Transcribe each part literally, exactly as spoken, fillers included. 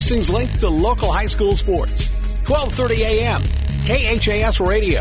Hastings link to local high school sports. twelve thirty a.m. K H A S Radio.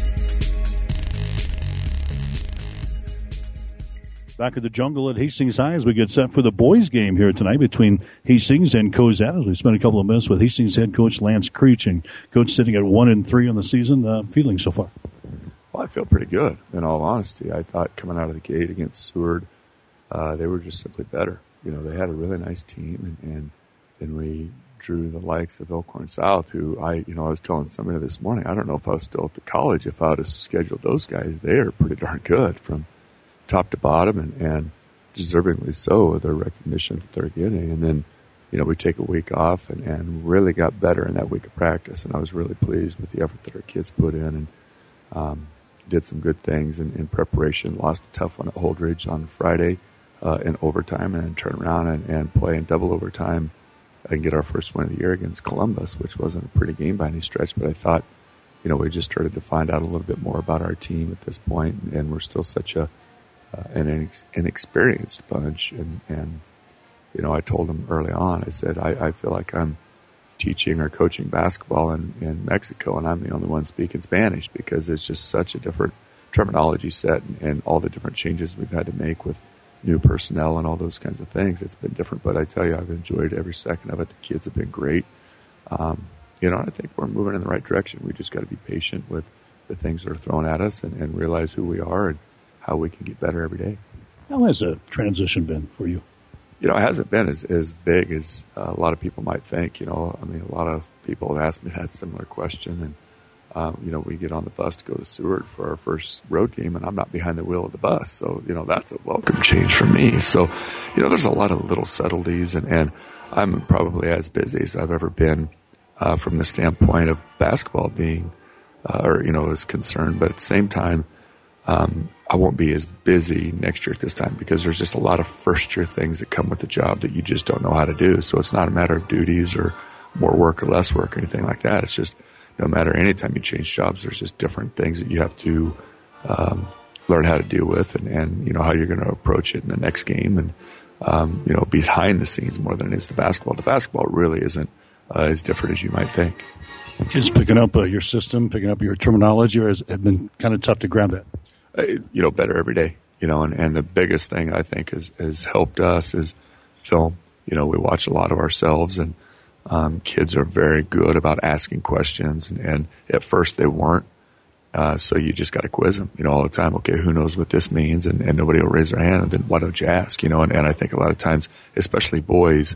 Back at the jungle at Hastings High as we get set for the boys' game here tonight between Hastings and Cozad. As we spent a couple of minutes with Hastings head coach Lance Creech, and coach sitting at one and three on the season. Uh, feeling so far? Well, I feel pretty good. In all honesty, I thought coming out of the gate against Seward, uh, they were just simply better. You know, they had a really nice team, and and, and we drew the likes of Elkhorn South, who I, you know, I was telling somebody this morning. I don't know if I was still at the college if I would have scheduled those guys. They are pretty darn good from top to bottom, and, and deservingly so of their recognition that they're getting. And then, you know, we take a week off and, and really got better in that week of practice. And I was really pleased with the effort that our kids put in, and um, did some good things in, in preparation. Lost a tough one at Holdridge on Friday uh, in overtime, and then turn around and, and play in double overtime and get our first win of the year against Columbus, which wasn't a pretty game by any stretch. But I thought, you know, we just started to find out a little bit more about our team at this point, and we're still such a Uh, an inex- inexperienced bunch, and, and you know, I told them early on, I said, I, I feel like I'm teaching or coaching basketball in, in Mexico, and I'm the only one speaking Spanish, because it's just such a different terminology set, and, and all the different changes we've had to make with new personnel and all those kinds of things. It's been different, but I tell you, I've enjoyed every second of it. The kids have been great. Um, you know, I think we're moving in the right direction. We just got to be patient with the things that are thrown at us, and, and realize who we are and how we can get better every day. How has the transition been for you? You know, it hasn't been as, as big as uh, a lot of people might think. You know, I mean, a lot of people have asked me that similar question. And, um, you know, we get on the bus to go to Seward for our first road game, and I'm not behind the wheel of the bus. So, you know, that's a welcome change for me. So, you know, there's a lot of little subtleties, and, and I'm probably as busy as I've ever been uh, from the standpoint of basketball being, uh, or, you know, is concerned. But at the same time, um, I won't be as busy next year at this time, because there's just a lot of first-year things that come with the job that you just don't know how to do. So it's not a matter of duties or more work or less work or anything like that. It's just no matter any time you change jobs, there's just different things that you have to um, learn how to deal with, and, and you know how you're going to approach it in the next game, and um, you know behind the scenes more than it is the basketball. The basketball really isn't uh, as different as you might think. Kids picking up uh, your system, picking up your terminology, or has it been kind of tough to grab that? Uh, you know, better every day, you know, and, and the biggest thing I think has, has helped us is film. You know, we watch a lot of ourselves, and um, kids are very good about asking questions, and, and at first they weren't. Uh, so you just got to quiz them, you know, all the time. Okay, who knows what this means? And, and nobody will raise their hand, and then why don't you ask? You know, and, and I think a lot of times, especially boys,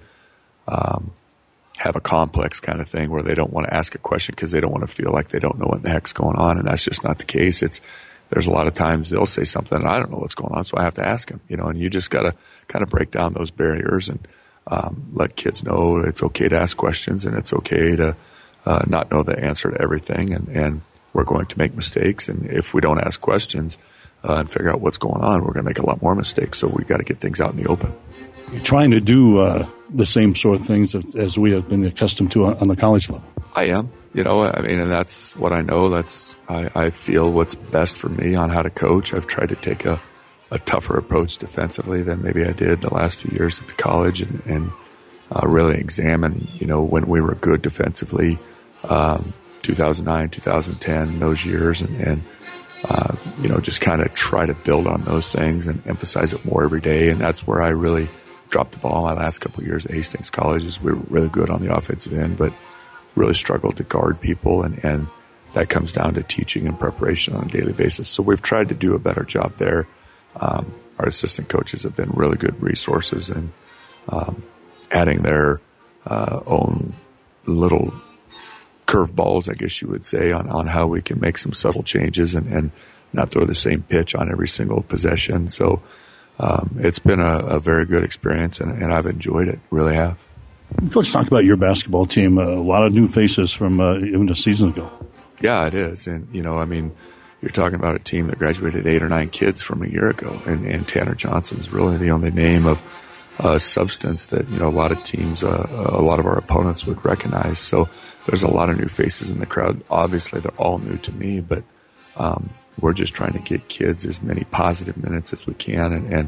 um, have a complex kind of thing where they don't want to ask a question because they don't want to feel like they don't know what the heck's going on, and that's just not the case. It's There's a lot of times they'll say something and I don't know what's going on, so I have to ask them, you know, and you just got to kind of break down those barriers and um, let kids know it's okay to ask questions, and it's okay to uh, not know the answer to everything, and, and we're going to make mistakes, and if we don't ask questions uh, and figure out what's going on, we're going to make a lot more mistakes, so we've got to get things out in the open. You're trying to do uh, the same sort of things as we have been accustomed to on the college level. I am. You know, I mean, and that's what I know. That's, I, I feel what's best for me on how to coach. I've tried to take a, a tougher approach defensively than maybe I did the last few years at the college, and, and uh, really examine, you know, when we were good defensively, um, two thousand nine, two thousand ten, those years, and, and uh, you know, just kind of try to build on those things and emphasize it more every day. And that's where I really dropped the ball my last couple of years at Hastings College. Is we were really good on the offensive end, but really struggled to guard people, and, and that comes down to teaching and preparation on a daily basis. So we've tried to do a better job there. Um, our assistant coaches have been really good resources, and um, adding their uh, own little curveballs, I guess you would say, on, on how we can make some subtle changes and, and not throw the same pitch on every single possession. So um, it's been a, a very good experience, and, and I've enjoyed it, really have. Let's talk about your basketball team. Uh, a lot of new faces from uh, even a season ago. Yeah, it is. And, you know, I mean, you're talking about a team that graduated eight or nine kids from a year ago. And, and Tanner Johnson's really the only name of uh, substance that, you know, a lot of teams, uh, a lot of our opponents would recognize. So there's a lot of new faces in the crowd. Obviously, they're all new to me, but um, we're just trying to get kids as many positive minutes as we can, and, and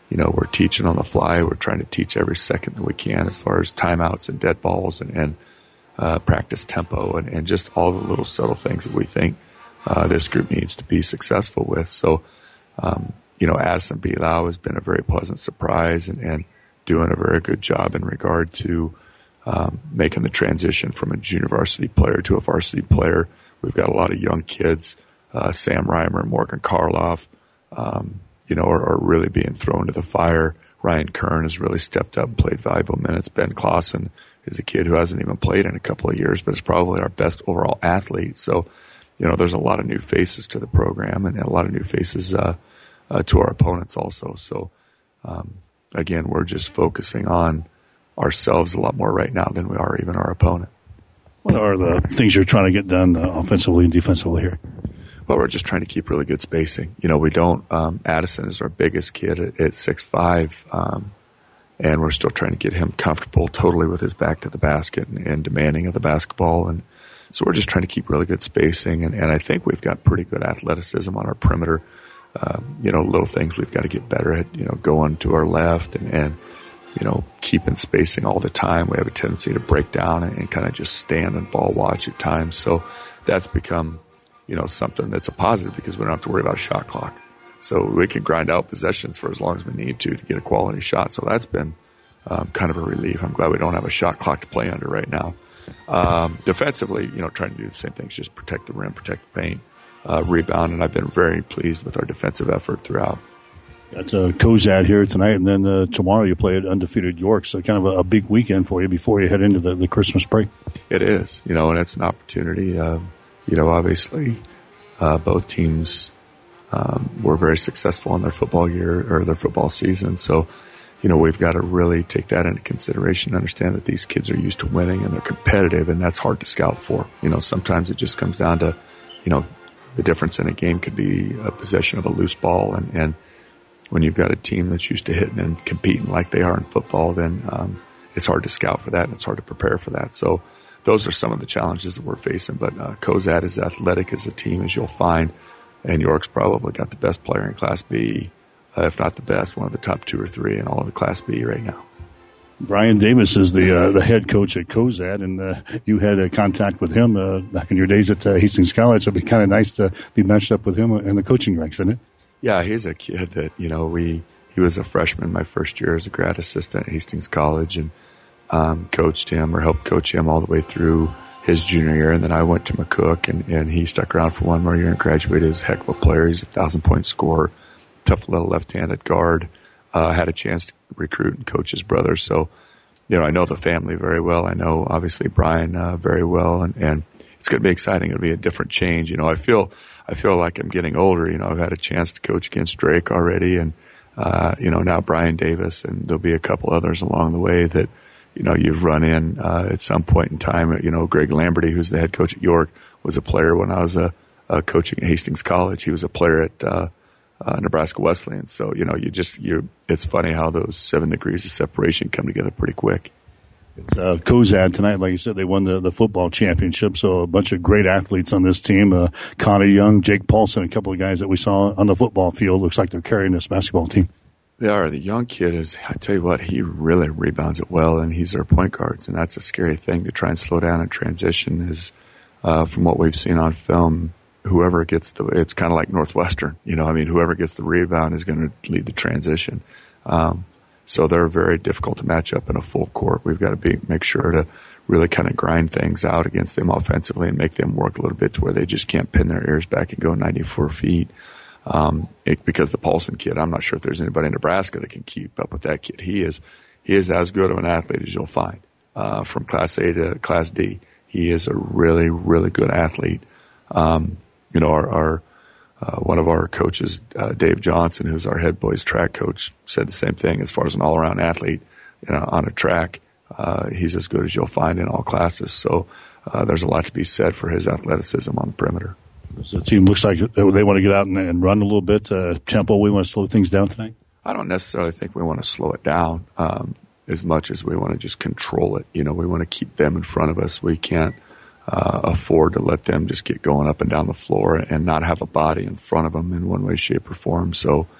you know, we're teaching on the fly. We're trying to teach every second that we can as far as timeouts and dead balls and, and uh, practice tempo and, and just all the little subtle things that we think uh, this group needs to be successful with. So, um, you know, Addison Bilal has been a very pleasant surprise and, and doing a very good job in regard to um, making the transition from a junior varsity player to a varsity player. We've got a lot of young kids, uh, Sam Reimer and Morgan Karloff, um, you know, are, are really being thrown to the fire. Ryan Kern has really stepped up and played valuable minutes. Ben Clausen is a kid who hasn't even played in a couple of years, but is probably our best overall athlete. So, you know, there's a lot of new faces to the program and a lot of new faces uh, uh, to our opponents also. So, um, again, we're just focusing on ourselves a lot more right now than we are even our opponent. What are the things you're trying to get done uh, offensively and defensively here? Well, we're just trying to keep really good spacing. You know, we don't, um, Addison is our biggest kid at, at six five, um, and we're still trying to get him comfortable totally with his back to the basket and, and demanding of the basketball. And so we're just trying to keep really good spacing. And, and I think we've got pretty good athleticism on our perimeter. Um, you know, little things we've got to get better at, you know, going to our left and, and you know, keeping spacing all the time. We have a tendency to break down and, and kind of just stand and ball watch at times. So that's become, you know, something that's a positive because we don't have to worry about a shot clock. So we can grind out possessions for as long as we need to to get a quality shot. So that's been um, kind of a relief. I'm glad we don't have a shot clock to play under right now. Um, defensively, you know, trying to do the same things, just protect the rim, protect the paint, uh, rebound, and I've been very pleased with our defensive effort throughout. Got uh, Cozad here tonight, and then uh, tomorrow you play at undefeated York, so kind of a, a big weekend for you before you head into the, the Christmas break. It is, you know, and it's an opportunity. Uh, you know, obviously, uh, both teams um, were very successful in their football year or their football season, so you know, we've got to really take that into consideration and understand that these kids are used to winning and they're competitive, and that's hard to scout for. You know, sometimes it just comes down to, you know, the difference in a game could be a possession of a loose ball, and, and when you've got a team that's used to hitting and competing like they are in football, then um, it's hard to scout for that and it's hard to prepare for that. So those are some of the challenges that we're facing. But uh, Cozad is athletic as a team, as you'll find, and York's probably got the best player in Class B, uh, if not the best, one of the top two or three in all of the Class B right now. Brian Davis is the uh, the head coach at Cozad, and uh, you had a contact with him uh, back in your days at uh, Hastings College. So it'd be kind of nice to be matched up with him in the coaching ranks, isn't it? Yeah, he's a kid that, you know, we he was a freshman my first year as a grad assistant at Hastings College, and um, coached him or helped coach him all the way through his junior year. And then I went to McCook, and, and he stuck around for one more year and graduated as a heck of a player. He's a thousand-point scorer, tough little left-handed guard. I uh, had a chance to recruit and coach his brother. So, you know, I know the family very well. I know, obviously, Brian uh, very well, and, and it's going to be exciting. It'll be a different change. You know, I feel I feel like I'm getting older. You know, I've had a chance to coach against Drake already, and, uh, you know, now Brian Davis, and there'll be a couple others along the way that, you know, you've run in uh, at some point in time. You know, Greg Lamberty, who's the head coach at York, was a player when I was uh, uh, coaching at Hastings College. He was a player at uh, uh, Nebraska Wesleyan. So, you know, you just, you it's funny how those seven degrees of separation come together pretty quick. It's uh, Cozad tonight. Like you said, they won the, the football championship, so a bunch of great athletes on this team. Uh, Connor Young, Jake Paulson, a couple of guys that we saw on the football field. Looks like they're carrying this basketball team. They are. The young kid is, I tell you what, he really rebounds it well, and he's their point guards, and that's a scary thing to try and slow down and transition is, uh, from what we've seen on film, whoever gets the, it's kind of like Northwestern, you know, I mean, whoever gets the rebound is going to lead the transition. Um, so they're very difficult to match up in a full court. We've got to be, make sure to really kind of grind things out against them offensively and make them work a little bit to where they just can't pin their ears back and go ninety-four feet. Um, it, because the Paulson kid, I'm not sure if there's anybody in Nebraska that can keep up with that kid. He is, he is as good of an athlete as you'll find, uh, from Class A to Class D. He is a really, really good athlete. Um, you know, our, our uh, one of our coaches, uh, Dave Johnson, who's our head boys track coach, said the same thing as far as an all-around athlete, you know, on a track. Uh, he's as good as you'll find in all classes. So, uh, there's a lot to be said for his athleticism on the perimeter. So the team looks like they want to get out and, and run a little bit. Uh, tempo, we want to slow things down tonight? I don't necessarily think we want to slow it down um, as much as we want to just control it. You know, we want to keep them in front of us. We can't uh, afford to let them just get going up and down the floor and not have a body in front of them in one way, shape, or form. So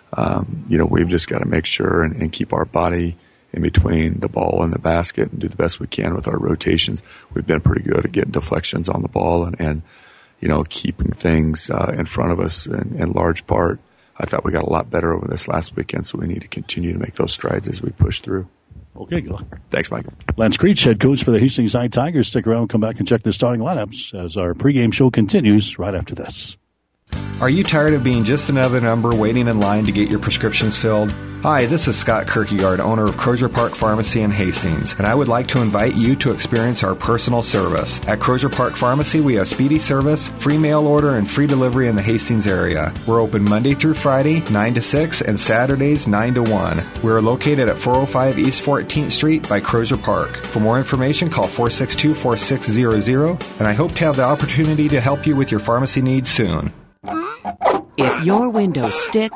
um, you know, we've just got to make sure and, and keep our body in between the ball and the basket and do the best we can with our rotations. We've been pretty good at getting deflections on the ball and, and you know, keeping things uh, in front of us in, in large part. I thought we got a lot better over this last weekend, so we need to continue to make those strides as we push through. Okay, good luck. Thanks, Mike. Lance Creech, head coach for the Hastings High Tigers. Stick around, come back and check the starting lineups as our pregame show continues right after this. Are you tired of being just another number waiting in line to get your prescriptions filled? Hi, this is Scott Kierkegaard, owner of Crozier Park Pharmacy in Hastings, and I would like to invite you to experience our personal service. At Crozier Park Pharmacy, we have speedy service, free mail order, and free delivery in the Hastings area. We're open Monday through Friday, nine to six, and Saturdays, nine to one. We're located at four oh five East fourteenth Street by Crozier Park. For more information, call four six two, four six zero zero, and I hope to have the opportunity to help you with your pharmacy needs soon. If your windows stick,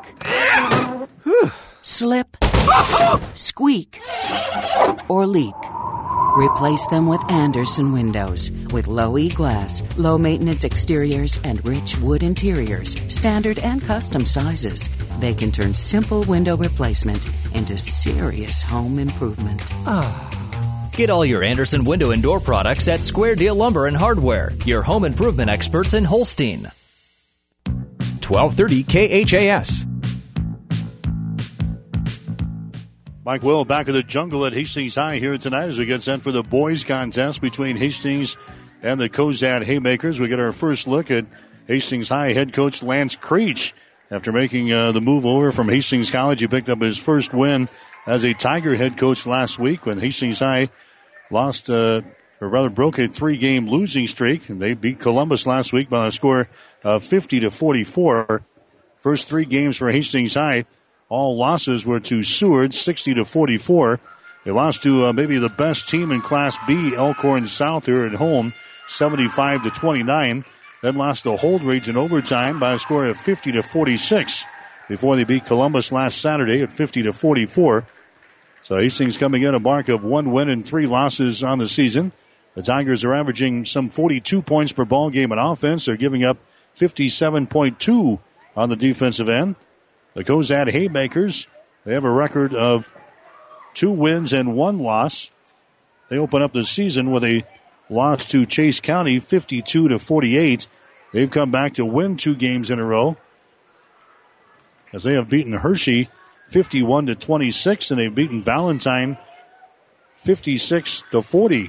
slip, squeak, or leak, replace them with Andersen Windows. With low E-glass, low-maintenance exteriors, and rich wood interiors, standard and custom sizes, they can turn simple window replacement into serious home improvement. Get all your Andersen window and door products at Square Deal Lumber and Hardware, your home improvement experts in Holstein. twelve thirty K H A S. Mike Will back in the jungle at Hastings High here tonight as we get set for the boys contest between Hastings and the Cozad Haymakers. We get our first look at Hastings High head coach Lance Creech. After making uh, the move over from Hastings College, he picked up his first win as a Tiger head coach last week when Hastings High lost, uh, or rather broke a three-game losing streak. And they beat Columbus last week by a score of fifty to forty-four. First three games for Hastings High, all losses were to Seward, sixty to forty-four. They lost to uh, maybe the best team in Class B, Elkhorn South, here at home, seventy-five to twenty-nine. Then lost to Holdridge in overtime by a score of fifty to forty-six before they beat Columbus last Saturday at fifty to forty-four. So Hastings coming in a mark of one win and three losses on the season. The Tigers are averaging some forty-two points per ball game on offense. They're giving up fifty-seven point two on the defensive end. The Cozad Haymakers, they have a record of two wins and one loss. They open up the season with a loss to Chase County, fifty-two to forty-eight. They've come back to win two games in a row as they have beaten Hershey fifty-one to twenty-six, and they've beaten Valentine fifty-six to forty.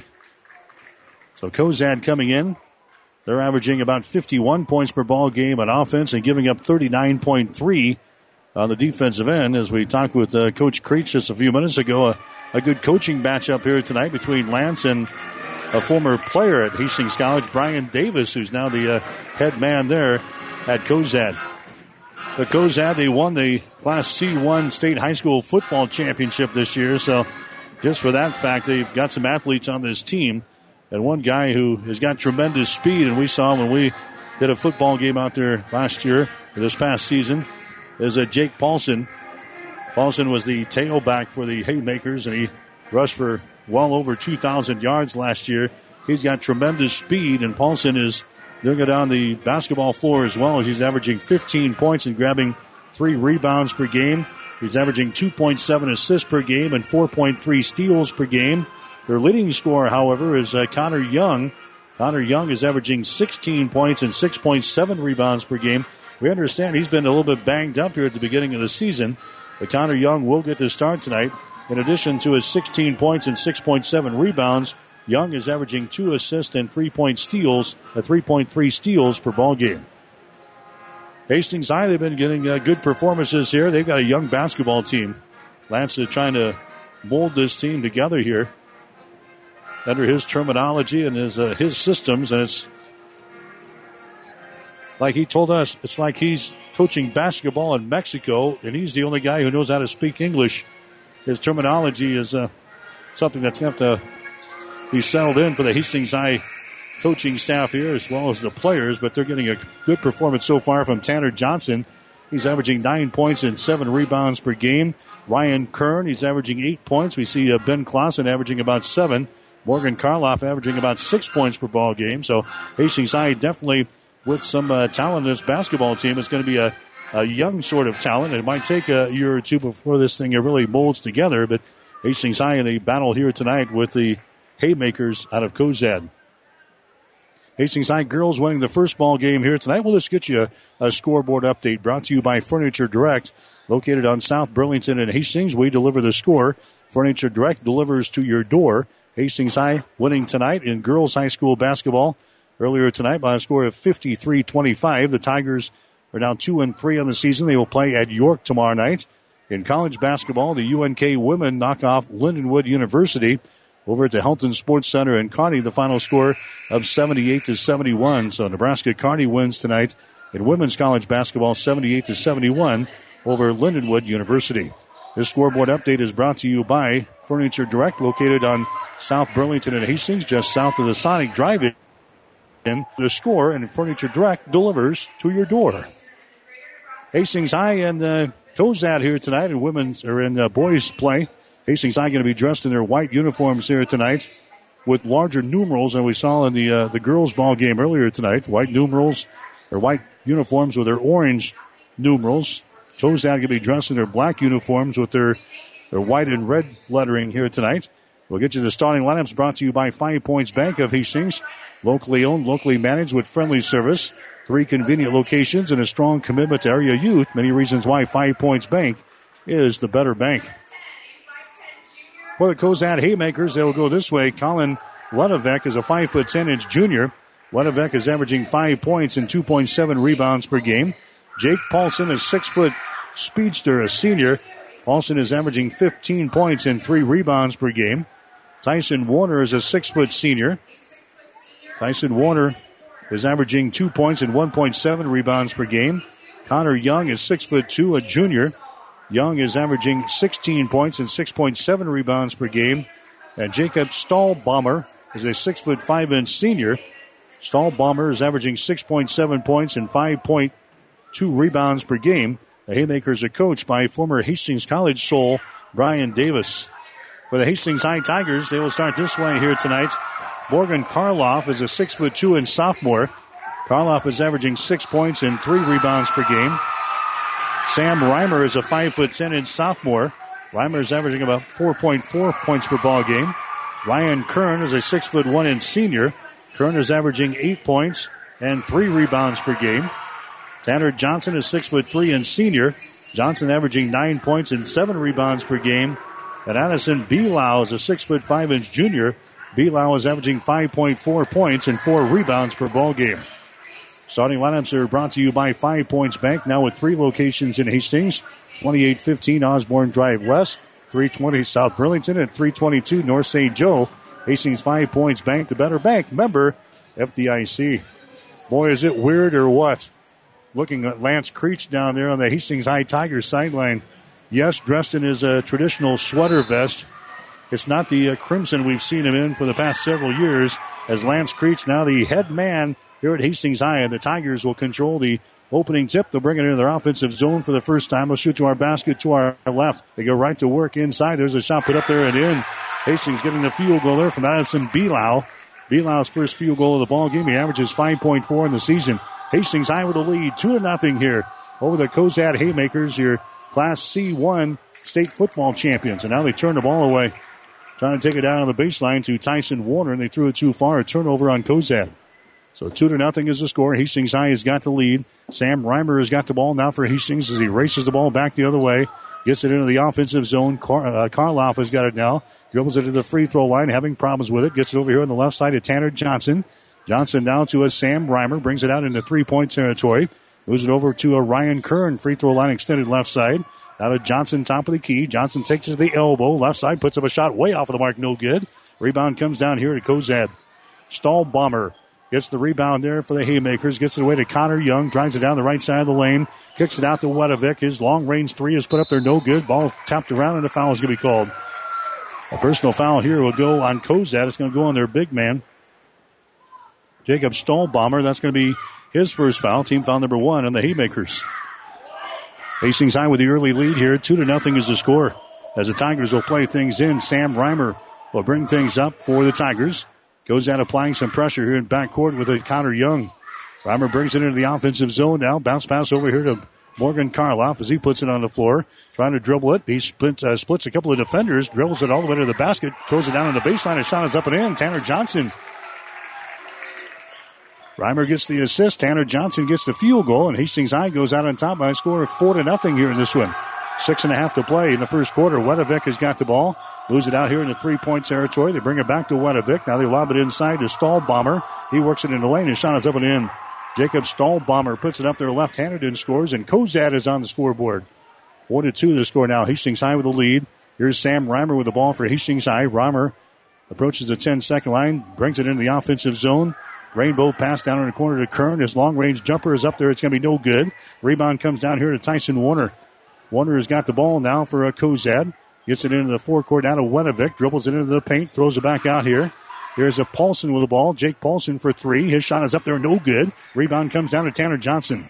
So Cozad coming in, they're averaging about fifty-one points per ball game on offense and giving up thirty-nine point three on the defensive end. As we talked with uh, Coach Creech just a few minutes ago, a, a good coaching matchup here tonight between Lance and a former player at Hastings College, Brian Davis, who's now the uh, head man there at Cozad. The Cozad, they won the Class C one State High School Football Championship this year, so just for that fact, they've got some athletes on this team. And one guy who has got tremendous speed, and we saw when we did a football game out there last year, this past season, is uh, Jake Paulson. Paulson was the tailback for the Haymakers, and he rushed for well over two thousand yards last year. He's got tremendous speed, and Paulson is doing it on the basketball floor as well. He's averaging fifteen points and grabbing three rebounds per game. He's averaging two point seven assists per game and four point three steals per game. Their leading scorer, however, is uh, Connor Young. Connor Young is averaging sixteen points and six point seven rebounds per game. We understand he's been a little bit banged up here at the beginning of the season, but Connor Young will get the start tonight. In addition to his sixteen points and six point seven rebounds, Young is averaging two assists and three point steals, uh, three point three steals per ball game. Hastings High, they've been getting uh, good performances here. They've got a young basketball team. Lance is trying to mold this team together here under his terminology and his uh, his systems, and it's like he told us, it's like he's coaching basketball in Mexico, and he's the only guy who knows how to speak English. His terminology is uh, something that's going to have to be settled in for the Hastings High coaching staff here as well as the players, but they're getting a good performance so far from Tanner Johnson. He's averaging nine points and seven rebounds per game. Ryan Kern, he's averaging eight points. We see uh, Ben Clausen averaging about seven. Morgan Karloff averaging about six points per ball game. So Hastings High definitely with some uh, talent in this basketball team. It's going to be a, a young sort of talent. It might take a year or two before this thing really molds together, but Hastings High in a battle here tonight with the Haymakers out of Cozad. Hastings High girls winning the first ball game here tonight. We'll just get you a, a scoreboard update brought to you by Furniture Direct, located on South Burlington and Hastings. We deliver the score. Furniture Direct delivers to your door. Hastings High winning tonight in girls high school basketball earlier tonight by a score of fifty-three twenty-five. The Tigers are now two and three on the season. They will play at York tomorrow night. In college basketball, the U N K women knock off Lindenwood University over at the Helton Sports Center in Kearney. The final score of seventy-eight to seventy-one. So Nebraska Kearney wins tonight in women's college basketball, seventy-eight to seventy-one over Lindenwood University. This scoreboard update is brought to you by Furniture Direct, located on South Burlington and Hastings, just south of the Sonic Drive-In. The score and Furniture Direct delivers to your door. Hastings High and uh, Cozad here tonight, and women's or in uh, boys play. Hastings High going to be dressed in their white uniforms here tonight, with larger numerals than we saw in the uh, the girls' ball game earlier tonight. White numerals or white uniforms with their orange numerals. Cozad going to be dressed in their black uniforms with their their white and red lettering here tonight. We'll get you the starting lineups brought to you by Five Points Bank of Hastings. Locally owned, locally managed with friendly service. Three convenient locations and a strong commitment to area youth. Many reasons why Five Points Bank is the better bank. For the Cozad Haymakers, they will go this way. Colin Ledevec is a five foot ten inch junior. Ledevec is averaging five points and two point seven rebounds per game. Jake Paulson is six foot speedster, a senior. Paulson is averaging fifteen points and three rebounds per game. Tyson Warner is a six foot senior. Tyson Warner is averaging two points and one point seven rebounds per game. Connor Young is six foot two, a junior. Young is averaging sixteen points and six point seven rebounds per game. And Jacob Stahlbaumer is a six foot five inch senior. Stahlbaumer is averaging six point seven points and five point two rebounds per game. The Haymakers are coached by former Hastings College soul Brian Davis. For the Hastings High Tigers, they will start this way here tonight. Morgan Karloff is a six foot two inch sophomore. Karloff is averaging six points and three rebounds per game. Sam Reimer is a five foot ten inch sophomore. Reimer is averaging about four point four points per ball game. Ryan Kern is a six foot one inch senior. Kern is averaging eight points and three rebounds per game. Tanner Johnson is six foot three inch senior. Johnson averaging nine points and seven rebounds per game. And Addison Belau is a six foot five inch junior. Belau is averaging five point four points and four rebounds per ball game. Starting lineups are brought to you by Five Points Bank, now with three locations in Hastings. twenty-eight fifteen Osborne Drive West, three twenty South Burlington, and three twenty-two North Saint Joe. Hastings Five Points Bank, the better bank. Member F D I C. Boy, is it weird or what? Looking at Lance Creech down there on the Hastings High Tigers sideline. Yes, dressed in his uh, traditional sweater vest. It's not the uh, crimson we've seen him in for the past several years, as Lance Creech, now the head man here at Hastings High, and the Tigers will control the opening tip. They'll bring it into their offensive zone for the first time. They'll shoot to our basket to our left. They go right to work inside. There's a shot put up there and in. Hastings getting the field goal there from Addison Belau. Belau's first field goal of the ball game. He averages five point four in the season. Hastings High with a lead, two to nothing here over the Cozad Haymakers, your Class C one state football champions. And now they turn the ball away, trying to take it down on the baseline to Tyson Warner, and they threw it too far. A turnover on Cozad. So two to nothing is the score. Hastings High has got the lead. Sam Reimer has got the ball now for Hastings as he races the ball back the other way. Gets it into the offensive zone. Car- uh, Karloff has got it now. Dribbles it to the free throw line, having problems with it. Gets it over here on the left side to Tanner Johnson. Johnson down to a Sam Reimer. Brings it out into three-point territory. Moves it over to a Ryan Kern. Free throw line extended left side. Out of Johnson, top of the key. Johnson takes it to the elbow. Left side puts up a shot way off of the mark. No good. Rebound comes down here to Cozad. Stahlbaumer gets the rebound there for the Haymakers. Gets it away to Connor Young. Drives it down the right side of the lane. Kicks it out to Wedovic. His long-range three is put up there. No good. Ball tapped around, and a foul is going to be called. A personal foul here will go on Cozad. It's going to go on their big man, Jacob Stahlbaumer. That's going to be his first foul. Team foul number one on the Haymakers. Hastings High with the early lead here. Two to nothing is the score. As the Tigers will play things in, Sam Reimer will bring things up for the Tigers. Goes out applying some pressure here in backcourt with a Connor Young. Reimer brings it into the offensive zone now. Bounce pass over here to Morgan Karloff as he puts it on the floor, trying to dribble it. He splits, uh, splits a couple of defenders, dribbles it all the way to the basket, throws it down on the baseline. His shot is up and in. Tanner Johnson. Reimer gets the assist. Tanner Johnson gets the field goal, and Hastings High goes out on top by a score of four to nothing here in this one. Six and a half to play in the first quarter. Wedevick has got the ball. Moves it out here in the three-point territory. They bring it back to Wedevick. Now they lob it inside to Stahlbomber. He works it in the lane. His shot is up and in. Jacob Stahlbomber puts it up there left-handed and scores, and Kozad is on the scoreboard. Four to two the score now. Hastings High with the lead. Here's Sam Reimer with the ball for Hastings High. Reimer approaches the ten-second line, brings it into the offensive zone. Rainbow pass down in the corner to Kern. His long-range jumper is up there. It's going to be no good. Rebound comes down here to Tyson Warner. Warner has got the ball now for uh, Kozad. Gets it into the forecourt down to Wedevick. Dribbles it into the paint. Throws it back out here. Here's a Paulson with the ball. Jake Paulson for three. His shot is up there. No good. Rebound comes down to Tanner Johnson.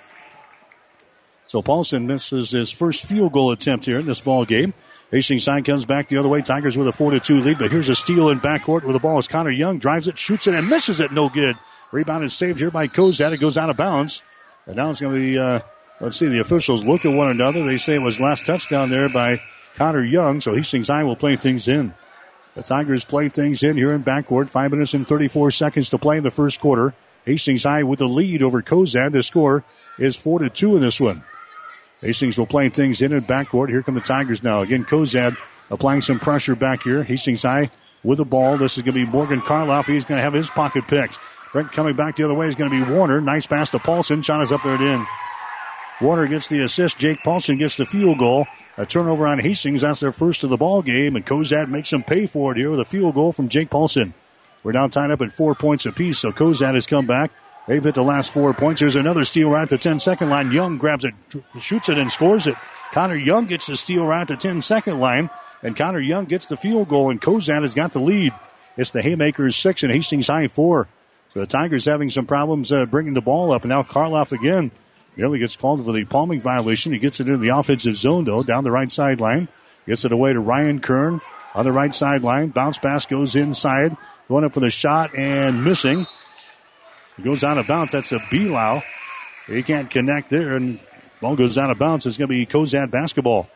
So Paulson misses his first field goal attempt here in this ball game. Hastings High comes back the other way. Tigers with a four to two lead. But here's a steal in backcourt with the ball as Connor Young drives it, shoots it, and misses it. No good. Rebound is saved here by Kozad. It goes out of bounds. And now it's going to be, uh, let's see, the officials look at one another. They say it was last touchdown there by Connor Young. So Hastings High will play things in. The Tigers play things in here in backcourt. Five minutes and thirty-four seconds to play in the first quarter. Hastings High with the lead over Kozad. The score is four to two in this one. Hastings will play things in in backcourt. Here come the Tigers now. Again, Kozad applying some pressure back here. Hastings High with the ball. This is going to be Morgan Karloff. He's going to have his pocket picked. Brent coming back the other way is going to be Warner. Nice pass to Paulson. Shot is up there and in. Warner gets the assist. Jake Paulson gets the field goal. A turnover on Hastings. That's their first of the ball game. And Kozad makes them pay for it here with a field goal from Jake Paulson. We're now tied up at four points apiece. So Kozad has come back. They've hit the last four points. There's another steal right at the ten-second line. Young grabs it, shoots it, and scores it. Connor Young gets the steal right at the ten-second line. And Connor Young gets the field goal. And Kozad has got the lead. It's the Haymakers six and Hastings High four. So the Tigers having some problems uh, bringing the ball up. And now Karloff again. Nearly gets called for the palming violation. He gets it into the offensive zone, though, down the right sideline. Gets it away to Ryan Kern on the right sideline. Bounce pass goes inside. Going up for the shot and missing. It goes out of bounds. That's a Belau. He can't connect there, and ball goes out of bounds. It's going to be Kozad basketball.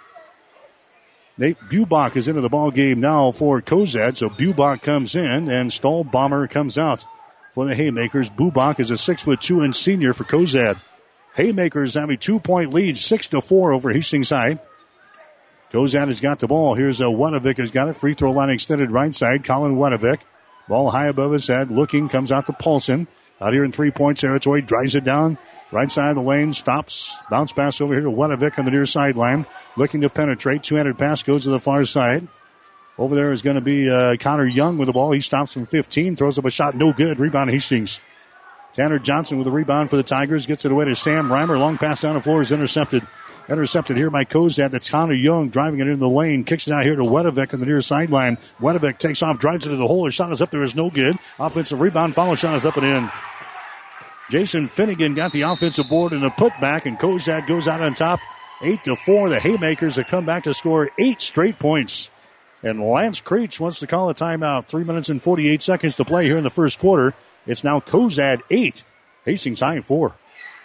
Nate Bubach is into the ball game now for Kozad. So Bubach comes in, and Stahlbomber comes out for the Haymakers. Bubach is a six foot two and senior for Kozad. Haymakers have a two-point lead, six to four over Hastings High. Kozad has got the ball. Here's a Wedevick has got it. Free throw line extended right side. Colin Wedevick. Ball high above his head. Looking, comes out to Paulson. Out here in three-point territory. Drives it down. Right side of the lane. Stops. Bounce pass over here to Wedevick on the near sideline. Looking to penetrate. Two-handed pass goes to the far side. Over there is going to be uh, Connor Young with the ball. He stops from fifteen. Throws up a shot. No good. Rebound Hastings. Tanner Johnson with a rebound for the Tigers. Gets it away to Sam Reimer. Long pass down the floor is intercepted. Intercepted here by Kozad. That's Connor Young driving it into the lane. Kicks it out here to Wedevick on the near sideline. Wedevick takes off, drives it to the hole. His shot is up there. Is no good. Offensive rebound. Follow shot is up and in. Jason Finnegan got the offensive board and the putback, and Kozad goes out on top. Eight to four. The Haymakers have come back to score eight straight points. And Lance Creech wants to call a timeout. Three minutes and forty-eight seconds to play here in the first quarter. It's now Kozad eight, Hastings High four.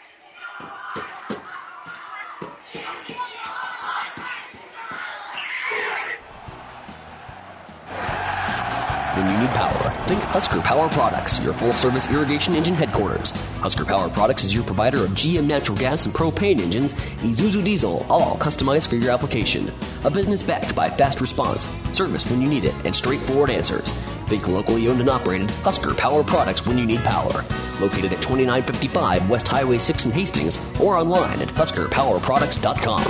When you need power, think Husker Power Products, your full-service irrigation engine headquarters. Husker Power Products is your provider of G M natural gas and propane engines, Isuzu diesel, all customized for your application. A business backed by fast response, service when you need it, and straightforward answers. Think locally owned and operated Husker Power Products when you need power. Located at twenty-nine fifty-five West Highway six in Hastings or online at husker power products dot com.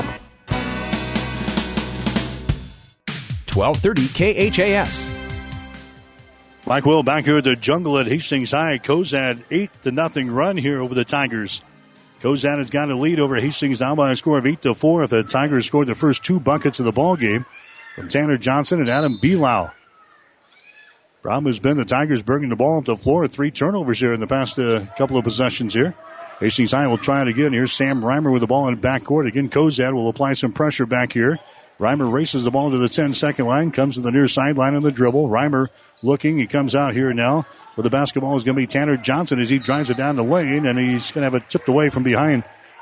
twelve thirty K H A S. Mike Will back here at the Jungle at Hastings High. Kozad eight to nothing run here over the Tigers. Kozad has got a lead over Hastings now by a score of eight to four. If the Tigers scored the first two buckets of the ball game from Tanner Johnson and Adam Belau. Problem has been the Tigers bringing the ball up the floor. Three turnovers here in the past uh, couple of possessions here. Hastings High will try it again. Here's Sam Reimer with the ball in the backcourt. Again, Kozad will apply some pressure back here. Reimer races the ball to the ten-second line, comes to the near sideline on the dribble. Reimer looking. He comes out here now. Where the basketball is going to be Tanner Johnson as he drives it down the lane, and he's going to have it tipped away from behind.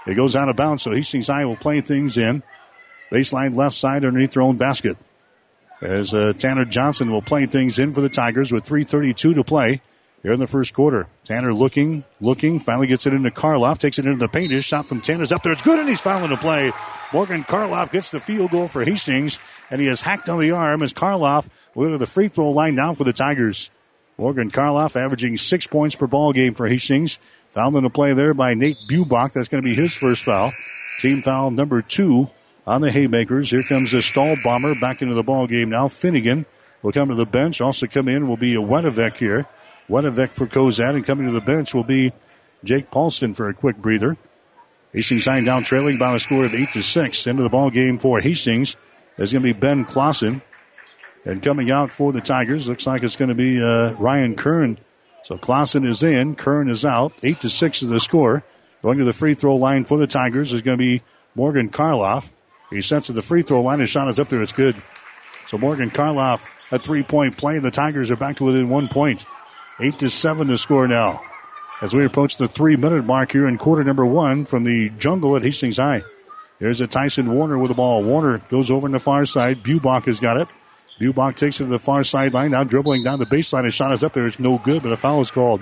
It goes out of bounds, so Hastings High will play things in. Baseline left side underneath their own basket. As uh, Tanner Johnson will play things in for the Tigers with three thirty-two to play here in the first quarter. Tanner looking, looking, finally gets it into Karloff, takes it into the paint. His shot from Tanner's up there. It's good, and he's fouling to play. Morgan Karloff gets the field goal for Hastings, and he is hacked on the arm as Karloff will go to the free throw line down for the Tigers. Morgan Karloff averaging six points per ball game for Hastings. Fouled in the play there by Nate Bubach. That's going to be his first foul. Team foul number two on the Haymakers. Here comes the Stall Bomber back into the ball game now. Finnegan will come to the bench. Also come in will be a Wedevec here. Wedevec for Cozad, and coming to the bench will be Jake Paulston for a quick breather. Hastings High down trailing by a score of eight to six. Into the ball game for Hastings is going to be Ben Clausen. And coming out for the Tigers, looks like it's going to be uh, Ryan Kern. So Clausen is in, Kern is out. Eight to six is the score. Going to the free throw line for the Tigers is going to be Morgan Karloff. He sets at the free throw line. His shot is up there. It's good. So Morgan Karloff, a three-point play. The Tigers are back to within one point. Eight to seven to score now. As we approach the three-minute mark here in quarter number one from the jungle at Hastings High. Here's a Tyson Warner with the ball. Warner goes over on the far side. Bubach has got it. Bubach takes it to the far sideline. Now dribbling down the baseline. His shot is up there. It's no good, but a foul is called.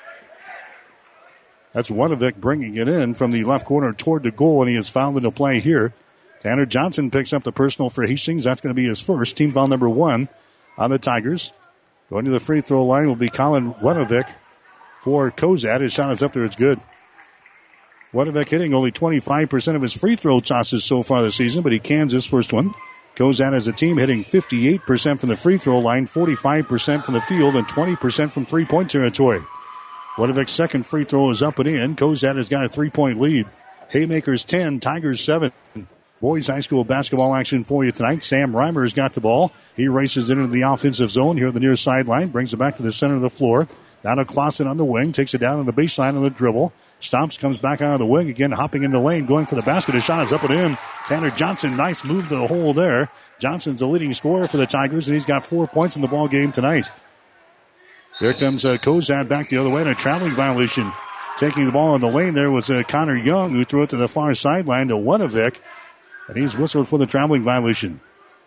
That's Wedevec bringing it in from the left corner toward the goal, and he is fouled in the play here. Tanner Johnson picks up the personal for Hastings. That's going to be his first. Team foul number one on the Tigers. Going to the free throw line will be Colin Wedevec for Cozad. His shot is up there. It's good. Wedevec hitting only twenty-five percent of his free throw tosses so far this season, but he cans his first one. Cozad as a team hitting fifty-eight percent from the free throw line, forty-five percent from the field, and twenty percent from three-point territory. Wedevec's second free throw is up and in. Cozad has got a three-point lead. Haymakers ten, Tigers seven. Boys High School basketball action for you tonight. Sam Reimer has got the ball. He races into the offensive zone here at the near sideline, brings it back to the center of the floor. Down to Clausen on the wing, takes it down on the baseline on the dribble. Stomps, comes back out of the wing again, hopping in the lane, going for the basket. His shot is up and in. Tanner Johnson, nice move to the hole there. Johnson's the leading scorer for the Tigers, and he's got four points in the ball game tonight. There comes uh, Cozad back the other way in a traveling violation. Taking the ball in the lane there was uh, Connor Young, who threw it to the far sideline to Wedevec, and he's whistled for the traveling violation.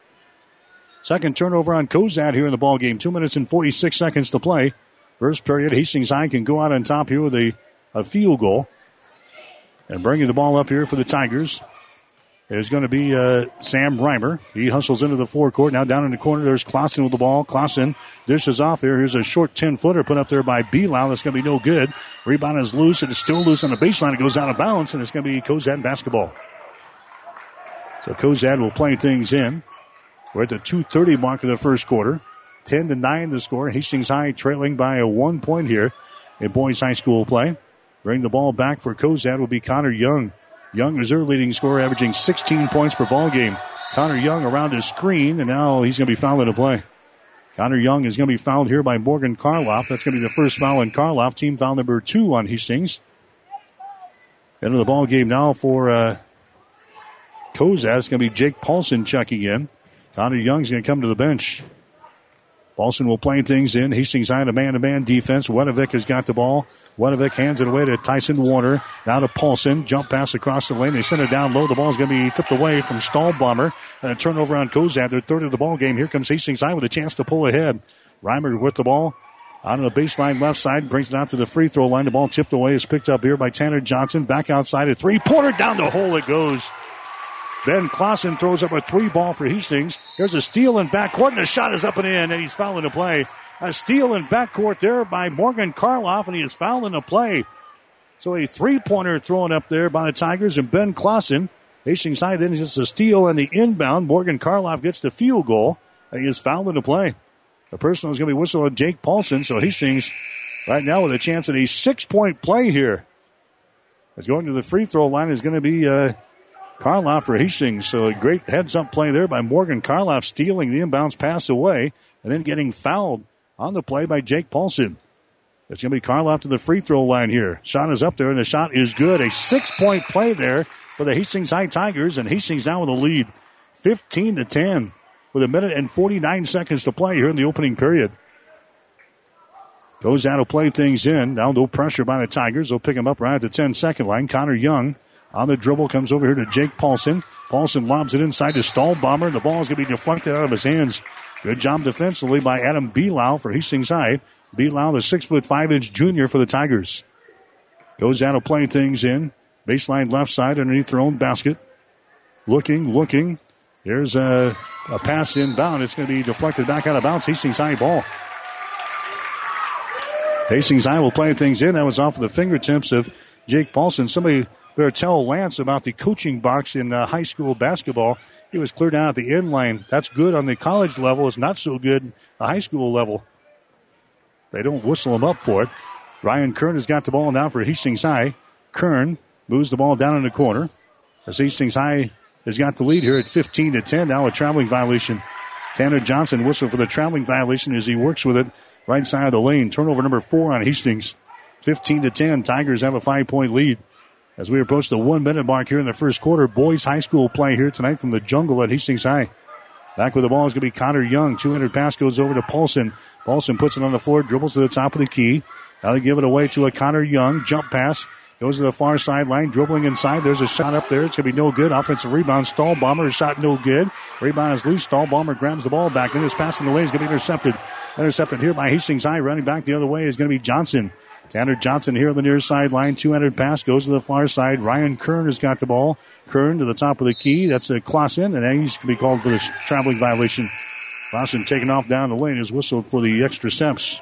Second turnover on Cozad here in the ball game. Two minutes and forty-six seconds to play. First period, Hastings High can go out on top here with a, a field goal. And bringing the ball up here for the Tigers is going to be uh, Sam Reimer. He hustles into the forecourt. Now down in the corner, there's Clausen with the ball. Clausen dishes off there. Here's a short ten-footer put up there by Belau. That's going to be no good. Rebound is loose. It is still loose on the baseline. It goes out of bounds, and it's going to be Cozad basketball. So Cozad will play things in. We're at the two thirty mark of the first quarter. ten to nine the score. Hastings High trailing by a one point here in boys high school play. Bring the ball back for Cozad will be Connor Young. Young is their leading scorer, averaging sixteen points per ball game. Connor Young around his screen, and now he's going to be fouled in the play. Connor Young is going to be fouled here by Morgan Karloff. That's going to be the first foul on Karloff. Team foul number two on Hastings. Into the ball game now for uh, Cozad. It's going to be Jake Paulson checking in. Connor Young's going to come to the bench. Paulson will play things in. Hastings High in a man-to-man defense. Wedevec has got the ball. Wedevec hands it away to Tyson Warner. Now to Paulson. Jump pass across the lane. They send it down low. The ball's going to be tipped away from Stahlbomber. And a turnover on Cozad. Their third of the ball game. Here comes Hastings High with a chance to pull ahead. Reimer with the ball. Out on the baseline left side. Brings it out to the free throw line. The ball tipped away. Is picked up here by Tanner Johnson. Back outside. A three-pointer down the hole it goes. Ben Clausen throws up a three ball for Hastings. There's a steal in backcourt, and the shot is up and in, and he's fouling the play. A steal in backcourt there by Morgan Karloff, and he is fouling the play. So a three-pointer thrown up there by the Tigers and Ben Clausen. Hastings High then just a steal on the inbound. Morgan Karloff gets the field goal, and he is fouling the play. The personal is going to be whistled on Jake Paulson, so Hastings right now with a chance at a six-point play here. As going to the free throw line is going to be uh, Karloff for Hastings. So a great heads-up play there by Morgan Karloff, stealing the inbounds pass away and then getting fouled on the play by Jake Paulson. It's going to be Karloff to the free throw line here. Shot is up there, and the shot is good. A six-point play there for the Hastings High Tigers, and Hastings now with a lead, fifteen to ten, with a minute and forty-nine seconds to play here in the opening period. Goes out to play things in. Now no pressure by the Tigers. They'll pick him up right at the ten-second line. Connor Young On the dribble, comes over here to Jake Paulson. Paulson lobs it inside to Stahlbomber. The ball is going to be deflected out of his hands. Good job defensively by Adam Belau for Hastings High. Belau, the six foot five inch junior for the Tigers. Goes out to play things in. Baseline left side underneath their own basket. Looking, looking. There's a, a pass inbound. It's going to be deflected back out of bounds. Hastings High ball. Hastings High will play things in. That was off of the fingertips of Jake Paulson. Somebody better tell Lance about the coaching box in uh, high school basketball. He was cleared out at the end line. That's good on the college level. It's not so good at the high school level. They don't whistle him up for it. Ryan Kern has got the ball now for Hastings High. Kern moves the ball down in the corner. As Hastings High has got the lead here at fifteen to ten. Now a traveling violation. Tanner Johnson whistled for the traveling violation as he works with it right side of the lane. Turnover number four on Hastings. fifteen to ten. Tigers have a five-point lead. As we approach the one-minute mark here in the first quarter, boys high school play here tonight from the jungle at Hastings High. Back with the ball is going to be Connor Young. two hundred pass goes over to Paulson. Paulson puts it on the floor, dribbles to the top of the key. Now they give it away to a Connor Young. Jump pass. Goes to the far sideline, dribbling inside. There's a shot up there. It's going to be no good. Offensive rebound. Stahlbomber. Shot no good. Rebound is loose. Stahlbomber grabs the ball back. Then his pass in the lane is going to be intercepted. Intercepted here by Hastings High. Running back the other way is going to be Johnson. Tanner Johnson here on the near sideline. two hundred pass goes to the far side. Ryan Kern has got the ball. Kern to the top of the key. That's a Clausen, and he's going to be called for this traveling violation. Clausen taking off down the lane is whistled for the extra steps.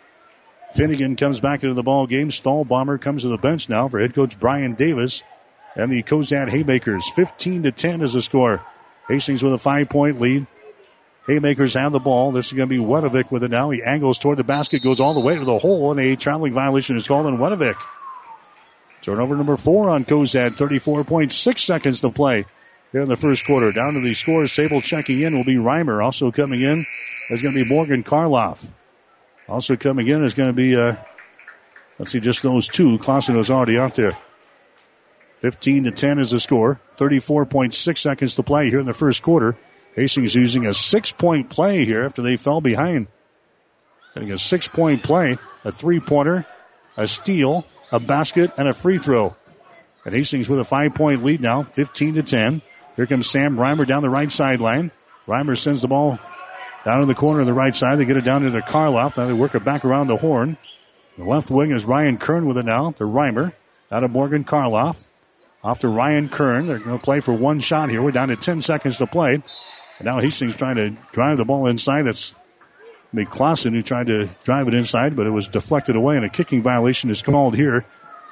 Finnegan comes back into the ball game. Stahlbomber comes to the bench now for head coach Brian Davis and the Cozad Haymakers. fifteen to ten is the score. Hastings with a five-point lead. Haymakers have the ball. This is going to be Wedovic with it now. He angles toward the basket, goes all the way to the hole, and a traveling violation is called on Wedovic. Turnover number four on Cozad. thirty-four point six seconds to play here in the first quarter. Down to the scores table checking in will be Reimer. Also coming in is going to be Morgan Karloff. Also coming in is going to be, uh, let's see, just those two. Clausen was already out there. fifteen to ten is the score. thirty-four point six seconds to play here in the first quarter. Hastings using a six-point play here after they fell behind. Getting a six-point play, a three-pointer, a steal, a basket, and a free throw. And Hastings with a five-point lead now, fifteen to ten. Here comes Sam Reimer down the right sideline. Reimer sends the ball down in the corner of the right side. They get it down to the Karloff. Now they work it back around the horn. The left wing is Ryan Kern with it now to Reimer. Out of Morgan Karloff. Off to Ryan Kern. They're going to play for one shot here. We're down to ten seconds to play. And now Hastings trying to drive the ball inside. That's Mick Clausen who tried to drive it inside, but it was deflected away, and a kicking violation is called here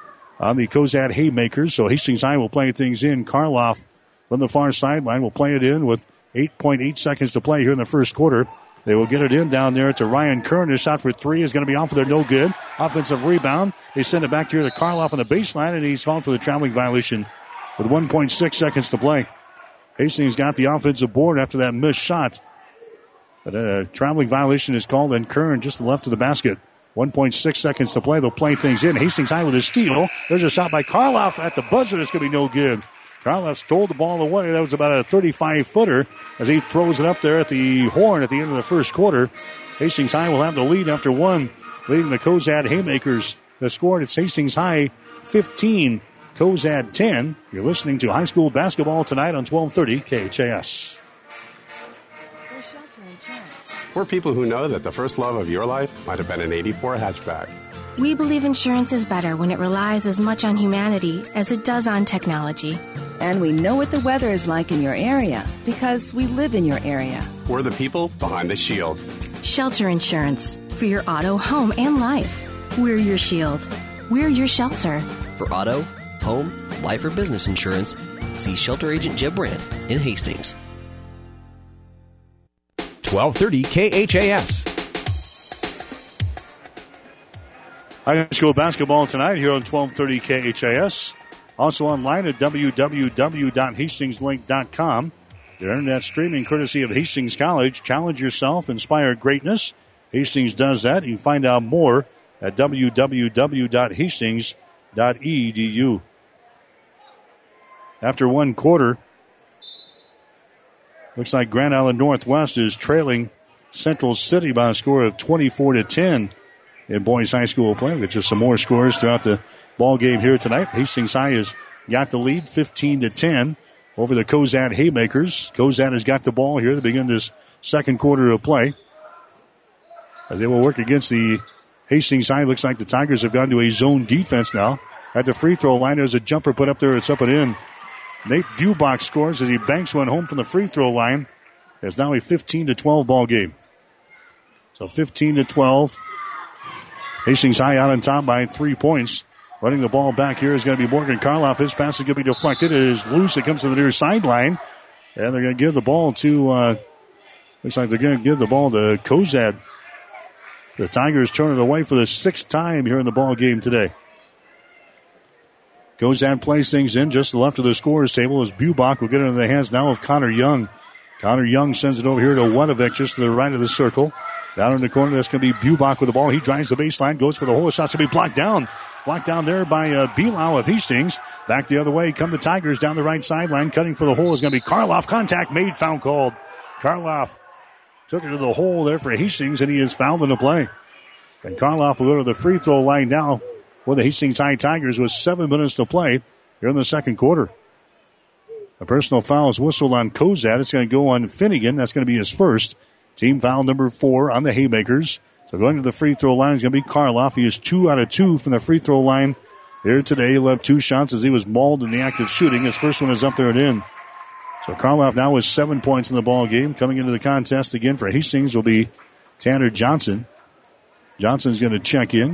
on the Cozad Haymakers. So Hastings High will play things in. Karloff from the far sideline will play it in with eight point eight seconds to play here in the first quarter. They will get it in down there to Ryan Kern. His shot for three is going to be off of there, no good. Offensive rebound. They send it back here to Karloff on the baseline, and he's called for the traveling violation with one point six seconds to play. Hastings got the offensive board after that missed shot. But a traveling violation is called, and Kern just left of the basket. one point six seconds to play. They'll play things in. Hastings High with a steal. There's a shot by Karloff at the buzzer. It's going to be no good. Karloff stole the ball away. That was about a thirty-five footer as he throws it up there at the horn at the end of the first quarter. Hastings High will have the lead after one, leading the Cozad Haymakers. The score, it's Hastings High fifteen, Cozad ten. You're listening to high school basketball tonight on twelve thirty K H A S. We're people who know that the first love of your life might have been an eighty-four hatchback. We believe insurance is better when it relies as much on humanity as it does on technology. And we know what the weather is like in your area because we live in your area. We're the people behind the shield. Shelter insurance for your auto, home, and life. We're your shield. We're your shelter. For auto, home, life, or business insurance, see Shelter Agent Jeb Brandt in Hastings. twelve thirty K H A S. High school basketball tonight here on twelve thirty K H A S. Also online at w w w dot hastings link dot com. Your internet streaming courtesy of Hastings College. Challenge yourself, inspire greatness. Hastings does that. You can find out more at w w w dot hastings dot e d u. After one quarter, looks like Grand Island Northwest is trailing Central City by a score of twenty-four to ten in boys high school play. We've got just some more scores throughout the ball game here tonight. Hastings High is got the lead fifteen to ten over the Cozad Haymakers. Cozad has got the ball here to begin this second quarter of play. As they will work against the Hastings side. Looks like the Tigers have gone to a zone defense now. At the free throw line, there's a jumper put up there. It's up and in. Nate Bubach scores as he banks one home from the free throw line. It's now a fifteen to twelve ball game. So fifteen to twelve. Hastings High out on top by three points. Running the ball back here is going to be Morgan Karloff. His pass is going to be deflected. It is loose. It comes to the near sideline. And they're going to give the ball to, uh, looks like they're going to give the ball to Cozad. The Tigers turn it away for the sixth time here in the ball game today. Cozad plays things in just to the left of the scorer's table as Bubach will get it into the hands now of Connor Young. Connor Young sends it over here to Wedovic just to the right of the circle. Down in the corner, that's going to be Bubach with the ball. He drives the baseline, goes for the hole. The shot's going to be blocked down. Blocked down there by uh, Belau of Hastings. Back the other way come the Tigers down the right sideline. Cutting for the hole is going to be Karloff. Contact made, foul called. Karloff took it to the hole there for Hastings, and he is fouled in the play. And Karloff will go to the free throw line now for the Hastings High Tigers with seven minutes to play here in the second quarter. A personal foul is whistled on Cozad. It's going to go on Finnegan. That's going to be his first. Team foul number four on the Haymakers. So going to the free throw line is going to be Karloff. He is two out of two from the free throw line here today. He'll have two shots as he was mauled in the act of shooting. His first one is up there and in. So Karloff now with seven points in the ball game. Coming into the contest again for Hastings will be Tanner Johnson. Johnson's going to check in.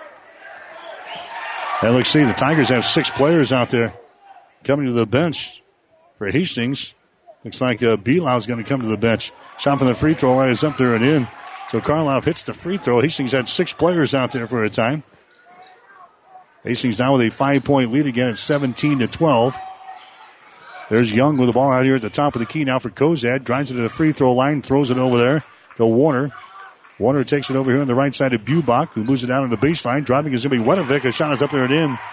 And let's see, the Tigers have six players out there coming to the bench for Hastings. Looks like uh, Belau's going to come to the bench. Shot from the free throw line is up there and in. So Karloff hits the free throw. Hastings had six players out there for a time. Hastings now with a five-point lead again at seventeen to twelve. There's Young with the ball out here at the top of the key now for Cozad. Drives it to the free throw line, throws it over there to Warner. Warner takes it over here on the right side of Bubach, who moves it down on the baseline. Driving is going to be Wedovic. A shot is up there and in.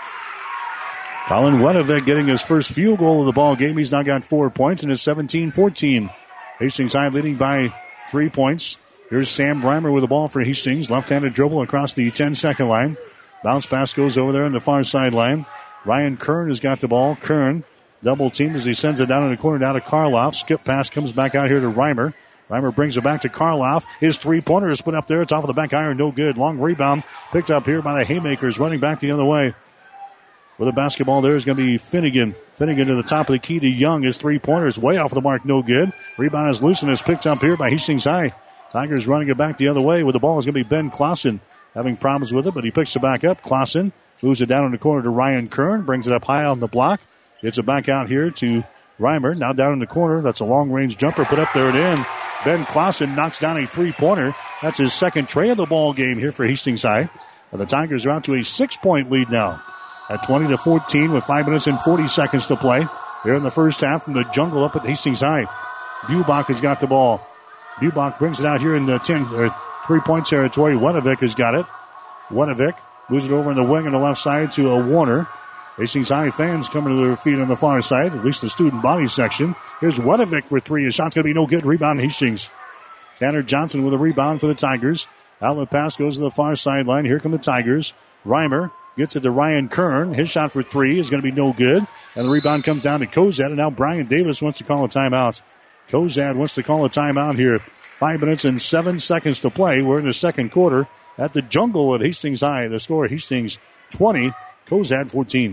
Colin Wedovic getting his first field goal of the ball game. He's now got four points and is seventeen fourteen. Hastings High leading by three points. Here's Sam Reimer with the ball for Hastings. Left-handed dribble across the ten-second line. Bounce pass goes over there on the far sideline. Ryan Kern has got the ball. Kern double teamed as he sends it down in the corner down to Karloff. Skip pass comes back out here to Reimer. Reimer brings it back to Karloff. His three-pointer is put up there. It's off of the back iron. No good. Long rebound picked up here by the Haymakers. Running back the other way. With the basketball there is going to be Finnegan. Finnegan to the top of the key to Young. His three-pointer is way off the mark. No good. Rebound is loose and is picked up here by Hastings High. Tigers running it back the other way. With the ball is going to be Ben Clausen. Having problems with it, but he picks it back up. Clausen moves it down in the corner to Ryan Kern. Brings it up high on the block. Gets it back out here to Reimer. Now down in the corner. That's a long-range jumper put up there and in. Ben Clausen knocks down a three-pointer. That's his second tray of the ball game here for Hastings High. And the Tigers are out to a six-point lead now at twenty to fourteen with five minutes and forty seconds to play. Here in the first half from the jungle up at Hastings High. Bubach has got the ball. Bubach brings it out here in the ten, or three-point territory. Wedovic has got it. Wedovic moves it over in the wing on the left side to a Warner. Hastings High fans coming to their feet on the far side, at least the student body section. Here's Wedovic for three. His shot's going to be no good. Rebound Hastings. Tanner Johnson with a rebound for the Tigers. Outlet pass goes to the far sideline. Here come the Tigers. Reimer gets it to Ryan Kern. His shot for three is going to be no good. And the rebound comes down to Cozad. And now Brian Davis wants to call a timeout. Cozad wants to call a timeout here. Five minutes and seven seconds to play. We're in the second quarter at the jungle at Hastings High. The score, Hastings twenty, Cozad fourteen.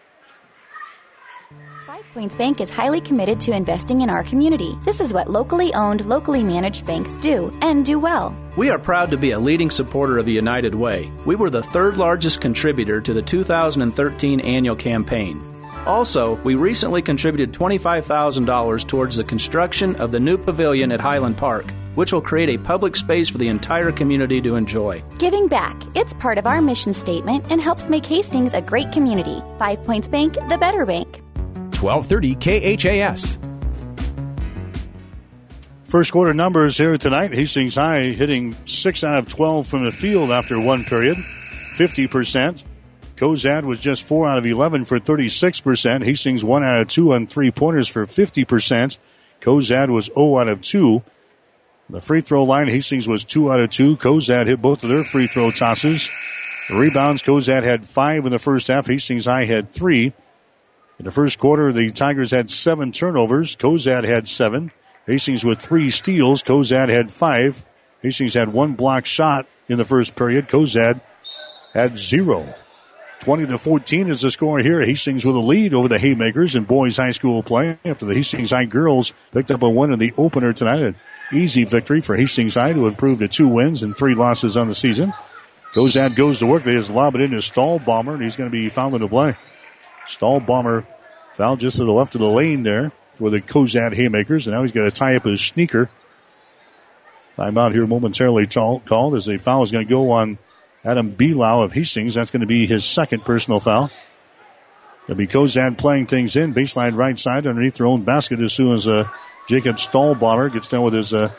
Five Points Bank is highly committed to investing in our community. This is what locally owned, locally managed banks do, and do well. We are proud to be a leading supporter of the United Way. We were the third largest contributor to the two thousand thirteen annual campaign. Also, we recently contributed twenty-five thousand dollars towards the construction of the new pavilion at Highland Park, which will create a public space for the entire community to enjoy. Giving back. It's part of our mission statement and helps make Hastings a great community. Five Points Bank, the better bank. twelve thirty K H A S. First quarter numbers here tonight. Hastings High hitting six out of twelve from the field after one period, fifty percent. Cozad was just four out of eleven for thirty-six percent. Hastings one out of two on three-pointers for fifty percent. Cozad was zero out of two. The free throw line, Hastings was two out of two. Cozad hit both of their free throw tosses. The rebounds, Cozad had five in the first half. Hastings High had three. In the first quarter, the Tigers had seven turnovers. Cozad had seven. Hastings with three steals. Cozad had five. Hastings had one block shot in the first period. Cozad had zero. twenty to fourteen is the score here. Hastings with a lead over the Haymakers in boys high school play after the Hastings High girls picked up a win in the opener tonight. An easy victory for Hastings High to improve to two wins and three losses on the season. Cozad goes to work. They just lob it into Stahlbomber, and he's going to be fouled in the play. Stahlbomber fouled just to the left of the lane there for the Cozad Haymakers, and now he's going to tie up his sneaker. Timeout here momentarily called as the foul is going to go on Adam Belau of Hastings. That's going to be his second personal foul. It'll be Cozad playing things in. Baseline right side underneath their own basket as soon as uh, Jacob Stahlbomber gets done with his uh,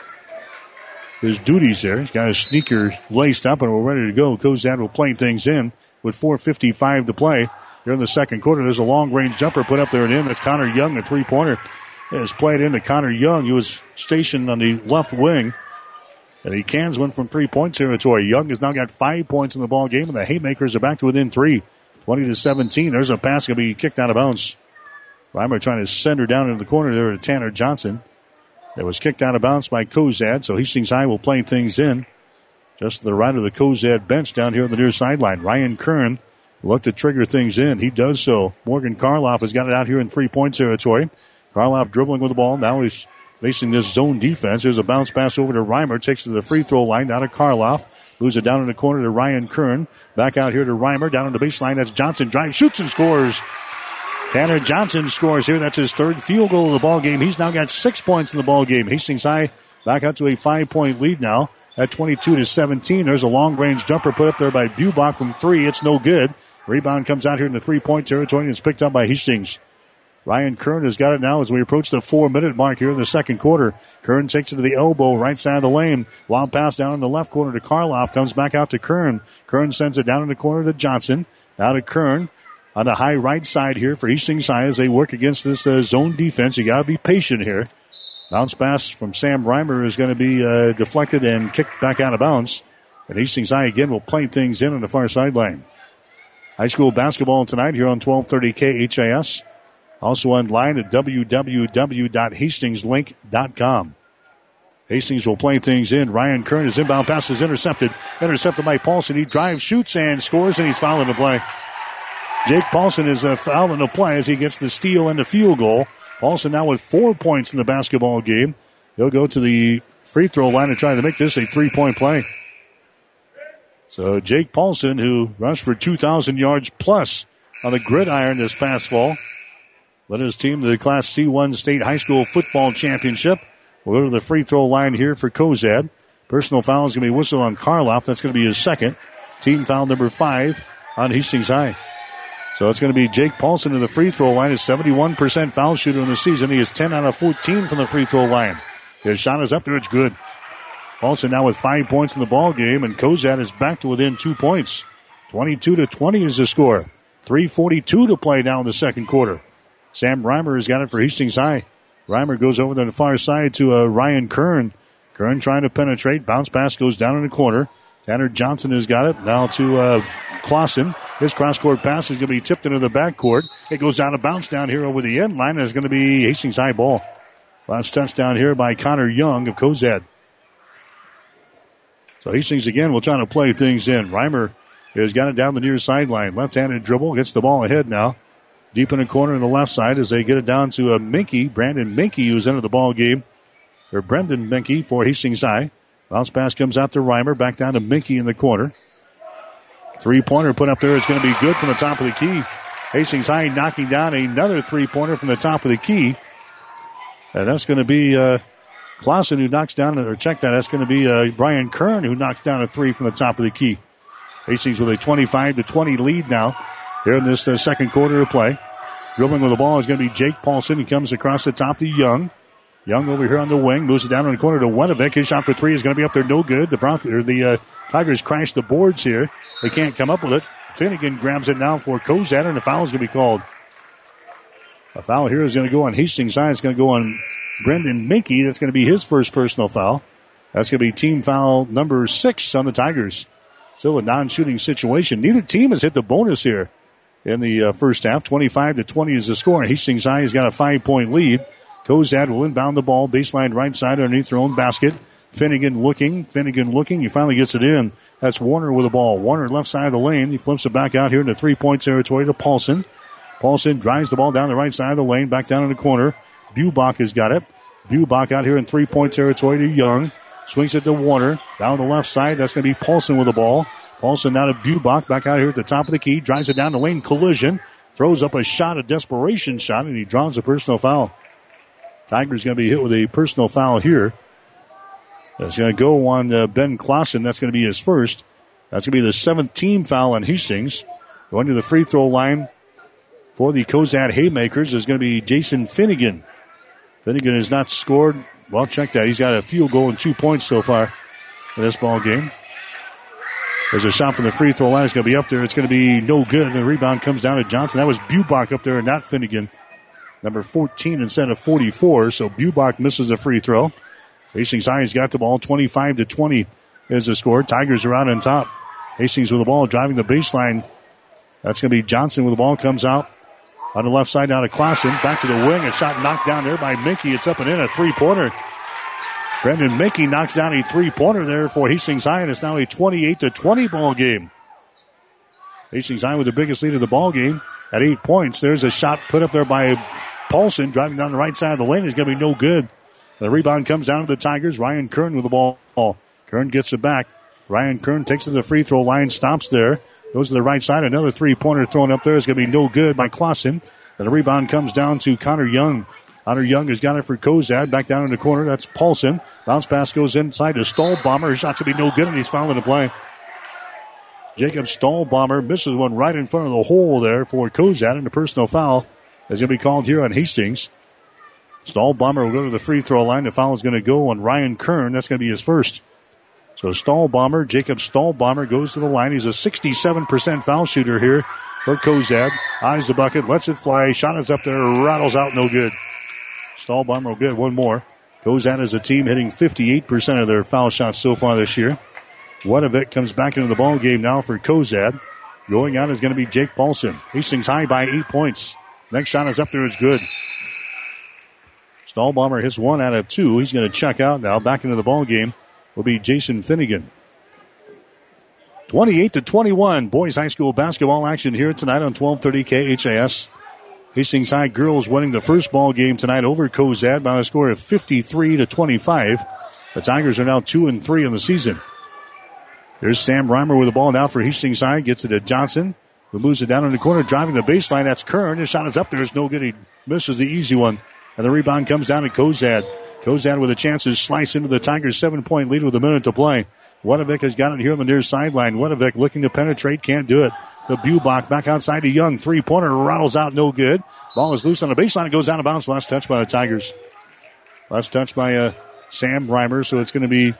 his duties there. He's got his sneaker laced up and we're ready to go. Cozad will play things in with four fifty-five to play. Here in the second quarter, there's a long-range jumper put up there and in. That's Connor Young, a three-pointer. It is played into Connor Young, who was stationed on the left wing. And he cans one from three-point territory. Young has now got five points in the ball game, and the Haymakers are back to within three. twenty to seventeen. There's a pass going to be kicked out of bounds. Reimer trying to send her down into the corner there to Tanner Johnson. It was kicked out of bounds by Cozad, so Hastings High will play things in. Just to the right of the Cozad bench down here on the near sideline. Ryan Kern looked to trigger things in. He does so. Morgan Karloff has got it out here in three-point territory. Karloff dribbling with the ball. Now he's facing this zone defense. There's a bounce pass over to Reimer. Takes it to the free throw line down to Karloff. Moves it down in the corner to Ryan Kern. Back out here to Reimer. Down on the baseline. That's Johnson. Drives, shoots, and scores. Tanner Johnson scores here. That's his third field goal of the ball game. He's now got six points in the ball game. Hastings High back out to a five-point lead now at twenty-two to seventeen. There's a long-range jumper put up there by Bubach from three. It's no good. Rebound comes out here in the three-point territory and it's picked up by Hastings. Ryan Kern has got it now as we approach the four-minute mark here in the second quarter. Kern takes it to the elbow, right side of the lane. Long pass down in the left corner to Karloff. Comes back out to Kern. Kern sends it down in the corner to Johnson. Now to Kern on the high right side here for Hastings High as they work against this uh, zone defense. You got to be patient here. Bounce pass from Sam Reimer is going to be uh, deflected and kicked back out of bounds. And Hastings High again will play things in on the far sideline. High school basketball tonight here on twelve thirty K H A S. Also online at w w w dot hastings link dot com. Hastings will play things in. Ryan Kern, his inbound pass is intercepted. Intercepted by Paulson. He drives, shoots, and scores, and he's fouling the play. Jake Paulson is uh, fouling the play as he gets the steal and the field goal. Paulson now with four points in the basketball game. He'll go to the free throw line and try to make this a three-point play. So Jake Paulson, who rushed for two thousand yards plus on the gridiron this past fall, led his team to the Class C one State High School Football Championship. We'll go to the free throw line here for Cozad. Personal foul is going to be whistled on Karloff. That's going to be his second. Team foul number five on Hastings High. So it's going to be Jake Paulson to the free throw line. His seventy-one percent foul shooter in the season. He is ten out of fourteen from the free throw line. His shot is up there. It's good. Paulson now with five points in the ball game, and Cozad is back to within two points. twenty-two to twenty is the score. three forty-two to play now in the second quarter. Sam Reimer has got it for Hastings High. Reimer goes over to the far side to uh, Ryan Kern. Kern trying to penetrate. Bounce pass goes down in the corner. Tanner Johnson has got it. Now to uh, Clausen. His cross-court pass is going to be tipped into the backcourt. It goes down a bounce down here over the end line. And it's going to be Hastings High ball. Last touchdown here by Connor Young of Cozad. So Hastings again will try to play things in. Reimer has got it down the near sideline. Left-handed dribble. Gets the ball ahead now. Deep in the corner on the left side as they get it down to a Minky. Brandon Minky, who's into the ball game. Or Brendan Minky for Hastings High. Bounce pass comes out to Reimer. Back down to Minky in the corner. Three-pointer put up there. It's going to be good from the top of the key. Hastings High knocking down another three-pointer from the top of the key. And that's going to be uh, Clausen who knocks down, or check that. That's going to be uh, Brian Kern who knocks down a three from the top of the key. Hastings with a twenty-five to twenty lead now here in this uh, second quarter of play. Dribbling with the ball is going to be Jake Paulson. He comes across the top to Young. Young over here on the wing. Moves it down in the corner to Wedebeck. His shot for three is going to be up there. No good. The Bron- or the uh, Tigers crash the boards here. They can't come up with it. Finnegan grabs it now for Cozad, and a foul is going to be called. A foul here is going to go on Hastings High. It's going to go on Brendan Minky. That's going to be his first personal foul. That's going to be team foul number six on the Tigers. Still a non-shooting situation. Neither team has hit the bonus here. in the uh, first half. twenty-five to twenty is the score. Hastings High has got a five-point lead. Cozad will inbound the ball, baseline right side underneath their own basket. Finnegan looking, Finnegan looking. He finally gets it in. That's Warner with the ball. Warner left side of the lane. He flips it back out here into three-point territory to Paulson. Paulson drives the ball down the right side of the lane, back down in the corner. Bubach has got it. Bubach out here in three-point territory to Young. Swings it to Warner. Down the left side, that's going to be Paulson with the ball. Paulson now to Bubach, back out here at the top of the key. Drives it down the lane, collision. Throws up a shot, a desperation shot, and he draws a personal foul. Tigers going to be hit with a personal foul here. That's going to go on uh, Ben Clausen. That's going to be his first. That's going to be the seventh team foul on Hastings. Going to the free throw line for the Cozad Haymakers is going to be Jason Finnegan. Finnegan has not scored. Well, check that. He's got a field goal and two points so far in this ball game. There's a shot from the free throw line. It's going to be up there. It's going to be no good. And the rebound comes down to Johnson. That was Bubach up there and not Finnegan. Number fourteen instead of forty-four. So Bubach misses the free throw. Hastings High has got the ball. twenty-five to twenty is the score. Tigers are out on top. Hastings with the ball driving the baseline. That's going to be Johnson with the ball. Comes out on the left side down to Clausen. Back to the wing. A shot knocked down there by Minky. It's up and in. A three-pointer. Brendan Minky knocks down a three-pointer there for Hastings High, and it's now a twenty-eight to twenty ball game. Hastings High with the biggest lead of the ball game at eight points. There's a shot put up there by Paulson driving down the right side of the lane. Is going to be no good. The rebound comes down to the Tigers. Ryan Kern with the ball. Kern gets it back. Ryan Kern takes it to the free throw line, stops there. Goes to the right side. Another three-pointer thrown up there is going to be no good by Clausen. And the rebound comes down to Connor Young. Connor Young has got it for Cozad. Back down in the corner. That's Paulson. Bounce pass goes inside to Stahlbomber. His shot's going to be no good, and he's fouling the play. Jacob Stahlbomber misses one right in front of the hole there for Cozad, and the personal foul is going to be called here on Hastings. Stahlbomber will go to the free throw line. The foul is going to go on Ryan Kern. That's going to be his first. So Stahlbomber, Jacob Stahlbomber goes to the line. He's a sixty-seven percent foul shooter here for Cozad. Eyes the bucket, lets it fly. Shot is up there, rattles out, no good. Stahlbomber will get one more. Cozad as a team hitting fifty-eight percent of their foul shots so far this year. Wedovich comes back into the ball game now for Cozad. Going out is going to be Jake Paulson. Hastings High by eight points. Next shot is up there, it's good. Stahlbomber hits one out of two. He's going to check out now. Back into the ball game will be Jason Finnegan. twenty-eight to twenty-one. Boys High School basketball action here tonight on twelve thirty K H A S. Hastings High girls winning the first ball game tonight over Cozad by a score of fifty-three to twenty-five. The Tigers are now two and three in the season. There's Sam Reimer with the ball now for Hastings High. Gets it to Johnson, who moves it down in the corner, driving the baseline. That's Kern. His shot is up there. It's no good. He misses the easy one. And the rebound comes down to Cozad. Cozad with a chance to slice into the Tigers' seven-point lead with a minute to play. Wedovich has got it here on the near sideline. Wedovich looking to penetrate, can't do it. The Bubach back outside to Young. Three-pointer rattles out, no good. Ball is loose on the baseline. It goes down of bounds. Last touch by the Tigers. Last touch by uh, Sam Reimer. So it's going to be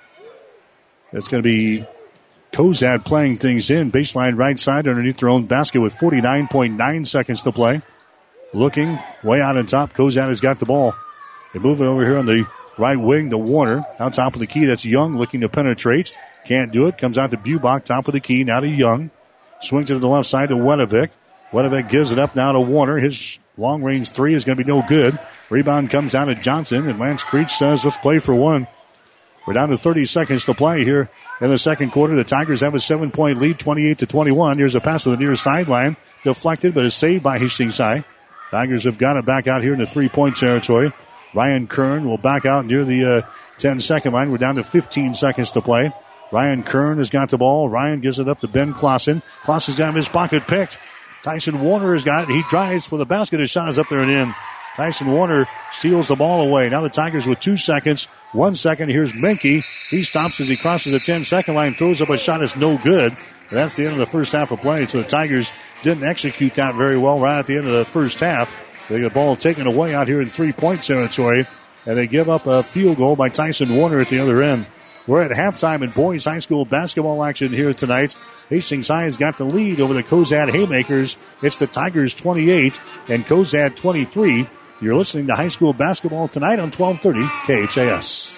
it's going to be Cozad playing things in. Baseline right side underneath their own basket with forty-nine point nine seconds to play. Looking way out on top. Cozad has got the ball. They move it over here on the right wing to Warner. On top of the key, that's Young looking to penetrate. Can't do it. Comes out to Bubach, top of the key. Now to Young. Swings it to the left side to Wedovich. Wedovich gives it up now to Warner. His long-range three is going to be no good. Rebound comes down to Johnson, and Lance Creech says, let's play for one. We're down to thirty seconds to play here in the second quarter. The Tigers have a seven-point lead, twenty-eight to twenty-one. Here's a pass to the near sideline. Deflected, but is saved by Hastings High. Tigers have got it back out here in the three-point territory. Ryan Kern will back out near the uh, ten-second line. We're down to fifteen seconds to play. Ryan Kern has got the ball. Ryan gives it up to Ben Clausen. Clausen's got his pocket picked. Tyson Warner has got it. He drives for the basket. His shot is up there and in. Tyson Warner steals the ball away. Now the Tigers with two seconds. One second. Here's Menke. He stops as he crosses the ten-second line. Throws up a shot. It's no good. And that's the end of the first half of play. So the Tigers didn't execute that very well right at the end of the first half. They get the ball taken away out here in three-point territory. And they give up a field goal by Tyson Warner at the other end. We're at halftime in boys high school basketball action here tonight. Hastings High has got the lead over the Cozad Haymakers. It's the Tigers twenty-eight and Cozad twenty-three. You're listening to high school basketball tonight on twelve thirty K H A S.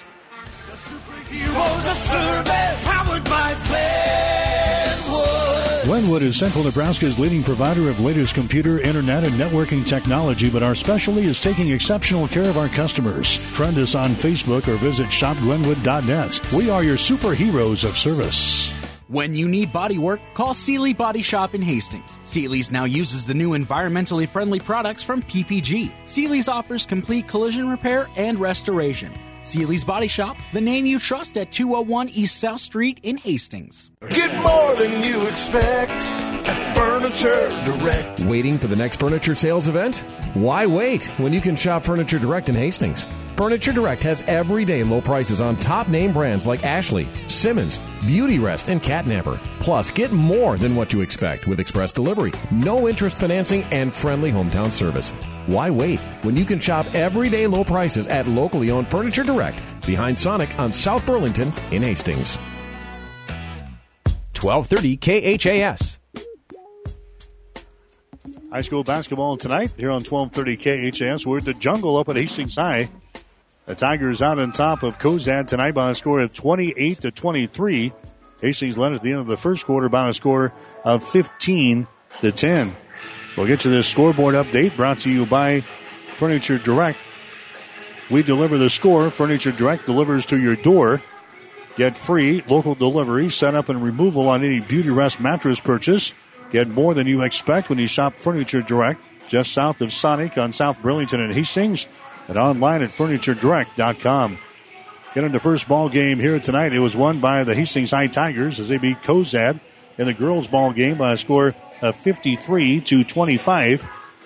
Glenwood is Central Nebraska's leading provider of latest computer, internet, and networking technology, but our specialty is taking exceptional care of our customers. Friend us on Facebook or visit shop glenwood dot net. We are your superheroes of service. When you need body work, call Seeley Body Shop in Hastings. Seeley's now uses the new environmentally friendly products from P P G. Seeley's offers complete collision repair and restoration. Seeley's Body Shop, the name you trust at two oh one East South Street in Hastings. Get more than you expect at Furniture Direct. Waiting for the next furniture sales event? Why wait when you can shop Furniture Direct in Hastings? Furniture Direct has everyday low prices on top name brands like Ashley, Simmons, Beauty Rest, and Catnapper. Plus, get more than what you expect with express delivery, no interest financing, and friendly hometown service. Why wait when you can shop everyday low prices at locally owned Furniture Direct behind Sonic on South Burlington in Hastings. twelve thirty K H A S. High school basketball tonight here on twelve thirty K H A S. We're at the Jungle up at Hastings High. The Tigers out on top of Cozad tonight by a score of twenty-eight to twenty-three. Hastings led at the end of the first quarter by a score of fifteen to ten. We'll get you this scoreboard update brought to you by Furniture Direct. We deliver the score. Furniture Direct delivers to your door. Get free local delivery, setup, and removal on any Beauty Rest mattress purchase. Get more than you expect when you shop Furniture Direct, just south of Sonic on South Burlington and Hastings, and online at furniture direct dot com. Get into first ball game here tonight. It was won by the Hastings High Tigers as they beat Cozad in the girls' ball game by a score of fifty-three to twenty-five.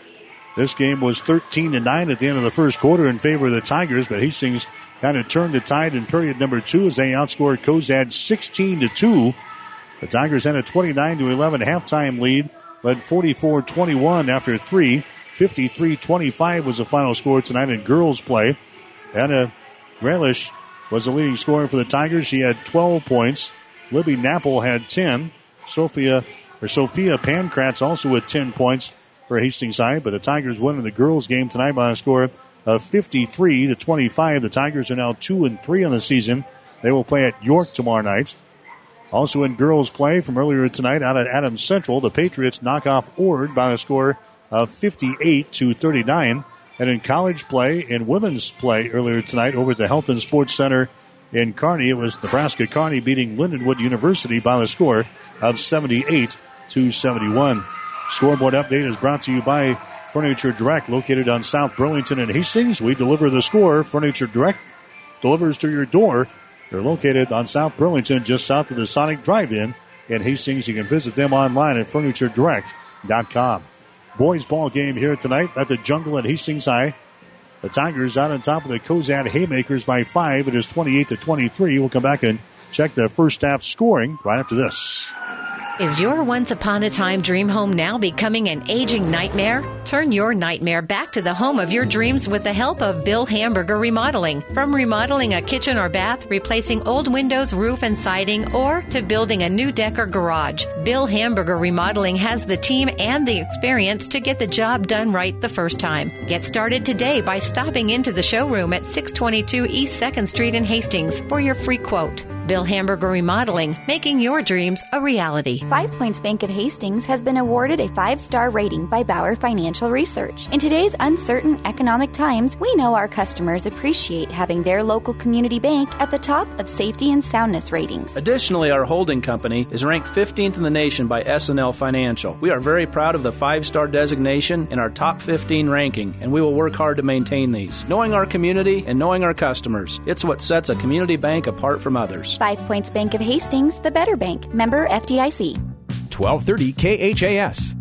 This game was thirteen to nine at the end of the first quarter in favor of the Tigers, but Hastings kind of turned the tide in period number two as they outscored Cozad sixteen to two. The Tigers had a twenty-nine to eleven halftime lead, led forty-four twenty-one after three. fifty-three twenty-five was the final score tonight in girls play. Anna Grelish was the leading scorer for the Tigers. She had twelve points. Libby Napple had ten. Sophia or Sophia Pankratz also with ten points for Hastings High, but the Tigers win in the girls game tonight by a score of fifty-three to twenty-five. The Tigers are now two and three on the season. They will play at York tomorrow night. Also in girls play from earlier tonight out at Adams Central, the Patriots knock off Ord by a score of fifty-eight to thirty-nine. And in college play, in women's play earlier tonight over at the Helton Sports Center in Kearney, it was Nebraska Kearney beating Lindenwood University by a score of seventy-eight to seventy-one. Scoreboard update is brought to you by Furniture Direct, located on South Burlington and Hastings. We deliver the score. Furniture Direct delivers to your door. They're located on South Burlington, just south of the Sonic Drive-In in Hastings. You can visit them online at furniture direct dot com. Boys ball game here tonight at the Jungle at Hastings High. The Tigers out on top of the Cozad Haymakers by five. It is twenty-eight to twenty-three. We'll come back and check the first half scoring right after this. Is your once-upon-a-time dream home now becoming an aging nightmare? Turn your nightmare back to the home of your dreams with the help of Bill Hamburger Remodeling. From remodeling a kitchen or bath, replacing old windows, roof, and siding, or to building a new deck or garage, Bill Hamburger Remodeling has the team and the experience to get the job done right the first time. Get started today by stopping into the showroom at six twenty-two East second Street in Hastings for your free quote. Bill Hamburger Remodeling, making your dreams a reality. Five Points Bank of Hastings has been awarded a five-star rating by Bauer Financial Research. In today's uncertain economic times, we know our customers appreciate having their local community bank at the top of safety and soundness ratings. Additionally, our holding company is ranked fifteenth in the nation by S and L Financial. We are very proud of the five-star designation in our top fifteen ranking, and we will work hard to maintain these. Knowing our community and knowing our customers, it's what sets a community bank apart from others. Five Points Bank of Hastings, the better bank. Member F D I C. twelve thirty K H A S.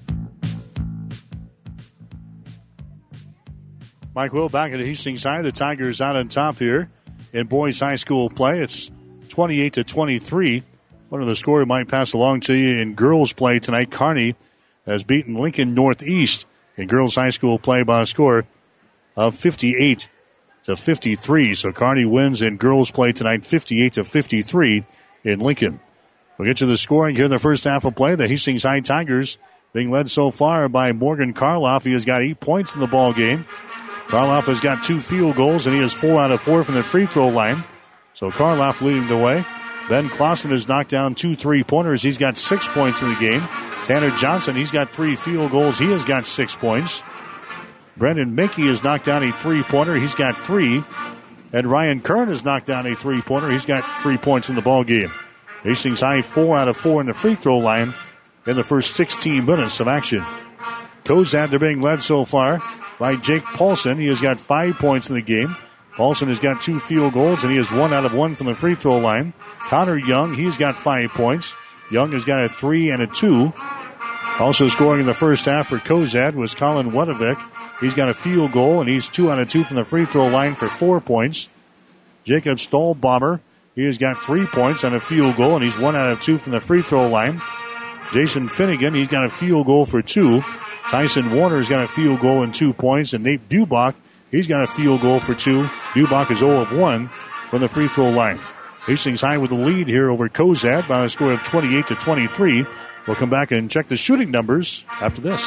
Mike Will back at Hastings High. The Tigers out on top here in boys high school play. It's twenty-eight to twenty-three. One of the score we might pass along to you in girls play tonight. Kearney has beaten Lincoln Northeast in girls high school play by a score of fifty-eight to fifty-three. So Kearney wins in girls play tonight, fifty-eight to fifty-three in Lincoln. We'll get you the scoring here in the first half of play. The Hastings High Tigers being led so far by Morgan Karloff. He has got eight points in the ball game. Karloff has got two field goals, and he has four out of four from the free throw line. So Karloff leading the way. Ben Clausen has knocked down two three-pointers. He's got six points in the game. Tanner Johnson, he's got three field goals. He has got six points. Brendan Mickey has knocked down a three-pointer. He's got three. And Ryan Kern has knocked down a three-pointer. He's got three points in the ball game. Hastings High, four out of four in the free throw line in the first sixteen minutes of action. Cozad, they're being led so far by Jake Paulson. He has got five points in the game. Paulson has got two field goals, and he is one out of one from the free throw line. Connor Young, he's got five points. Young has got a three and a two. Also scoring in the first half for Cozad was Colin Wedovic. He's got a field goal, and he's two out of two from the free throw line for four points. Jacob Stahlbomber, he has got three points and a field goal, and he's one out of two from the free throw line. Jason Finnegan, he's got a field goal for two. Tyson Warner's got a field goal and two points, and Nate Dubach, he's got a field goal for two. Dubach is zero of one from the free throw line. Hastings High with the lead here over Cozad by a score of twenty-eight to twenty-three. We'll come back and check the shooting numbers after this.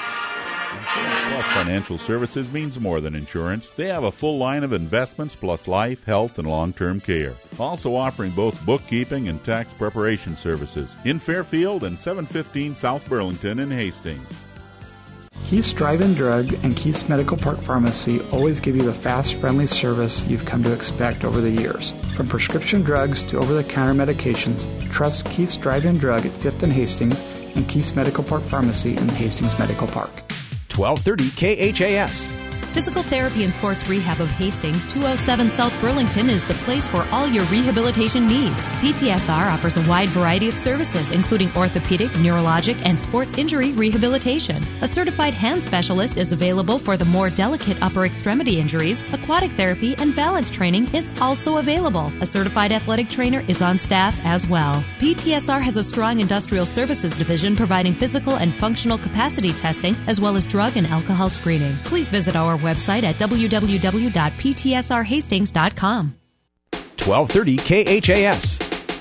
Plus Financial Services means more than insurance. They have a full line of investments plus life, health, and long-term care. Also offering both bookkeeping and tax preparation services in Fairfield and seven fifteen South Burlington in Hastings. Keith's Drive-In Drug and Keith's Medical Park Pharmacy always give you the fast, friendly service you've come to expect over the years. From prescription drugs to over-the-counter medications, trust Keith's Drive-In Drug at fifth and Hastings and Keith's Medical Park Pharmacy in Hastings Medical Park. twelve thirty K H A S. Physical Therapy and Sports Rehab of Hastings, two oh seven South Burlington is the place for all your rehabilitation needs. P T S R offers a wide variety of services, including orthopedic, neurologic, and sports injury rehabilitation. A certified hand specialist is available for the more delicate upper extremity injuries. Aquatic therapy and balance training is also available. A certified athletic trainer is on staff as well. P T S R has a strong industrial services division providing physical and functional capacity testing, as well as drug and alcohol screening. Please visit our website at w w w dot p t s r hastings dot com. twelve thirty K H A S.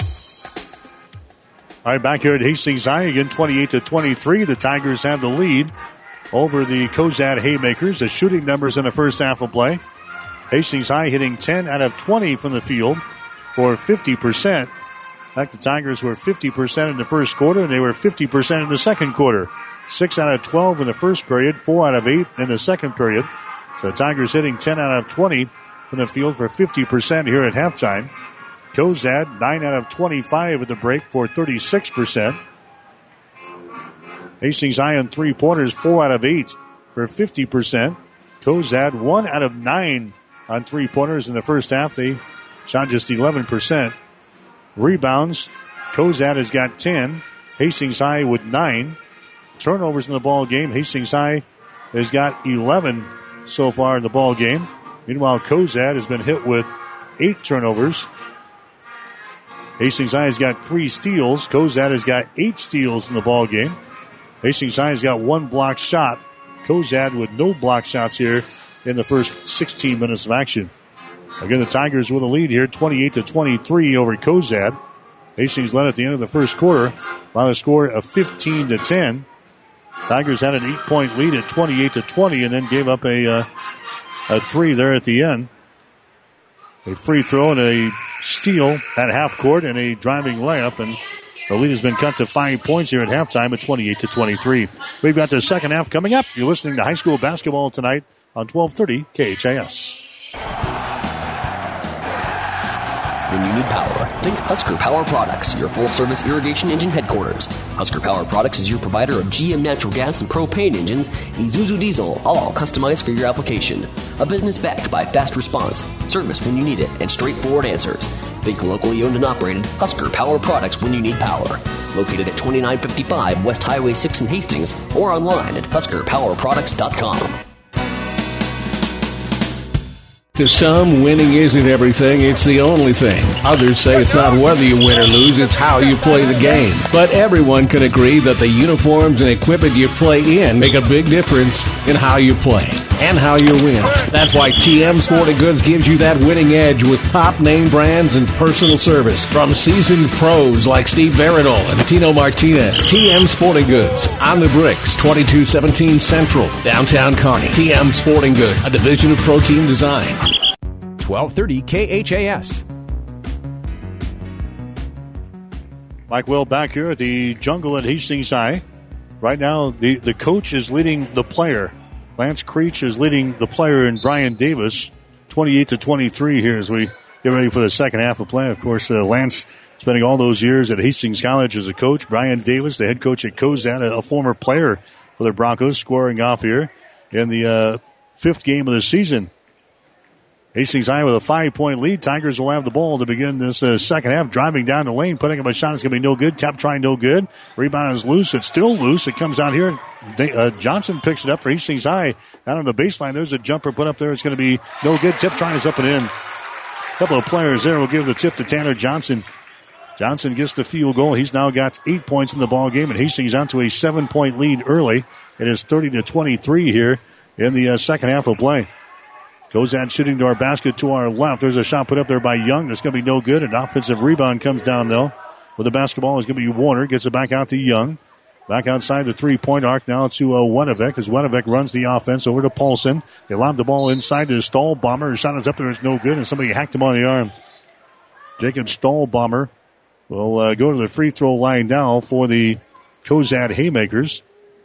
All right, back here at Hastings High again, twenty-eight to twenty-three. The Tigers have the lead over the Cozad Haymakers. The shooting numbers in the first half of play. Hastings High hitting ten out of twenty from the field for fifty percent. In fact, the Tigers were fifty percent in the first quarter, and they were fifty percent in the second quarter. six out of twelve in the first period, four out of eight in the second period. So the Tigers hitting ten out of twenty from the field for fifty percent here at halftime. Cozad, nine out of twenty-five at the break for thirty-six percent. Hastings High on three-pointers, four out of eight for fifty percent. Cozad, one out of nine on three-pointers in the first half. They shot just eleven percent. Rebounds, Cozad has got ten. Hastings High with nine. Turnovers in the ball game. Hastings High has got eleven so far in the ball game. Meanwhile, Cozad has been hit with eight turnovers. Hastings High has got three steals. Cozad has got eight steals in the ball game. Hastings High has got one block shot. Cozad with no block shots here in the first sixteen minutes of action. Again, the Tigers with a lead here, twenty-eight to twenty-three over Cozad. Hastings led at the end of the first quarter by a score of fifteen to ten. Tigers had an eight-point lead at twenty-eight to twenty, and then gave up a uh, a three there at the end. A free throw and a steal at half court and a driving layup, and the lead has been cut to five points here at halftime at twenty-eight to twenty-three. We've got the second half coming up. You're listening to high school basketball tonight on twelve thirty K H A S. When you need power, think Husker Power Products, your full-service irrigation engine headquarters. Husker Power Products is your provider of G M natural gas and propane engines, Isuzu diesel, all customized for your application. A business backed by fast response, service when you need it, and straightforward answers. Think locally owned and operated Husker Power Products when you need power. Located at twenty-nine fifty-five West Highway six in Hastings, or online at husker power products dot com. To some, winning isn't everything, it's the only thing. Others say it's not whether you win or lose, it's how you play the game. But everyone can agree that the uniforms and equipment you play in make a big difference in how you play and how you win. That's why T M Sporting Goods gives you that winning edge with top name brands and personal service from seasoned pros like Steve Veridol and Tino Martinez. T M Sporting Goods on the bricks, twenty-two seventeen Central, downtown Kearney. T M Sporting Goods, a division of Protein Design. twelve thirty K H A S. Mike Will back here at the Jungle at Hastings High. Right now, the, the coach is leading the player. Lance Creech is leading the player in Brian Davis, twenty-eight to twenty-three here as we get ready for the second half of play. Of course, uh, Lance spending all those years at Hastings College as a coach. Brian Davis, the head coach at Cozad, a, a former player for the Broncos, scoring off here in the uh, fifth game of the season. Hastings High with a five-point lead. Tigers will have the ball to begin this uh, second half. Driving down the lane, putting up a shot. It's going to be no good. Tap try, no good. Rebound is loose. It's still loose. It comes out here. Uh, Johnson picks it up for Hastings High. Down on the baseline, there's a jumper put up there. It's going to be no good. Tip try is up and in. A couple of players there will give the tip to Tanner Johnson. Johnson gets the field goal. He's now got eight points in the ball game, and Hastings onto a seven-point lead early. It is thirty to twenty-three here in the uh, second half of play. Cozad shooting to our basket to our left. There's a shot put up there by Young. That's going to be no good. An offensive rebound comes down, though. With the basketball is going to be Warner. Gets it back out to Young. Back outside the three-point arc now to uh, Wenovec as Wenovec runs the offense over to Paulson. They lob the ball inside to Stahlbomber. His shot is up there. It's no good, and somebody hacked him on the arm. Jacob Stahlbomber will uh, go to the free throw line now for the Cozad Haymakers.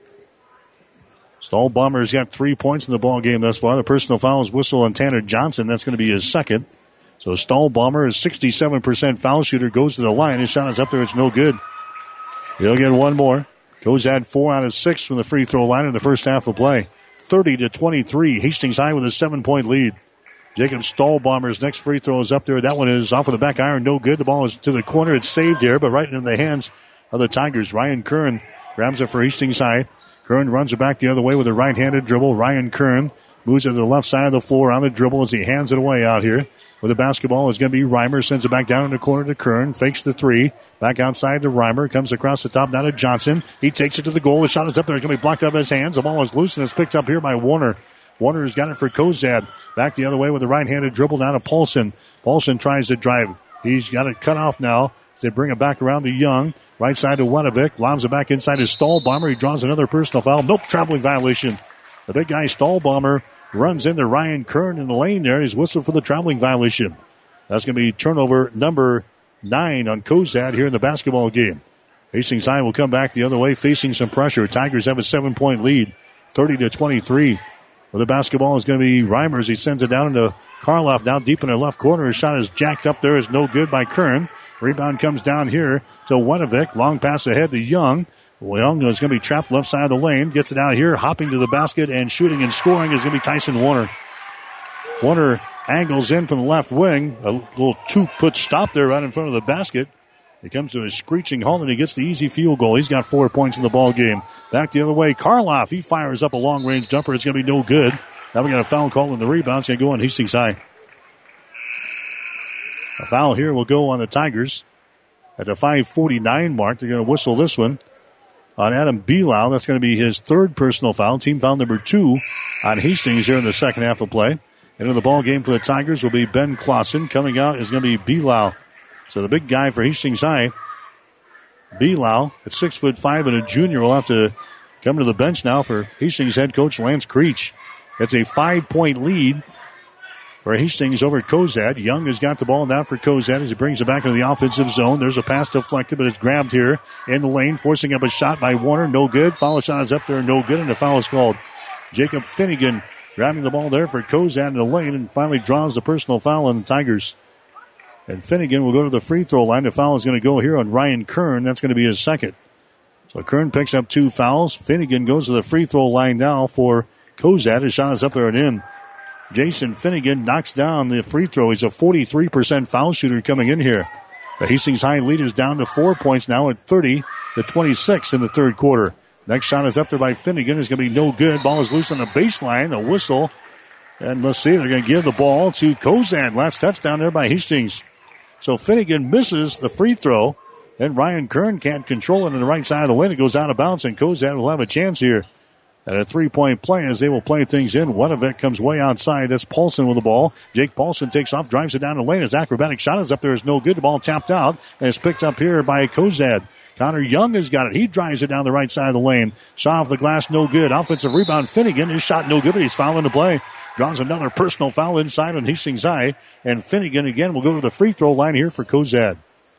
Stahlbomber's got three points in the ball game thus far. The personal foul is whistle on Tanner Johnson. That's going to be his second. So Stahlbomber is sixty-seven percent foul shooter, goes to the line. His shot is up there. It's no good. He'll get one more. Cozad four out of six from the free throw line in the first half of play. thirty to twenty-three. Hastings High with a seven-point lead. Jacob Stahlbomber's next free throw is up there. That one is off of the back iron. No good. The ball is to the corner. It's saved here, but right in the hands of the Tigers. Ryan Kern grabs it for Hastings High. Kern runs it back the other way with a right-handed dribble. Ryan Kern moves it to the left side of the floor on the dribble as he hands it away out here. With the basketball is going to be Reimer. Sends it back down in the corner to Kern. Fakes the three. Back outside to Reimer. Comes across the top down to Johnson. He takes it to the goal. The shot is up there. It's going to be blocked out of his hands. The ball is loose and it's picked up here by Warner. Warner's got it for Cozad. Back the other way with a right-handed dribble down to Paulson. Paulson tries to drive. He's got it cut off now. They bring it back around to Young. Right side to Wenovec. Lobs it back inside to Stahlbomber. He draws another personal foul. Nope, traveling violation. The big guy Stahlbomber runs into Ryan Kern in the lane there. He's whistled for the traveling violation. That's going to be turnover number nine on Cozad here in the basketball game. Hastings High will come back the other way, facing some pressure. Tigers have a seven-point lead, thirty to twenty-three. With the basketball is going to be Reimers. He sends it down into Karloff, down deep in the left corner. His shot is jacked up there. Is no good by Kern. Rebound comes down here to Wenovec. Long pass ahead to Young. Young is going to be trapped left side of the lane. Gets it out here, hopping to the basket and shooting and scoring is going to be Tyson Warner. Warner angles in from the left wing. A little two-foot stop there right in front of the basket. He comes to a screeching halt and he gets the easy field goal. He's got four points in the ball game. Back the other way, Karloff. He fires up a long-range jumper. It's going to be no good. Now we got a foul call in the rebound. It's going to go on Hastings High. A foul here will go on the Tigers at the five forty-nine mark. They're going to whistle this one on Adam Belau. That's going to be his third personal foul. Team foul number two on Hastings here in the second half of play. Into the ball game for the Tigers will be Ben Clausen. Coming out is going to be Belau. So the big guy for Hastings High, Belau, at six foot five and a junior, will have to come to the bench now for Hastings head coach Lance Creech. It's a five-point lead for Hastings over at Cozad. Young has got the ball now for Cozad as he brings it back into the offensive zone. There's a pass deflected, but it's grabbed here in the lane, forcing up a shot by Warner. No good. Foul shot is up there, no good, and the foul is called. Jacob Finnegan grabbing the ball there for Cozad in the lane and finally draws the personal foul on the Tigers. And Finnegan will go to the free throw line. The foul is going to go here on Ryan Kern. That's going to be his second. So Kern picks up two fouls. Finnegan goes to the free throw line now for Cozad. His shot is up there and in. Jason Finnegan knocks down the free throw. He's a forty-three percent foul shooter coming in here. The Hastings High lead is down to four points now at thirty to twenty-six in the third quarter. Next shot is up there by Finnegan. It's going to be no good. Ball is loose on the baseline. A whistle. And let's see, they're going to give the ball to Cozad. Last touchdown there by Hastings. So Finnegan misses the free throw. And Ryan Kern can't control it on the right side of the lane. It goes out of bounds, and Cozad will have a chance here. At a three-point play as they will play things in. One of it comes way outside. That's Paulson with the ball. Jake Paulson takes off, drives it down the lane. His acrobatic shot is up there. Is no good. The ball tapped out, and it's picked up here by Cozad. Connor Young has got it. He drives it down the right side of the lane. Shot off the glass, no good. Offensive rebound, Finnegan. His shot no good, but he's fouling the play. Draws another personal foul inside on Hastings High. And Finnegan again will go to the free throw line here for Cozad.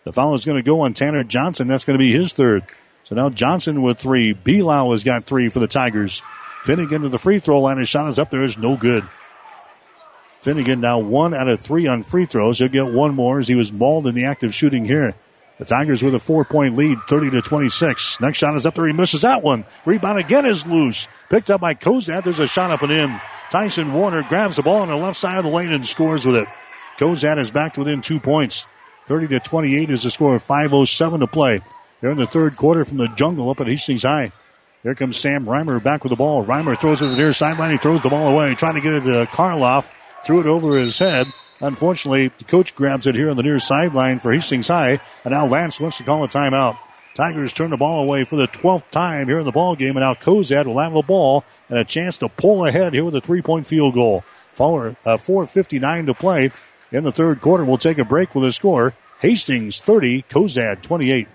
The foul is going to go on Tanner Johnson. That's going to be his third. So now Johnson with three. Belau has got three for the Tigers. Finnegan to the free throw line. His shot is up there. Is no good. Finnegan now one out of three on free throws. He'll get one more as he was mauled in the act of shooting here. The Tigers with a four-point lead, thirty to twenty-six. Next shot is up there. He misses that one. Rebound again is loose. Picked up by Kozad. There's a shot up and in. Tyson Warner grabs the ball on the left side of the lane and scores with it. Kozad is back to within two points. thirty to twenty-eight is the score. five oh seven to play. They're in the third quarter from the jungle up at Hastings High. Here comes Sam Reimer back with the ball. Reimer throws it to the near sideline. He throws the ball away, trying to get it to Karloff. Threw it over his head. Unfortunately, the coach grabs it here on the near sideline for Hastings High. And now Lance wants to call a timeout. Tigers turn the ball away for the twelfth time here in the ball game. And now Kozad will have the ball and a chance to pull ahead here with a three-point field goal. four fifty-nine to play in the third quarter. We'll take a break with a score. Hastings thirty, Kozad twenty-eight.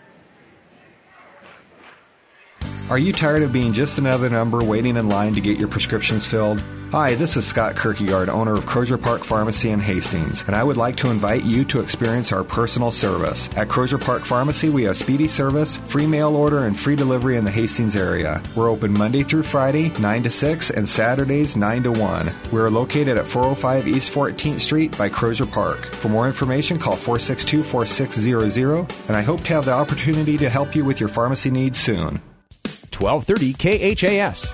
Are you tired of being just another number waiting in line to get your prescriptions filled? Hi, this is Scott Kierkegaard, owner of Crozier Park Pharmacy in Hastings, and I would like to invite you to experience our personal service. At Crozier Park Pharmacy, we have speedy service, free mail order, and free delivery in the Hastings area. We're open Monday through Friday, nine to six, and Saturdays, nine to one. We're located at four oh five East fourteenth Street by Crozier Park. For more information, call four six two, four six zero zero, and I hope to have the opportunity to help you with your pharmacy needs soon. twelve thirty K H A S.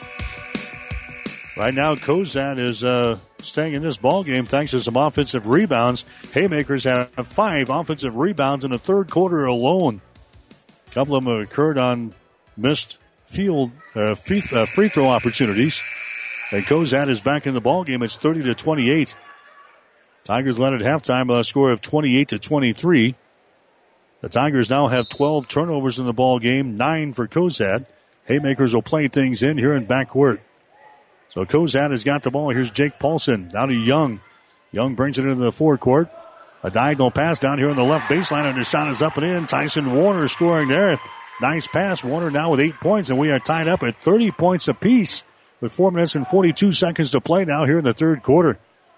Right now, Kozad is uh, staying in this ball game thanks to some offensive rebounds. Haymakers have five offensive rebounds in the third quarter alone. A couple of them have occurred on missed field uh, free, uh, free throw opportunities. And Kozad is back in the ball game. It's thirty to twenty-eight. Tigers led at halftime by a score of twenty-eight to twenty-three. The Tigers now have twelve turnovers in the ball game, nine for Kozad. Haymakers will play things in here in backcourt. So Kozad has got the ball. Here's Jake Paulson down to Young. Young brings it into the forecourt. A diagonal pass down here on the left baseline, and the shot is up and in. Tyson Warner scoring there. Nice pass. Warner now with eight points, and we are tied up at thirty points apiece with four minutes and forty-two seconds to play now here in the third quarter.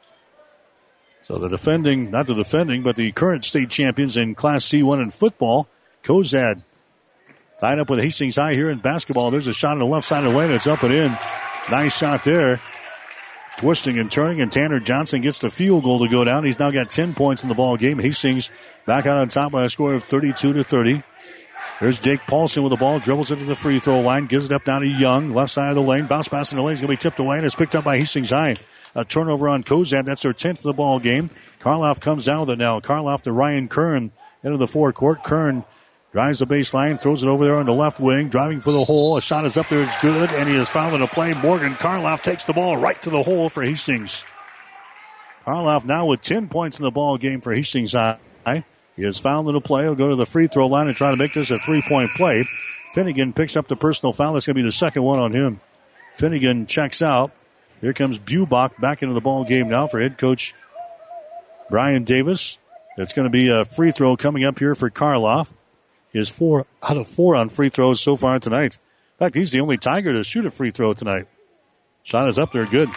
So the defending, not the defending, but the current state champions in Class C one in football, Kozad, tied up with Hastings High here in basketball. There's a shot on the left side of the lane. It's up and in. Nice shot there. Twisting and turning, and Tanner Johnson gets the field goal to go down. He's now got ten points in the ball game. Hastings back out on top by a score of thirty-two to thirty. There's Jake Paulson with the ball, dribbles into the free throw line, gives it up down to Young, left side of the lane. Bounce pass in the lane is going to be tipped away, and it's picked up by Hastings High. A turnover on Kozad. That's their tenth of the ball game. Karloff comes down with it now. Karloff to Ryan Kern into the forecourt. Kern drives the baseline, throws it over there on the left wing, driving for the hole. A shot is up there, it's good, and he is fouled in a play. Morgan Karloff takes the ball right to the hole for Hastings. Karloff now with ten points in the ball game for Hastings High. He is fouled in a play. He'll go to the free throw line and try to make this a three-point play. Finnegan picks up the personal foul. That's going to be the second one on him. Finnegan checks out. Here comes Bubach back into the ball game now for head coach Brian Davis. It's going to be a free throw coming up here for Karloff. He is four out of four on free throws so far tonight. In fact, he's the only Tiger to shoot a free throw tonight. Shot is up there, good.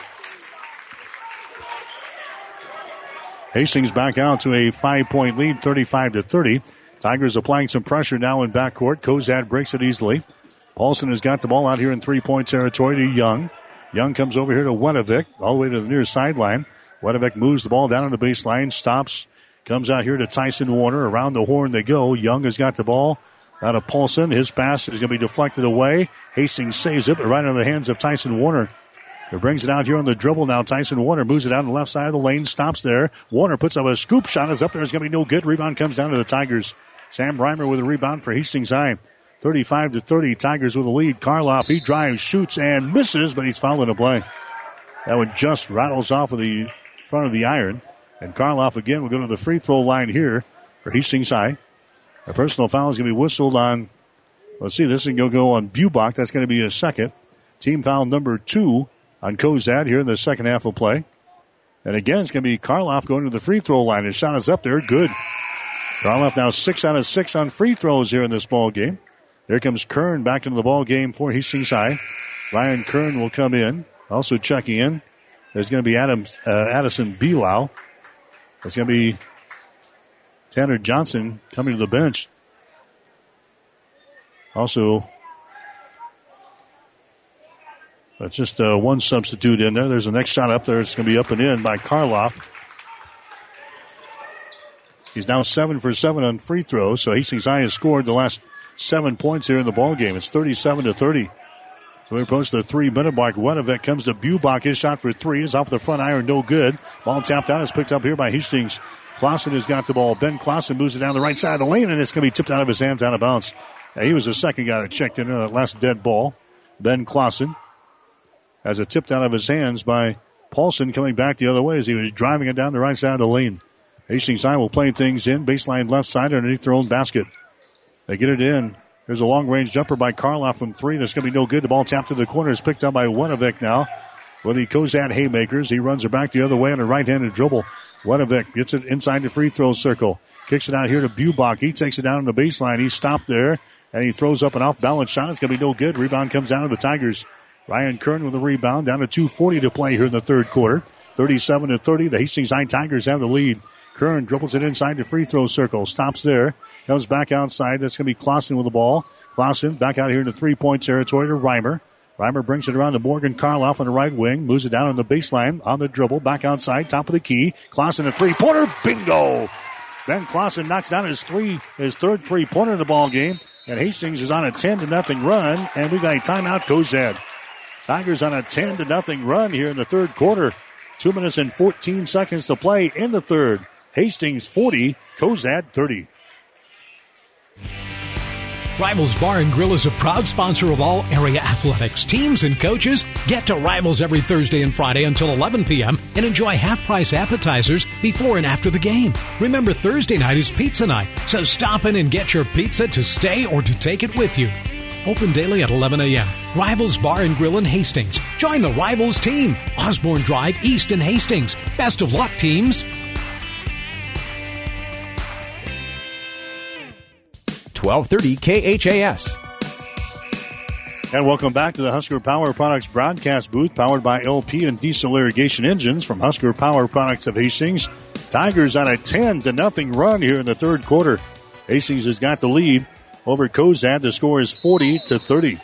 Hastings back out to a five-point lead, thirty-five to thirty. Tigers applying some pressure now in backcourt. Kozad breaks it easily. Paulson has got the ball out here in three-point territory to Young. Young comes over here to Wedovic, all the way to the near sideline. Wedovic moves the ball down on the baseline, stops, comes out here to Tyson Warner. Around the horn they go. Young has got the ball out of Paulson. His pass is going to be deflected away. Hastings saves it, but right into the hands of Tyson Warner. He brings it out here on the dribble now. Tyson Warner moves it out on the left side of the lane, stops there. Warner puts up a scoop shot. Is up there. It's going to be no good. Rebound comes down to the Tigers. Sam Reimer with a rebound for Hastings High. thirty-five to thirty. Tigers with a lead. Karloff, he drives, shoots, and misses, but he's fouled in a play. That one just rattles off of the front of the iron. And Karloff again will go to the free throw line here for Hastings High. A personal foul is going to be whistled on, let's see, this is going to go on Bubach. That's going to be a second. Team foul number two on Kozad here in the second half of play. And again, it's going to be Karloff going to the free throw line. His shot is up there, good. Karloff now six out of six on free throws here in this ball game. There comes Kern back into the ball game for Hastings High. Ryan Kern will come in. Also checking in, there's going to be Adam, uh, Addison Belau. It's going to be Tanner Johnson coming to the bench. Also, that's just uh, one substitute in there. There's the next shot up there. It's going to be up and in by Karloff. He's now seven for seven on free throws, so Hastings High has scored the last seven points here in the ball game. It's thirty-seven to thirty. So we approach the three-minute mark. Wedevec comes to Bubach. His shot for three is off the front iron, no good. Ball tapped out. It's picked up here by Hastings. Clausen has got the ball. Ben Clausen moves it down the right side of the lane, and it's going to be tipped out of his hands, out of bounds. Now, he was the second guy that checked in on that last dead ball. Ben Clausen has it tipped out of his hands by Paulson coming back the other way as he was driving it down the right side of the lane. Hastings High will play things in. Baseline left side underneath their own basket. They get it in. There's a long-range jumper by Karloff from three. That's going to be no good. The ball tapped to the corner. It's picked up by Wedevec now. For the Cozad Haymakers, he runs her back the other way on a right-handed dribble. Wedevec gets it inside the free throw circle. Kicks it out here to Bubach. He takes it down on the baseline. He's stopped there, and he throws up an off-balance shot. It's going to be no good. Rebound comes down to the Tigers. Ryan Kern with the rebound. Down to two forty to play here in the third quarter. thirty-seven to thirty. The Hastings High Tigers have the lead. Kern dribbles it inside the free throw circle. Stops there. Comes back outside. That's going to be Clausen with the ball. Clausen back out here in the three-point territory to Reimer. Reimer brings it around to Morgan Karloff on the right wing. Moves it down on the baseline. On the dribble. Back outside. Top of the key. Clausen a three-pointer. Bingo! Ben Clausen knocks down his three, his third three-pointer in the ball game. And Hastings is on a ten to nothing run. And we've got a timeout. Cozad. Tigers on a ten to nothing run here in the third quarter. Two minutes and fourteen seconds to play in the third. Hastings forty, Cozad thirty. Rivals Bar and Grill is a proud sponsor of all area athletics. Teams and coaches get to Rivals every Thursday and Friday until eleven p.m. and enjoy half-price appetizers before and after the game. Remember, Thursday night is pizza night, so stop in and get your pizza to stay or to take it with you. Open daily at eleven a.m. Rivals Bar and Grill in Hastings. Join the Rivals team. Osborne Drive East in Hastings. Best of luck, teams. twelve thirty K H A S. And welcome back to the Husker Power Products broadcast booth, powered by L P and diesel irrigation engines from Husker Power Products of Hastings. Tigers on a ten to nothing run here in the third quarter. Hastings has got the lead over Cozad. The score is forty to thirty.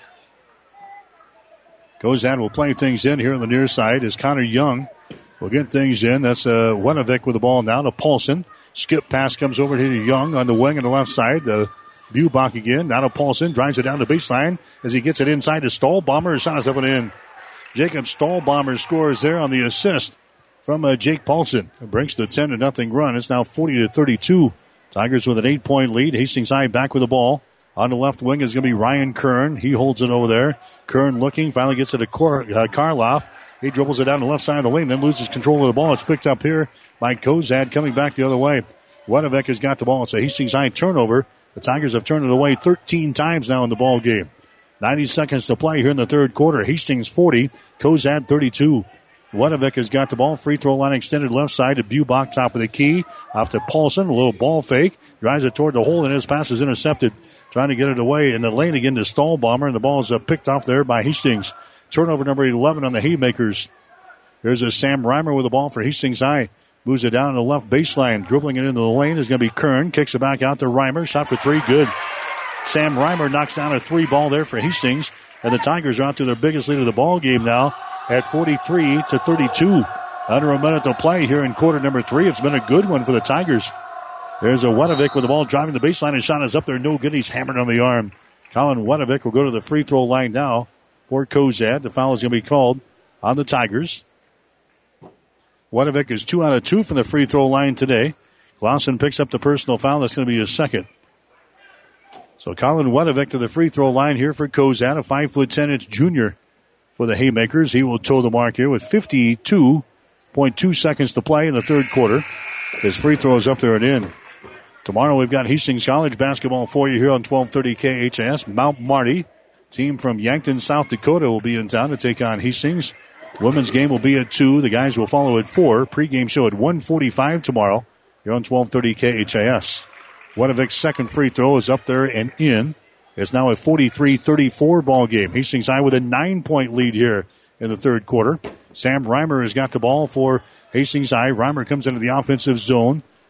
Cozad will play things in here on the near side as Connor Young will get things in. That's uh, Wedevec with the ball now to Paulson. Skip pass comes over here to Young on the wing on the left side. The Bubach again, down to Paulson, drives it down the baseline as he gets it inside to Stahlbomber. His shot is up and in. Jacob Stahlbomber scores there on the assist from uh, Jake Paulson. It breaks the ten to nothing run. It's now forty to thirty-two. Tigers with an eight-point lead. Hastings High back with the ball. On the left wing is going to be Ryan Kern. He holds it over there. Kern looking, finally gets it to Kor- uh, Karloff. He dribbles it down the left side of the lane, then loses control of the ball. It's picked up here by Cozad coming back the other way. Wedevec has got the ball. It's a Hastings High turnover. The Tigers have turned it away thirteen times now in the ball game. ninety seconds to play here in the third quarter. Hastings forty, Cozad thirty-two. Wedevec has got the ball. Free throw line extended left side to Bubach, top of the key. Off to Paulson, a little ball fake. Drives it toward the hole, and his pass is intercepted. Trying to get it away in the lane again to Stahlbomber, and the ball is uh, picked off there by Hastings. Turnover number eleven on the Haymakers. There's a Sam Reimer with the ball for Hastings High. Moves it down to the left baseline. Dribbling it into the lane is going to be Kern. Kicks it back out to Reimer. Shot for three. Good. Sam Reimer knocks down a three ball there for Hastings. And the Tigers are out to their biggest lead of the ball game now at forty-three to thirty-two. Under a minute to play here in quarter number three. It's been a good one for the Tigers. There's a Wedevec with the ball driving the baseline. His shot is up there. No good. He's hammered on the arm. Colin Wedevec will go to the free throw line now for Cozad. The foul is going to be called on the Tigers. Wedevec is two out of two from the free throw line today. Clausen picks up the personal foul. That's going to be his second. So Colin Wedevec to the free throw line here for Cozad, a five foot ten inch junior for the Haymakers. He will toe the mark here with fifty-two point two seconds to play in the third quarter. His free throw is up there and in. Tomorrow we've got Hastings College basketball for you here on twelve thirty K H S. Mount Marty, team from Yankton, South Dakota, will be in town to take on Hastings. Women's game will be at two. The guys will follow at four. Pre-game show at one forty-five tomorrow here on twelve thirty K H A S. Wedevic's second free throw is up there and in. It's now a forty-three thirty-four ball game. Hastings High with a nine-point lead here in the third quarter. Sam Reimer has got the ball for Hastings High. Reimer comes into the offensive zone.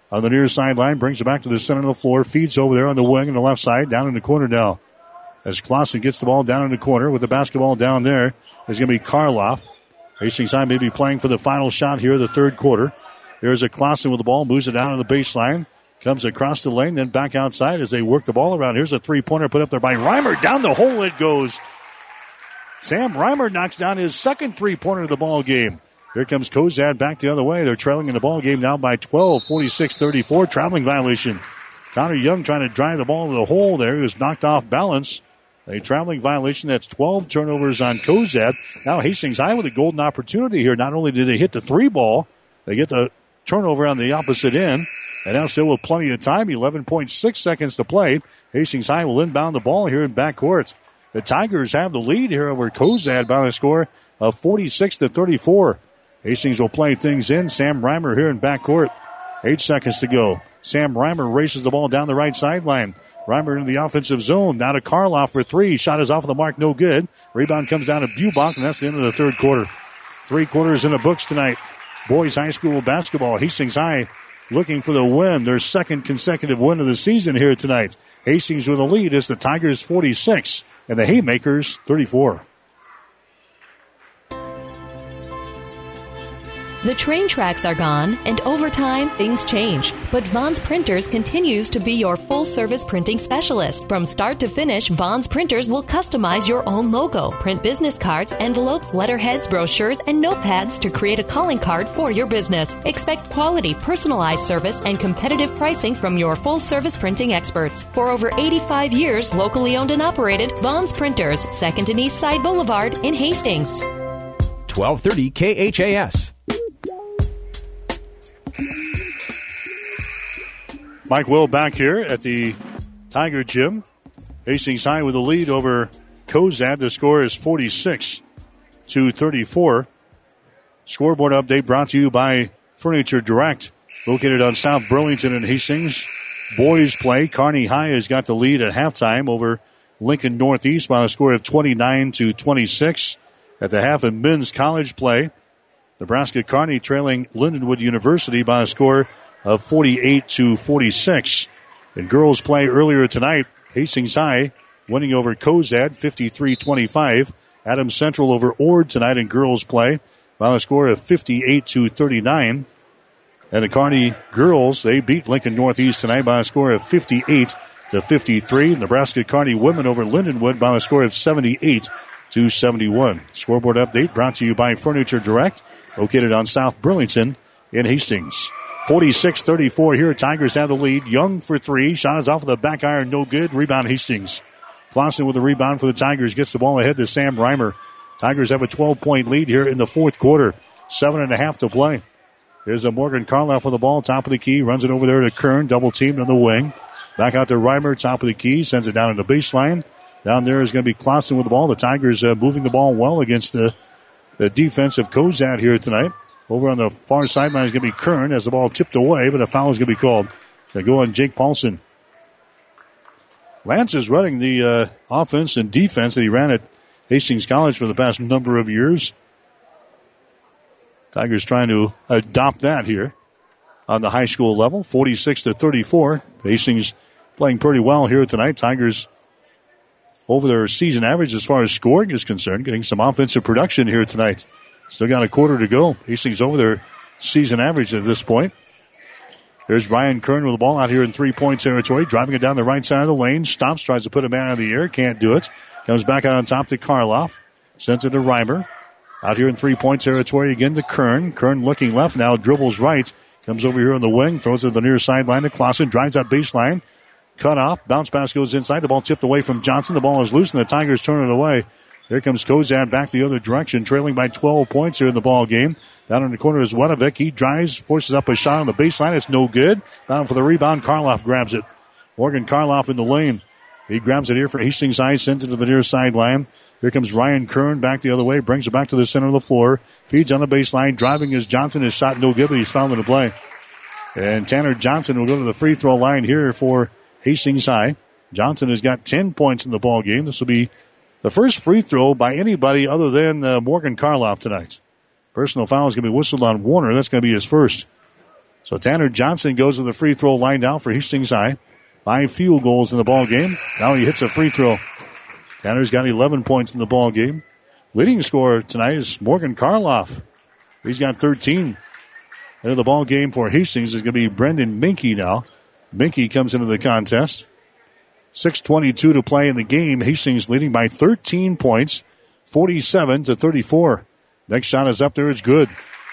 on the near sideline, brings it back to the center of the floor, feeds over there on the wing on the left side, down in the corner now. As Clausen gets the ball down in the corner with the basketball down there, is going to be Karloff. Hastings High may be playing for the final shot here of the third quarter. Here's a Clausen with the ball, moves it down to the baseline, comes across the lane, then back outside as they work the ball around. Here's a three-pointer put up there by Reimer. Down the hole it goes. Sam Reimer knocks down his second three-pointer of the ball game. Here comes Cozad back the other way. They're trailing in the ball game now by twelve, forty-six thirty-four. Traveling violation. Connor Young trying to drive the ball into the hole there. He was knocked off balance. A traveling violation. That's twelve turnovers on Cozad. Now Hastings High with a golden opportunity here. Not only did they hit the three ball, they get the turnover on the opposite end. And now still with plenty of time, eleven point six seconds to play. Hastings High will inbound the ball here in backcourt. The Tigers have the lead here over Cozad by the score of forty-six to thirty-four. Hastings will play things in. Sam Reimer here in backcourt. Eight seconds to go. Sam Reimer races the ball down the right sideline. Reimer in the offensive zone. Now to Karloff for three. Shot is off the mark. No good. Rebound comes down to Bubach, and that's the end of the third quarter. Three quarters in the books tonight. Boys high school basketball. Hastings High looking for the win. Their second consecutive win of the season here tonight. Hastings with a lead is the Tigers forty-six and the Haymakers thirty-four. The train tracks are gone, and over time, things change. But Vaughn's Printers continues to be your full-service printing specialist. From start to finish, Vaughn's Printers will customize your own logo, print business cards, envelopes, letterheads, brochures, and notepads to create a calling card for your business. Expect quality, personalized service and competitive pricing from your full-service printing experts. For over eighty-five years, locally owned and operated, Vaughn's Printers, second and East Side Boulevard in Hastings. twelve thirty K H A S. Mike Will back here at the Tiger Gym. Hastings High with a lead over Cozad. The score is forty-six to thirty-four. Scoreboard update brought to you by Furniture Direct, located on South Burlington and Hastings. Boys play. Kearney High has got the lead at halftime over Lincoln Northeast by a score of twenty-nine to twenty-six. At the half in men's college play, Nebraska Kearney trailing Lindenwood University by a score of forty-eight to forty-six. In girls play earlier tonight, Hastings High winning over Cozad fifty-three twenty-five. Adams Central over Ord tonight in girls play by a score of fifty-eight to thirty-nine. And the Kearney girls, they beat Lincoln Northeast tonight by a score of fifty-eight to fifty-three. Nebraska Kearney women over Lindenwood by a score of seventy-eight to seventy-one. Scoreboard update brought to you by Furniture Direct, located on South Burlington in Hastings. forty-six thirty-four here. Tigers have the lead. Young for three. Shot is off of the back iron. No good. Rebound Hastings. Clausen with the rebound for the Tigers. Gets the ball ahead to Sam Reimer. Tigers have a twelve-point lead here in the fourth quarter. Seven and a half to play. Here's a Morgan Karloff with the ball. Top of the key. Runs it over there to Kern. Double teamed on the wing. Back out to Reimer. Top of the key. Sends it down in the baseline. Down there is going to be Clausen with the ball. The Tigers uh, moving the ball well against the, the defense of Cozad here tonight. Over on the far sideline is going to be Kern as the ball tipped away, but a foul is going to be called. They go on Jake Paulson. Lance is running the uh, offense and defense that he ran at Hastings College for the past number of years. Tigers trying to adopt that here on the high school level. forty-six to thirty-four. Hastings playing pretty well here tonight. Tigers over their season average as far as scoring is concerned, getting some offensive production here tonight. Still got a quarter to go. Hastings over their season average at this point. There's Ryan Kern with the ball out here in three-point territory, driving it down the right side of the lane. Stops, tries to put a man in the air, can't do it. Comes back out on top to Karloff. Sends it to Reimer. Out here in three-point territory again to Kern. Kern looking left now, dribbles right. Comes over here on the wing, throws it to the near sideline to Clausen. Drives that baseline. Cut off. Bounce pass goes inside. The ball tipped away from Johnson. The ball is loose, and the Tigers turn it away. Here comes Cozad back the other direction, trailing by twelve points here in the ball game. Down in the corner is Wedovic. He drives, forces up a shot on the baseline. It's no good. Down for the rebound. Karloff grabs it. Morgan Karloff in the lane. He grabs it here for Hastings High, sends it to the near sideline. Here comes Ryan Kern back the other way, brings it back to the center of the floor. Feeds on the baseline, driving is Johnson. His shot no good, but he's fouled in the play. And Tanner Johnson will go to the free throw line here for Hastings High. Johnson has got ten points in the ball game. This will be the first free throw by anybody other than uh, Morgan Karloff tonight. Personal foul is going to be whistled on Warner. That's going to be his first. So Tanner Johnson goes to the free throw line now for Hastings High. Five field goals in the ball game. Now he hits a free throw. Tanner's got eleven points in the ball game. Leading scorer tonight is Morgan Karloff. He's got thirteen. Into the ball game for Hastings is going to be Brendan Minke now. Minke comes into the contest. six twenty-two to play in the game. Hastings leading by thirteen points, forty-seven to thirty-four. Next shot is up there. It's good.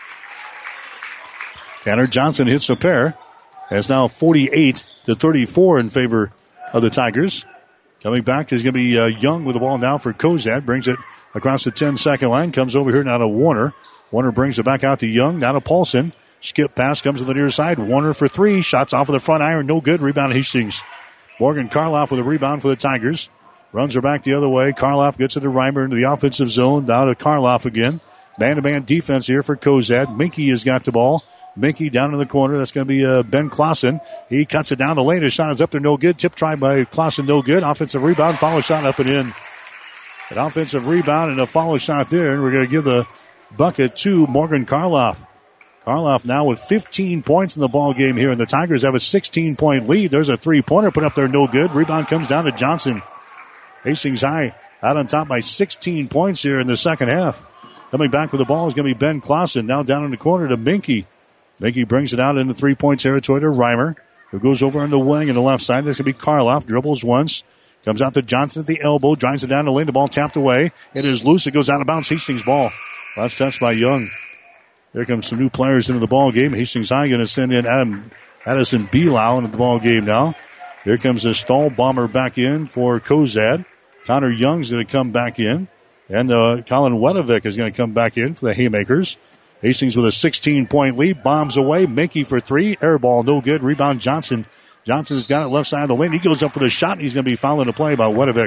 Tanner Johnson hits a pair. It's now forty-eight to thirty-four in favor of the Tigers. Coming back is going to be uh, Young with the ball now for Cozad. Brings it across the ten-second line. Comes over here now to Warner. Warner brings it back out to Young. Now to Paulson. Skip pass comes to the near side. Warner for three. Shots off of the front iron. No good. Rebound Hastings. Morgan Karloff with a rebound for the Tigers. Runs her back the other way. Karloff gets it to Reimer into the offensive zone. Down to Karloff again. Man-to-man defense here for Cozad. Minke has got the ball. Minke down in the corner. That's going to be uh, Ben Clausen. He cuts it down the lane. His shot is up there. No good. Tip try by Clausen. No good. Offensive rebound. Follow shot up and in. An offensive rebound and a follow shot there. And we're going to give the bucket to Morgan Karloff. Karloff now with fifteen points in the ball game here. And the Tigers have a sixteen-point lead. There's a three-pointer put up there. No good. Rebound comes down to Johnson. Hastings High out on top by sixteen points here in the second half. Coming back with the ball is going to be Ben Clausen. Now down in the corner to Minke. Minke brings it out into three-point territory to Reimer, who goes over on the wing on the left side. That's going to be Karloff. Dribbles once. Comes out to Johnson at the elbow. Drives it down the lane. The ball tapped away. It is loose. It goes out of bounds. Hastings ball. Last touch by Young. Here comes some new players into the ball game. Hastings High going to send in Adam Addison Belau into the ball game now. Here comes the stall bomber back in for Cozad. Connor Young's going to come back in. And uh, Colin Wedovic is going to come back in for the Haymakers. Hastings with a sixteen-point lead. Bombs away. Minke for three. Air ball, no good. Rebound Johnson. Johnson's got it left side of the lane. He goes up for the shot. And he's going to be fouled in the play by Wedovic.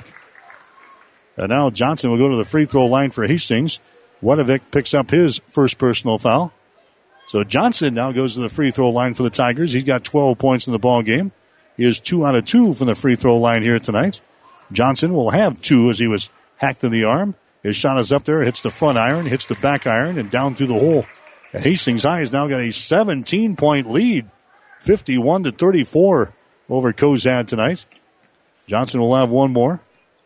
And now Johnson will go to the free throw line for Hastings. Wedovic picks up his first personal foul. So Johnson now goes to the free throw line for the Tigers. He's got twelve points in the ball game. He is two out of two from the free throw line here tonight. Johnson will have two as he was hacked in the arm. His shot is up there, hits the front iron, hits the back iron, and down through the hole. And Hastings High has now got a seventeen-point lead, fifty-one to thirty-four over Cozad tonight. Johnson will have one more.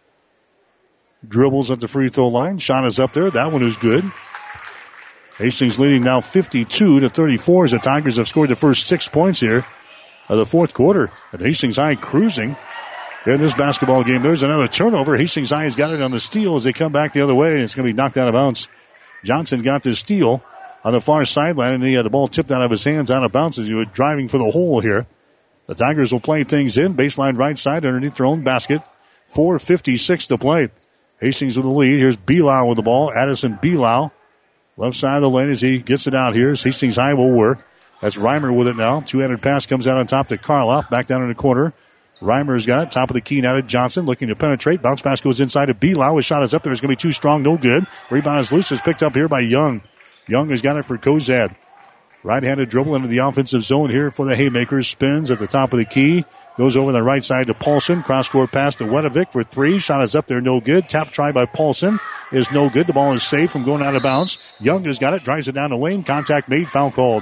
Dribbles at the free throw line. Shot is up there. That one is good. Hastings leading now fifty-two to thirty-four as the Tigers have scored the first six points here of the fourth quarter. And Hastings High cruising in this basketball game. There's another turnover. Hastings High has got it on the steal as they come back the other way, and it's going to be knocked out of bounds. Johnson got the steal on the far sideline, and he had the ball tipped out of his hands out of bounds as he was driving for the hole here. The Tigers will play things in. Baseline right side underneath their own basket. four fifty-six to play. Hastings with the lead. Here's Belau with the ball. Addison Belau. Left side of the lane as he gets it out here. Hastings High will work. That's Reimer with it now. Two-handed pass comes out on top to Karloff. Back down in the corner. Reimer's got it. Top of the key now to Johnson. Looking to penetrate. Bounce pass goes inside to Belau. His shot is up there. It's going to be too strong. No good. Rebound is loose. It's picked up here by Young. Young has got it for Cozad. Right-handed dribble into the offensive zone here for the Haymakers. Spins at the top of the key. Goes over the right side to Paulson. Cross-court pass to Wedovic for three. Shot is up there. No good. Tap try by Paulson is no good. The ball is safe from going out of bounds. Young has got it. Drives it down the lane. Contact made. Foul called.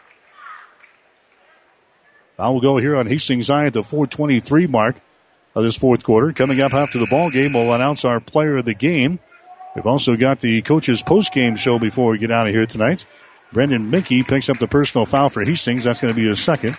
Foul will go here on Hastings High at the four twenty-three mark of this fourth quarter. Coming up after the ball game, we'll announce our player of the game. We've also got the coach's post-game show before we get out of here tonight. Brendan Minke picks up the personal foul for Hastings. That's going to be his second.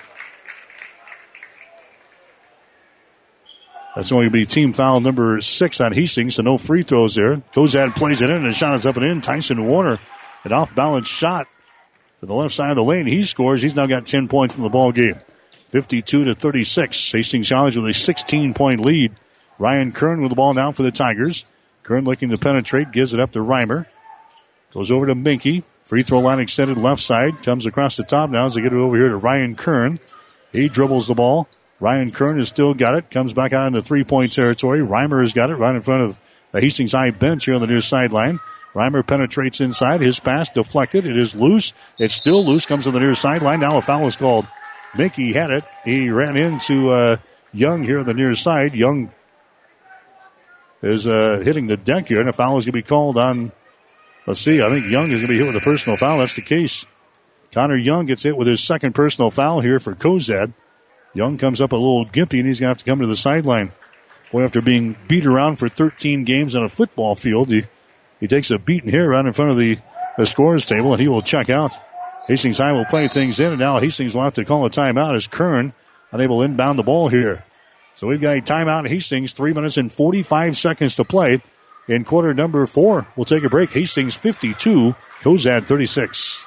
That's only going to be team foul number six on Hastings, so no free throws there. Cozad plays it in, and the shot is up and in. Tyson Warner, an off-balance shot to the left side of the lane. He scores. He's now got ten points in the ball game. fifty-two to thirty-six. Hastings College with a sixteen-point lead. Ryan Kern with the ball now for the Tigers. Kern looking to penetrate, gives it up to Reimer. Goes over to Minke. Free throw line extended left side. Comes across the top now as they get it over here to Ryan Kern. He dribbles the ball. Ryan Kern has still got it. Comes back out into three-point territory. Reimer has got it right in front of the Hastings High bench here on the near sideline. Reimer penetrates inside. His pass deflected. It is loose. It's still loose. Comes to the near sideline. Now a foul is called. Minke had it. He ran into uh, Young here on the near side. Young is uh, hitting the deck here, and a foul is going to be called on, let's see, I think Young is going to be hit with a personal foul. That's the case. Connor Young gets hit with his second personal foul here for Cozad. Young comes up a little gimpy, and he's going to have to come to the sideline. Boy, after being beat around for thirteen games on a football field, he, he takes a beating here right in front of the, the scorer's table, and he will check out. Hastings High will play things in, and now Hastings will have to call a timeout as Kern unable to inbound the ball here. So we've got a timeout at Hastings, three minutes and forty-five seconds to play in quarter number four. We'll take a break. Hastings fifty-two, Cozad thirty-six.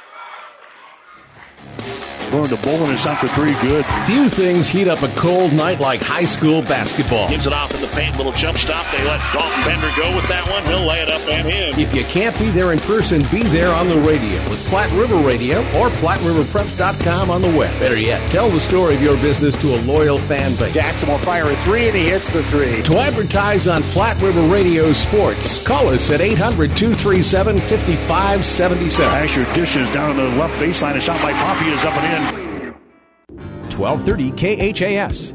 Going to Bolin is out for three. Good. Few things heat up a cold night like high school basketball. Gives it off in the paint. Little jump stop. They let Dalton Bender go with that one. He'll lay it up and in. If you can't be there in person, be there on the radio with Platte River Radio or Platte River Preps dot com on the web. Better yet, tell the story of your business to a loyal fan base. Jackson will fire a three, and he hits the three. To advertise on Platte River Radio Sports, call us at eight hundred, two three seven, five five seven seven. Asher dishes down on the left baseline. A shot by Poppy is up and in. twelve thirty K H A S.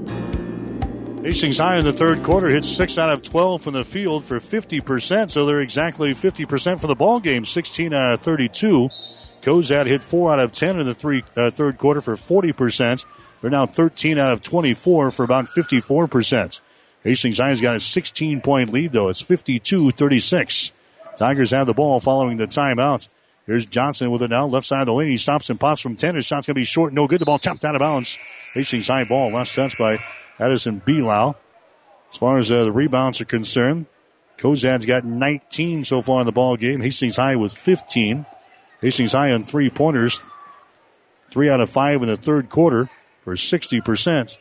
Hastings High in the third quarter hits six out of twelve from the field for fifty percent, so they're exactly fifty percent for the ball game, sixteen out of thirty-two. Cozad hit four out of ten in the three, uh, third quarter for forty percent. They're now thirteen out of twenty-four for about fifty-four percent. Hastings High has got a sixteen-point lead, though. It's fifty-two thirty-six. Tigers have the ball following the timeout. Here's Johnson with it now, left side of the lane. He stops and pops from ten. His shot's going to be short, no good. The ball tapped out of bounds. Hastings High ball, last touch by Addison Belau. As far as uh, the rebounds are concerned, Cozad's got nineteen so far in the ball game. Hastings High with fifteen. Hastings High on three-pointers, three out of five in the third quarter for sixty percent.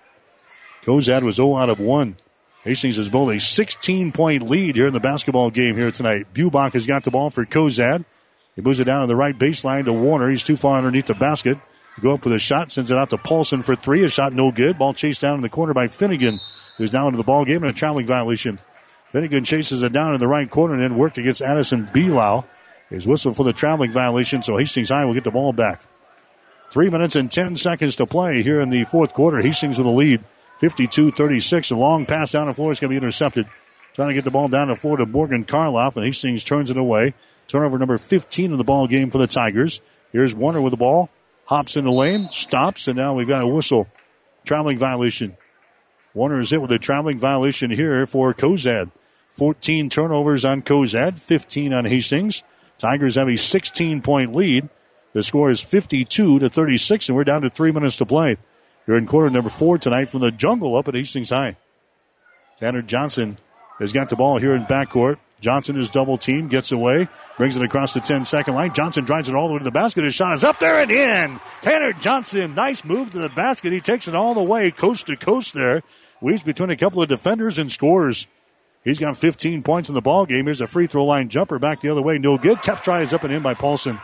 Cozad was zero out of one. Hastings has built a sixteen-point lead here in the basketball game here tonight. Bubach has got the ball for Cozad. He moves it down to the right baseline to Warner. He's too far underneath the basket. Go up with a shot, sends it out to Paulson for three. A shot no good. Ball chased down in the corner by Finnegan, who's down into the ball game and a traveling violation. Finnegan chases it down in the right corner and then worked against Addison Belau. His whistle for the traveling violation, so Hastings High will get the ball back. Three minutes and ten seconds to play here in the fourth quarter. Hastings with a lead, fifty-two thirty-six. A long pass down the floor is going to be intercepted. Trying to get the ball down the floor to Morgan Karloff, and Hastings turns it away. Turnover number fifteen in the ball game for the Tigers. Here's Warner with the ball. Hops in the lane, stops, and now we've got a whistle. Traveling violation. Warner is hit with a traveling violation here for Cozad. fourteen turnovers on Cozad, fifteen on Hastings. Tigers have a sixteen-point lead. The score is fifty-two to thirty-six, and we're down to three minutes to play. You're in quarter number four tonight from the Jungle up at Hastings High. Tanner Johnson has got the ball here in backcourt. Johnson is double teamed, gets away, brings it across the ten-second line. Johnson drives it all the way to the basket. His shot is up there and in. Tanner Johnson, nice move to the basket. He takes it all the way, coast to coast there. Weaves between a couple of defenders and scores. He's got fifteen points in the ball game. Here's a free throw line jumper back the other way. No good. Tap try is up and in by Paulson.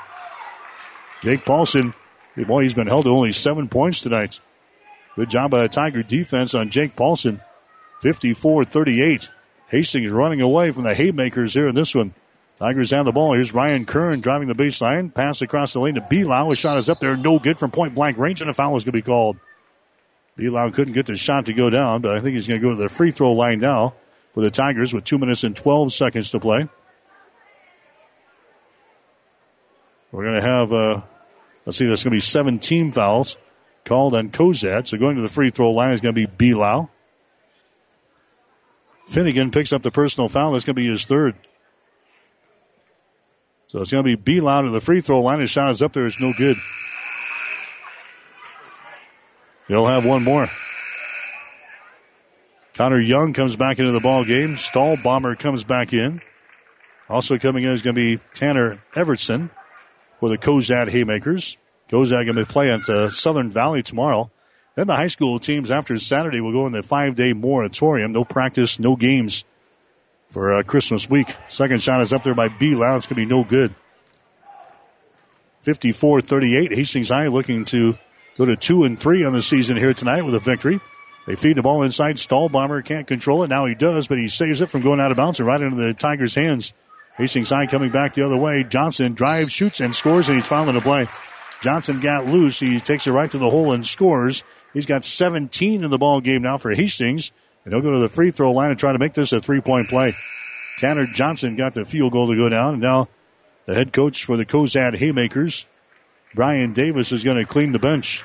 Jake Paulson, boy, he's been held to only seven points tonight. Good job by the Tiger defense on Jake Paulson. fifty-four thirty-eight. Hastings running away from the Haymakers here in this one. Tigers have the ball. Here's Ryan Kern driving the baseline. Pass across the lane to Belau. His shot is up there. No good from point blank range, and a foul is going to be called. Belau couldn't get the shot to go down, but I think he's going to go to the free throw line now for the Tigers with two minutes and twelve seconds to play. We're going to have, uh, let's see, there's going to be seven team fouls called on Cozad. So going to the free throw line is going to be Belau. Finnegan picks up the personal foul. That's going to be his third. So it's going to be Belau to the free throw line. His shot is up there. It's no good. They'll have one more. Connor Young comes back into the ball game. Stahlbomber comes back in. Also coming in is going to be Tanner Evertson for the Cozad Haymakers. Cozad going to play at uh, Southern Valley tomorrow. Then the high school teams after Saturday will go in the five-day moratorium. No practice, no games for uh, Christmas week. Second shot is up there by Belau. It's going to be no good. fifty-four thirty-eight. Hastings High looking to go to two and three on the season here tonight with a victory. They feed the ball inside. Stahlbomber can't control it. Now he does, but he saves it from going out of bounds and right into the Tigers' hands. Hastings High coming back the other way. Johnson drives, shoots, and scores, and he's fouling the play. Johnson got loose. He takes it right to the hole and scores. He's got seventeen in the ball game now for Hastings. And he'll go to the free throw line and try to make this a three-point play. Tanner Johnson got the field goal to go down. And now the head coach for the Cozad Haymakers, Brian Davis is going to clean the bench.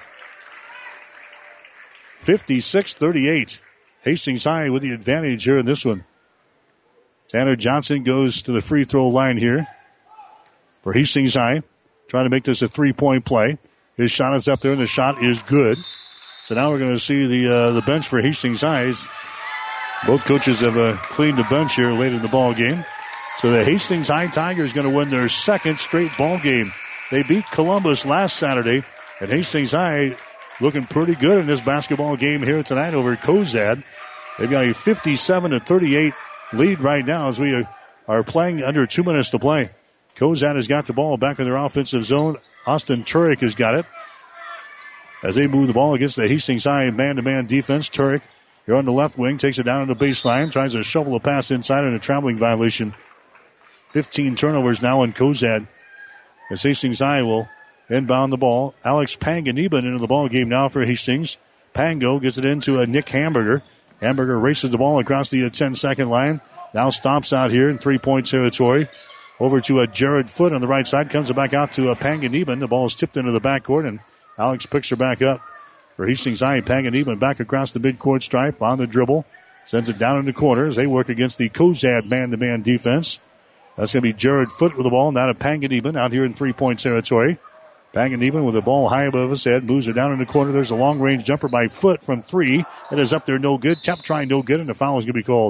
fifty-six thirty-eight. Hastings High with the advantage here in this one. Tanner Johnson goes to the free throw line here for Hastings High, trying to make this a three-point play. His shot is up there, and the shot is good. So now we're going to see the uh, the bench for Hastings High. Both coaches have uh, cleaned the bench here late in the ball game. So the Hastings High Tigers going to win their second straight ball game. They beat Columbus last Saturday, and Hastings High looking pretty good in this basketball game here tonight over Cozad. They've got a fifty-seven to thirty-eight lead right now as we are playing under two minutes to play. Cozad has got the ball back in their offensive zone. Austin Turek has got it. As they move the ball against the Hastings High man-to-man defense, Turek here on the left wing takes it down on the baseline, tries to shovel the pass inside in a traveling violation. fifteen turnovers now in Cozad. As Hastings High will inbound the ball. Alex Panganiban into the ball game now for Hastings. Pango gets it into a Nick Hamburger. Hamburger races the ball across the ten-second line. Now stomps out here in three-point territory. Over to a Jared Foote on the right side. Comes it back out to a Panganiban. The ball is tipped into the backcourt, and Alex picks her back up. For Hastings High, Panganiban back across the midcourt stripe on the dribble. Sends it down in the corner as they work against the Cozad man-to-man defense. That's going to be Jared Foote with the ball. Now to Panganiban out here in three-point territory. Panganiban with the ball high above his head. Moves it down in the corner. There's a long-range jumper by Foote from three. It is up there, no good. Tap trying, no good, and the foul is going to be called.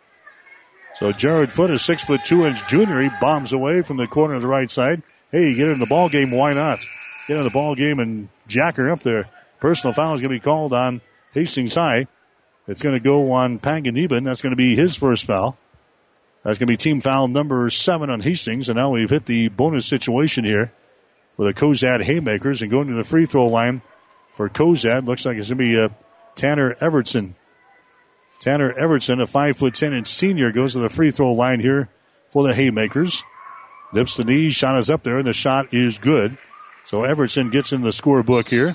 So Jared Foote is six foot two inch junior. He bombs away from the corner of the right side. Hey, you get in the ball game, why not? Get in the ball game and jack her up there. Personal foul is going to be called on Hastings High. It's going to go on Panganiban. That's going to be his first foul. That's going to be team foul number seven on Hastings. And now we've hit the bonus situation here for the Cozad Haymakers. And going to the free throw line for Cozad, looks like it's going to be uh, Tanner Evertson. Tanner Evertson, a five foot ten inch senior, goes to the free throw line here for the Haymakers. Dips the knee, shot is up there, and the shot is good. So Evertson gets in the scorebook here.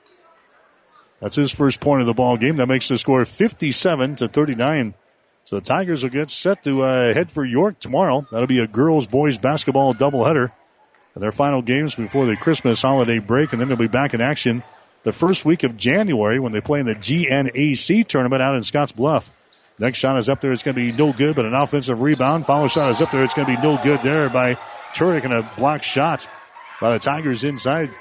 That's his first point of the ball game. That makes the score fifty-seven to thirty-nine. So the Tigers will get set to uh, head for York tomorrow. That'll be a girls-boys basketball doubleheader. And their final games before the Christmas holiday break, and then they'll be back in action the first week of January when they play in the G N A C tournament out in Scotts Bluff. Next shot is up there. It's going to be no good, but an offensive rebound. Follow shot is up there. It's going to be no good there by Turek, and a blocked shot by the Tigers inside.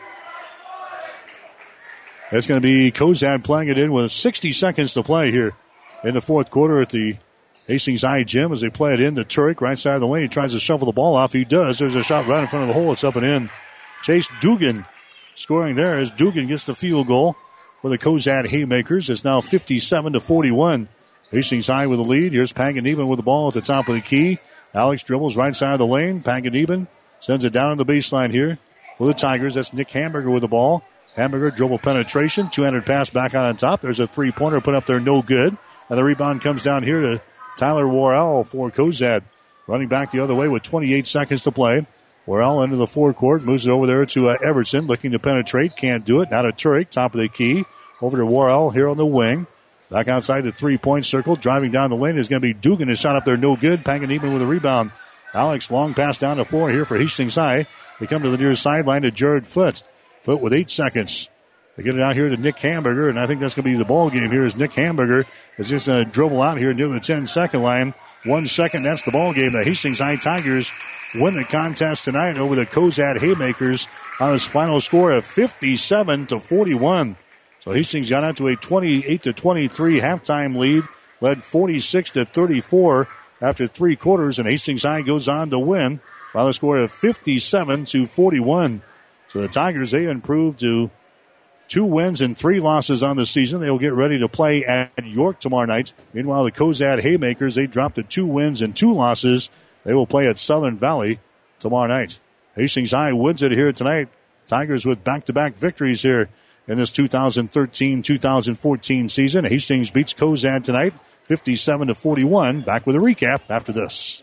It's going to be Cozad playing it in with sixty seconds to play here in the fourth quarter at the Hastings High gym as they play it in to Turek, right side of the lane. He tries to shovel the ball off. He does. There's a shot right in front of the hole. It's up and in. Chase Dugan scoring there as Dugan gets the field goal for the Cozad Haymakers. It's now fifty-seven to forty-one. Hastings High with the lead. Here's Panganiban with the ball at the top of the key. Alex dribbles right side of the lane. Panganiban sends it down on the baseline here for the Tigers. That's Nick Hamburger with the ball. Hamburger dribble penetration. two-handed pass back on top. There's a three-pointer put up there, no good. And the rebound comes down here to Tyler Worrell for Cozad. Running back the other way with twenty-eight seconds to play. Worrell into the forecourt. Moves it over there to uh, Everson. Looking to penetrate. Can't do it. Now to Turek. Top of the key. Over to Worrell here on the wing. Back outside the three-point circle. Driving down the lane is going to be Dugan. His shot up there, no good. Panganiban with a rebound. Alex, long pass down the floor here for Hastings High. They come to the near sideline to Jared Foote. Foote with eight seconds. They get it out here to Nick Hamburger, and I think that's going to be the ball game here as Nick Hamburger is just going to dribble out here near the ten-second line. One second, that's the ball game. The Hastings High Tigers win the contest tonight over the Cozad Haymakers on his final score of fifty-seven to forty-one. So Hastings got out to a twenty-eight to twenty-three halftime lead, led forty-six to thirty-four after three quarters, and Hastings High goes on to win by the score of fifty-seven to forty-one. So the Tigers, they improved to two wins and three losses on the season. They will get ready to play at York tomorrow night. Meanwhile, the Cozad Haymakers, they dropped to two wins and two losses. They will play at Southern Valley tomorrow night. Hastings High wins it here tonight. Tigers with back-to-back victories here in this two thousand thirteen two thousand fourteen season. Hastings beats Cozad tonight, fifty-seven to forty-one. Back with a recap after this.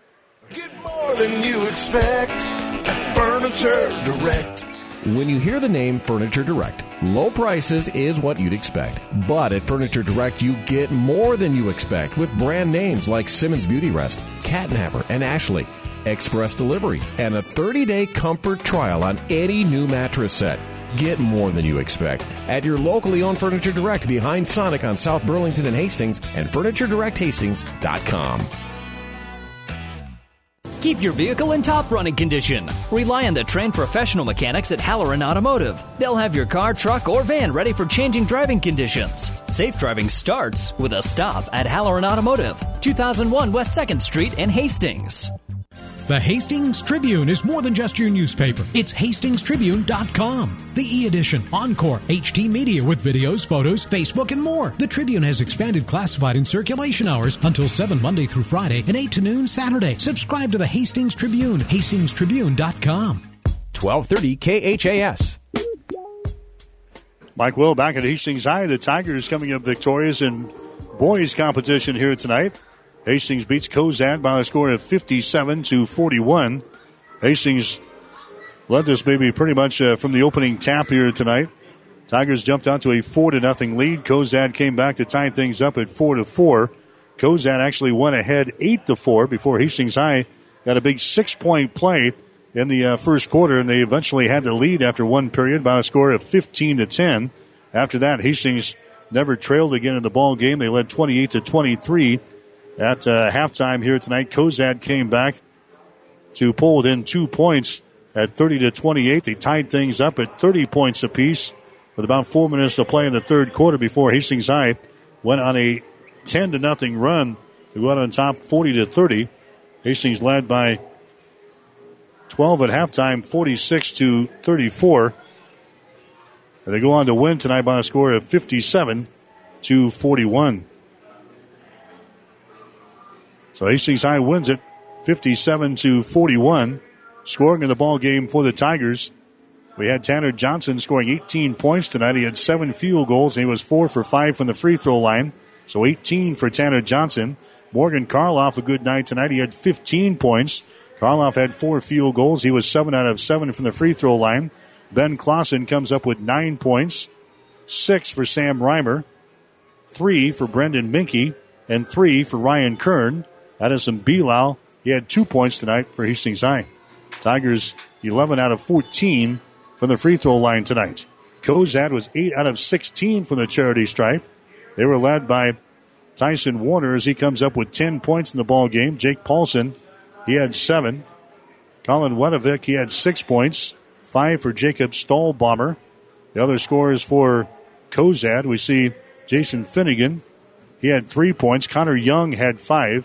Get more than you expect at Furniture Direct. When you hear the name Furniture Direct, low prices is what you'd expect. But at Furniture Direct, you get more than you expect with brand names like Simmons Beauty Rest, Catnapper, and Ashley. express delivery, and a thirty-day comfort trial on any new mattress set. Get more than you expect at your locally owned Furniture Direct behind Sonic on South Burlington and Hastings and Furniture Direct Hastings dot com. Keep your vehicle in top running condition. Rely on the trained professional mechanics at Halloran Automotive. They'll have your car, truck, or van ready for changing driving conditions. Safe driving starts with a stop at Halloran Automotive, two thousand one West second Street in Hastings. The Hastings Tribune is more than just your newspaper. It's Hastings Tribune dot com. The e-edition, Encore, H D Media with videos, photos, Facebook, and more. The Tribune has expanded classified and circulation hours until seven Monday through Friday and eight to noon Saturday. Subscribe to the Hastings Tribune, Hastings Tribune dot com. twelve thirty K H A S. Mike Will back at Hastings High. The Tigers coming up victorious in boys competition here tonight. Hastings beats Cozad by a score of fifty-seven to forty-one. Hastings led this baby pretty much uh, from the opening tap here tonight. Tigers jumped out to a four to nothing lead. Cozad came back to tie things up at four to four. Cozad actually went ahead eight to four before Hastings High got a big six-point play in the uh, first quarter, and they eventually had the lead after one period by a score of fifteen to ten. After that, Hastings never trailed again in the ball game. They led twenty-eight to twenty-three. At uh, halftime here tonight, Cozad came back to pull within two points at thirty to twenty-eight. They tied things up at thirty points apiece with about four minutes to play in the third quarter before Hastings High went on a ten to nothing run to go out on top forty to thirty. Hastings led by twelve at halftime, forty-six to thirty-four. And they go on to win tonight by a score of fifty-seven to forty-one. So Hastings High wins it fifty-seven to forty-one. Scoring in the ball game for the Tigers, we had Tanner Johnson scoring eighteen points tonight. He had seven field goals, and he was four for five from the free throw line. So eighteen for Tanner Johnson. Morgan Karloff, a good night tonight. He had fifteen points. Karloff had four field goals. He was seven out of seven from the free throw line. Ben Clausen comes up with nine points. Six for Sam Reimer. Three for Brendan Minke. And three for Ryan Kern. Addison Bilal, he had two points tonight for Hastings High. Tigers eleven out of fourteen from the free throw line tonight. Cozad was eight out of sixteen from the charity stripe. They were led by Tyson Warner as he comes up with ten points in the ball game. Jake Paulson, he had seven. Colin Wedovic, he had six points. Five for Jacob Stahlbomber. The other scorers for Cozad, we see Jason Finnegan. He had three points. Connor Young had five.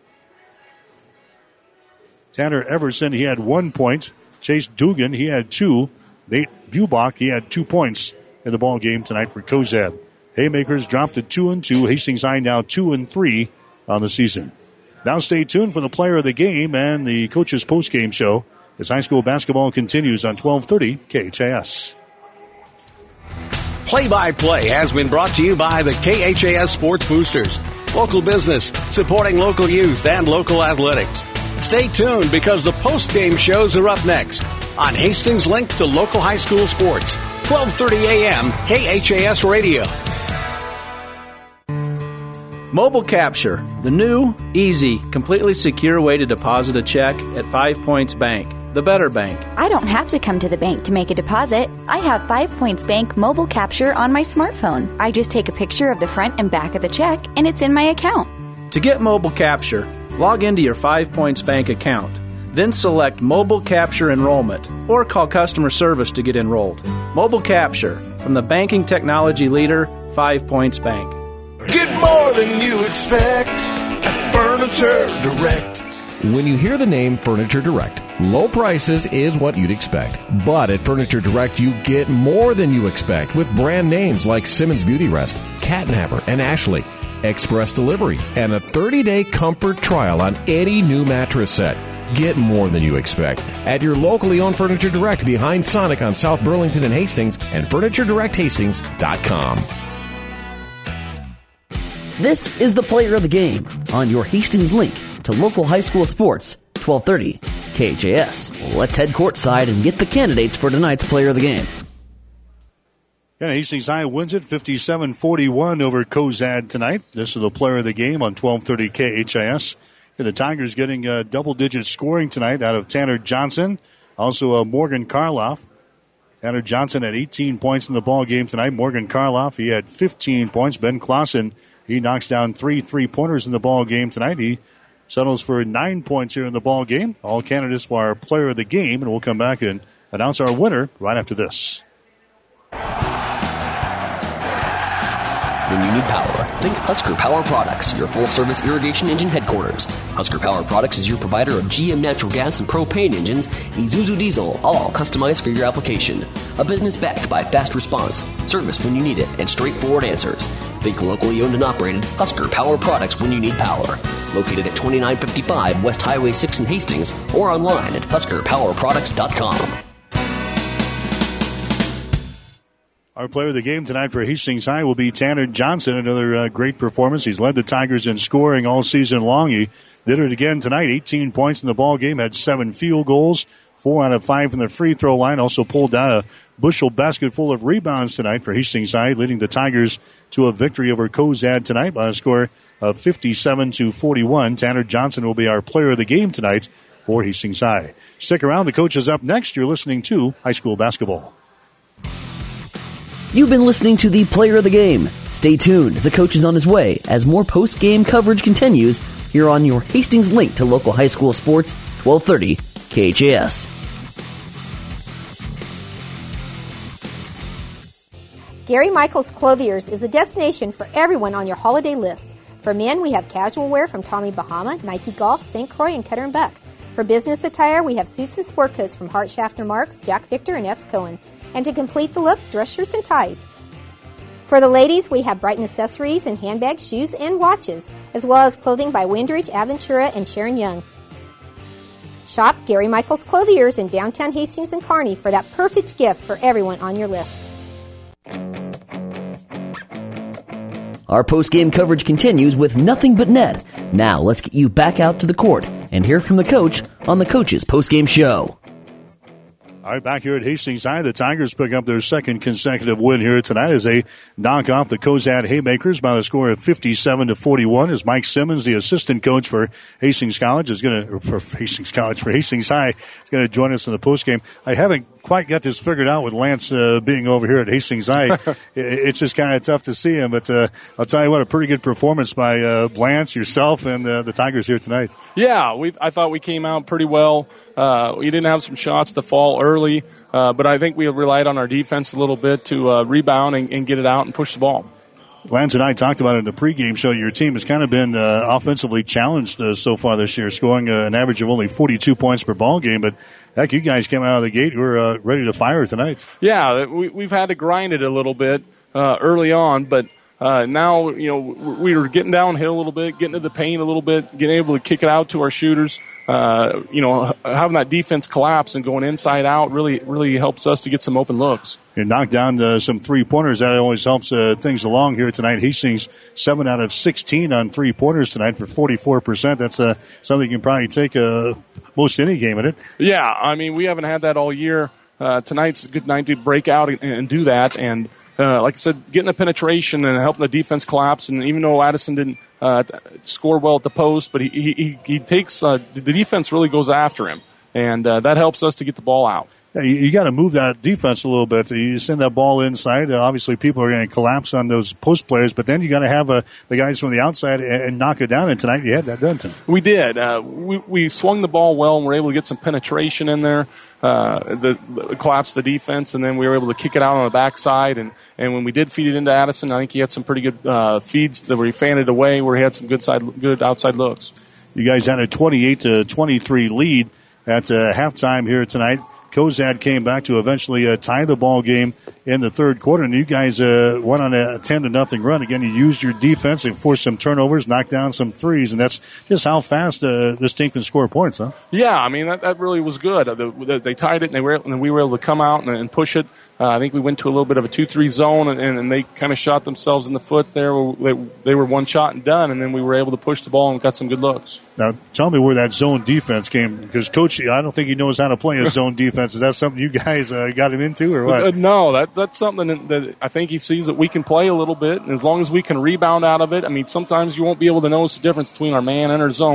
Tanner Everson, he had one point. Chase Dugan, he had two. Nate Bubach, he had two points in the ball game tonight for Cozad. Haymakers dropped to two and two. Hastings High now two and three on the season. Now stay tuned for the player of the game and the coach's postgame show as high school basketball continues on twelve thirty K H A S. Play-by-play has been brought to you by the K H A S Sports Boosters. Local business, supporting local youth and local athletics. Stay tuned because the post-game shows are up next on Hastings Link to local high school sports. twelve thirty a.m. K H A S Radio. Mobile Capture, the new, easy, completely secure way to deposit a check at Five Points Bank, the better bank. I don't have to come to the bank to make a deposit. I have Five Points Bank Mobile Capture on my smartphone. I just take a picture of the front and back of the check, and it's in my account. To get Mobile Capture, log into your Five Points Bank account. Then select Mobile Capture Enrollment or call customer service to get enrolled. Mobile Capture from the banking technology leader, Five Points Bank. Get more than you expect at Furniture Direct. When you hear the name Furniture Direct, low prices is what you'd expect. But at Furniture Direct, you get more than you expect with brand names like Simmons Beauty Rest, Catnapper, and Ashley. Express delivery, and a thirty-day comfort trial on any new mattress set. Get more than you expect at your locally owned Furniture Direct behind Sonic on South Burlington and Hastings and Furniture Direct Hastings dot com. This is the player of the game on your Hastings link to local high school sports, twelve thirty K H A S. Let's head courtside and get the candidates for tonight's player of the game. Yeah, Hastings High wins it fifty-seven forty-one over Cozad tonight. This is the player of the game on twelve thirty K H I S. And the Tigers getting uh, double-digit scoring tonight out of Tanner Johnson, also uh, Morgan Karloff. Tanner Johnson had eighteen points in the ball game tonight. Morgan Karloff, he had fifteen points. Ben Clausen, he knocks down three three-pointers in the ball game tonight. He settles for nine points here in the ball game. All candidates for our player of the game, and we'll come back and announce our winner right after this. When you need power, think Husker Power Products, your full-service irrigation engine headquarters. Husker Power Products is your provider of G M natural gas and propane engines, Isuzu diesel, all customized for your application. A business backed by fast response, service when you need it, and straightforward answers. Think locally owned and operated Husker Power Products when you need power. Located at twenty-nine fifty-five West Highway six in Hastings, or online at husker power products dot com. Our player of the game tonight for Hastings High will be Tanner Johnson. Another uh, great performance. He's led the Tigers in scoring all season long. He did it again tonight. eighteen points in the ball game. Had seven field goals, four out of five from the free throw line. Also pulled down a bushel basket full of rebounds tonight for Hastings High, leading the Tigers to a victory over Cozad tonight by a score of fifty-seven to forty-one. Tanner Johnson will be our player of the game tonight for Hastings High. Stick around. The coach is up next. You're listening to High School Basketball. You've been listening to the Player of the Game. Stay tuned. The coach is on his way as more post-game coverage continues here on your Hastings link to local high school sports, twelve thirty K H A S. Gary Michaels Clothiers is a destination for everyone on your holiday list. For men, we have casual wear from Tommy Bahama, Nike Golf, Saint Croix, and Cutter and Buck. For business attire, we have suits and sport coats from Hart Schaffner Marks, Jack Victor, and S. Cohen. And to complete the look, dress shirts and ties. For the ladies, we have Brighton accessories and handbags, shoes, and watches, as well as clothing by Windridge, Aventura, and Sharon Young. Shop Gary Michaels Clothiers in downtown Hastings and Kearney for that perfect gift for everyone on your list. Our post-game coverage continues with nothing but net. Now let's get you back out to the court and hear from the coach on the Coach's post-game show. All right, back here at Hastings High, the Tigers pick up their second consecutive win here tonight as they knock off the Cozad Haymakers by a score of fifty-seven to forty-one. As Mike Simmons, the assistant coach for Hastings College, is going to for Hastings College for Hastings High, is going to join us in the postgame. I haven't quite got this figured out with Lance uh, being over here at Hastings High. It's just kind of tough to see him, but uh, I'll tell you what, a pretty good performance by uh, Lance, yourself, and uh, the Tigers here tonight. Yeah, we I thought we came out pretty well. Uh, we didn't have some shots to fall early, uh, but I think we relied on our defense a little bit to uh, rebound and, and get it out and push the ball. Lance and I talked about it in the pregame show. Your team has kind of been uh, offensively challenged uh, so far this year, scoring uh, an average of only forty-two points per ball game. But, heck, you guys came out of the gate. We're uh, ready to fire tonight. Yeah, we, we've had to grind it a little bit uh, early on, but uh, now, you know, we were getting downhill a little bit, getting to the paint a little bit, getting able to kick it out to our shooters. Uh, you know, having that defense collapse and going inside out really, really helps us to get some open looks. You knocked down uh, some three-pointers. That always helps uh, things along here tonight. Hastings, seven out of sixteen on three-pointers tonight for forty-four percent. That's uh, something you can probably take uh, most any game in it. Yeah, I mean, we haven't had that all year. Uh, tonight's a good night to break out and, and do that. And uh, like I said, getting the penetration and helping the defense collapse. And even though Addison didn't uh, score well at the post, but he he, he takes uh, – the defense really goes after him. And uh, that helps us to get the ball out. Yeah, you, you got to move that defense a little bit. You send that ball inside. Uh, obviously, people are going to collapse on those post players, but then you got to have uh, the guys from the outside and, and knock it down. And tonight, you had that done to them. We did. Uh, we, we swung the ball well, and were able to get some penetration in there, uh, the, the collapse the defense, and then we were able to kick it out on the backside. And, and when we did feed it into Addison, I think he had some pretty good uh, feeds that where he fanned it away, where he had some good side, good outside looks. You guys had a twenty-eight to twenty-three lead at uh, halftime here tonight. Cozad came back to eventually uh, tie the ball game in the third quarter, and you guys uh, went on a ten to nothing run. Again, you used your defense and forced some turnovers, knocked down some threes, and that's just how fast uh, this team can score points, huh? Yeah, I mean that, that really was good. Uh, the, they tied it, and they were and we were able to come out and, and push it. Uh, I think we went to a little bit of a two three zone, and, and they kind of shot themselves in the foot there. They, they were one shot and done, and then we were able to push the ball and got some good looks. Now, tell me where that zone defense came, because Coach, I don't think he knows how to play a zone defense. Is that something you guys uh, got him into, or what? Uh, no, that, that's something that, that I think he sees that we can play a little bit, and as long as we can rebound out of it, I mean, sometimes you won't be able to notice the difference between our man and our zone.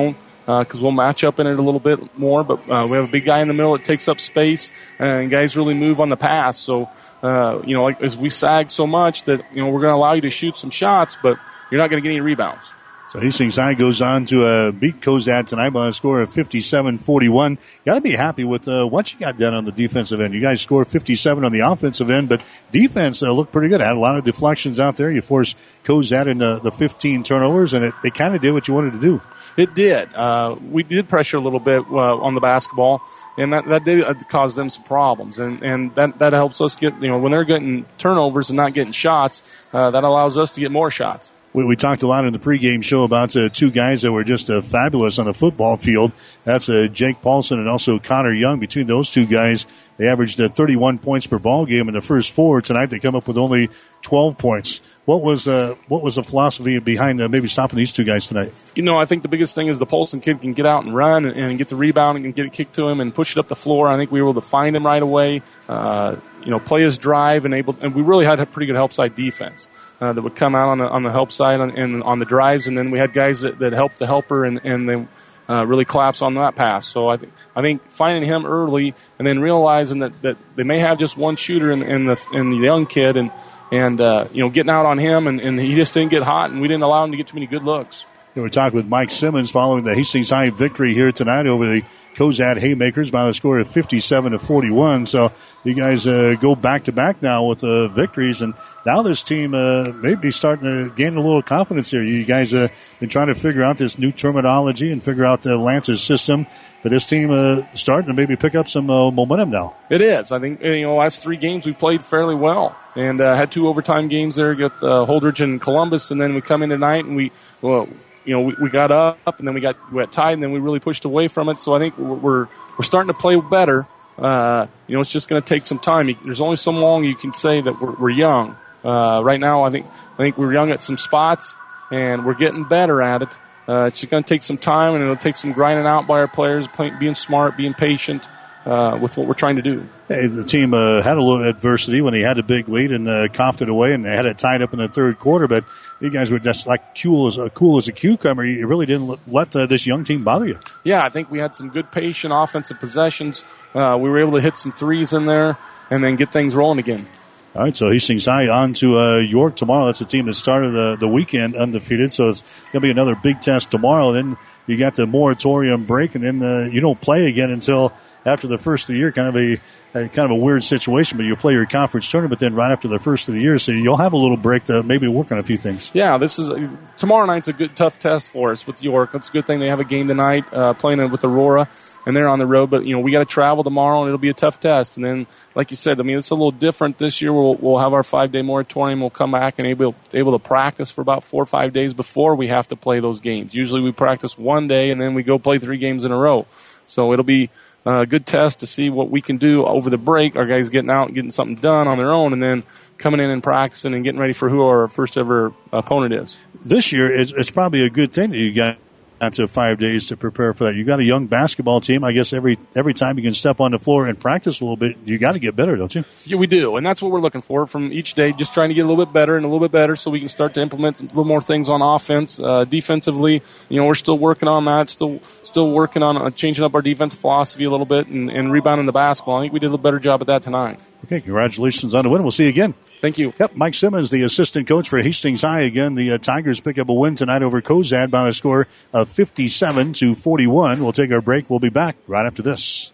because uh, we'll match up in it a little bit more. But uh, we have a big guy in the middle that takes up space, and guys really move on the pass. So, uh, you know, like as we sag so much that, you know, we're going to allow you to shoot some shots, but you're not going to get any rebounds. So Hastings High goes on to uh, beat Cozad tonight by a score of fifty-seven forty-one. Got to be happy with uh, what you got done on the defensive end. You guys scored fifty-seven on the offensive end, but defense uh, looked pretty good. Had a lot of deflections out there. You forced Cozad into the fifteen turnovers, and it, it kind of did what you wanted to do. It did. Uh, we did pressure a little bit uh, on the basketball, and that, that did cause them some problems. And, and that, that helps us get, you know, when they're getting turnovers and not getting shots, uh, that allows us to get more shots. We, we talked a lot in the pregame show about uh, two guys that were just uh, fabulous on the football field. That's uh, Jake Paulson and also Connor Young. Between those two guys, they averaged uh, thirty-one points per ball game in the first four. Tonight they come up with only twelve points. What was uh, what was the philosophy behind uh, maybe stopping these two guys tonight? You know, I think the biggest thing is the Paulson kid can get out and run and, and get the rebound and get it kicked to him and push it up the floor. I think we were able to find him right away. Uh, you know, play his drive and able, and we really had a pretty good help side defense. Uh, that would come out on the on the help side on, and on the drives, and then we had guys that, that helped the helper and and they uh, really collapsed on that pass. So I think I think finding him early and then realizing that, that they may have just one shooter in, in the in the young kid and and uh, you know getting out on him and, and he just didn't get hot and we didn't allow him to get too many good looks. We're talking with Mike Simmons following the Hastings High victory here tonight over the Cozad Haymakers by a score of fifty-seven to forty-one. So you guys uh, go back to back now with uh, victories, and now this team uh, may be starting to gain a little confidence here. You guys have uh, been trying to figure out this new terminology and figure out uh, Lance's system, but this team uh, starting to maybe pick up some uh, momentum now. It is. I think you know last three games we played fairly well, and uh, had two overtime games there with uh, Holdridge and Columbus, and then we come in tonight and we well. You know, we, we got up, and then we got we got tied, and then we really pushed away from it. So I think we're we're starting to play better. Uh, you know, it's just going to take some time. There's only so long you can say that we're, we're young. Uh, right now, I think I think we're young at some spots, and we're getting better at it. Uh, it's just going to take some time, and it'll take some grinding out by our players, playing, being smart, being patient uh, with what we're trying to do. Hey, the team uh, had a little adversity when they had a big lead and uh, coughed it away, and they had it tied up in the third quarter. But you guys were just like cool as, uh, cool as a cucumber. You really didn't let uh, this young team bother you. Yeah, I think we had some good, patient offensive possessions. Uh, we were able to hit some threes in there and then get things rolling again. All right, so Hastings High on to uh, York tomorrow. That's a team that started the, the weekend undefeated, so it's going to be another big test tomorrow. Then you got the moratorium break, and then uh, you don't play again until after the first of the year. Kind of a, a kind of a weird situation, but you play your conference tournament then right after the first of the year, so you'll have a little break to maybe work on a few things. Yeah, this is uh, tomorrow night's a good tough test for us with York. That's a good thing they have a game tonight, uh, playing with Aurora, and they're on the road. But you know we got to travel tomorrow, and it'll be a tough test. And then, like you said, I mean it's a little different this year. We'll we'll have our five day moratorium. We'll come back and able able to practice for about four or five days before we have to play those games. Usually we practice one day and then we go play three games in a row. So it'll be a good test to see what we can do over the break. Our guys getting out and getting something done on their own, and then coming in and practicing and getting ready for who our first ever opponent is. This year, it's, it's probably a good thing that you got to five days to prepare for that. You got a young basketball team. I guess every every time you can step on the floor and practice a little bit, you got to get better, don't you? Yeah, we do, and that's what we're looking for from each day. Just trying to get a little bit better and a little bit better, so we can start to implement a little more things on offense. Uh, defensively, you know, we're still working on that. Still, still working on uh, changing up our defense philosophy a little bit and, and rebounding the basketball. I think we did a better job at that tonight. Okay, congratulations on the win. We'll see you again. Thank you. Yep, Mike Simmons, the assistant coach for Hastings High. Again, the uh, Tigers pick up a win tonight over Cozad by a score of fifty-seven to forty-one. We'll take our break. We'll be back right after this.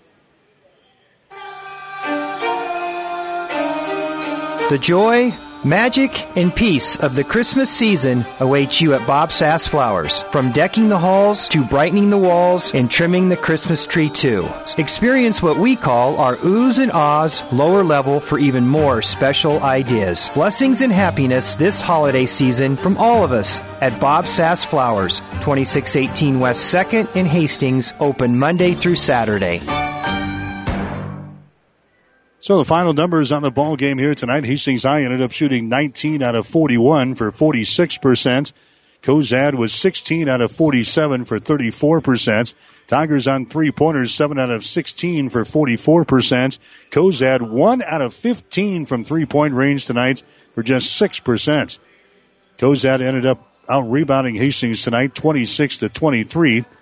The joy, magic, and peace of the Christmas season awaits you at Bob Sass Flowers. From decking the halls to brightening the walls and trimming the Christmas tree too. Experience what we call our oohs and ahs lower level for even more special ideas. Blessings and happiness this holiday season from all of us at Bob Sass Flowers, twenty-six eighteen West second in Hastings, open Monday through Saturday. So the final numbers on the ball game here tonight. Hastings High ended up shooting nineteen out of forty-one for forty-six percent. Cozad was sixteen out of forty-seven for thirty-four percent. Tigers on three-pointers, seven out of sixteen for forty-four percent. Cozad one out of fifteen from three-point range tonight for just six percent. Cozad ended up out-rebounding Hastings tonight, twenty-six to twenty-three.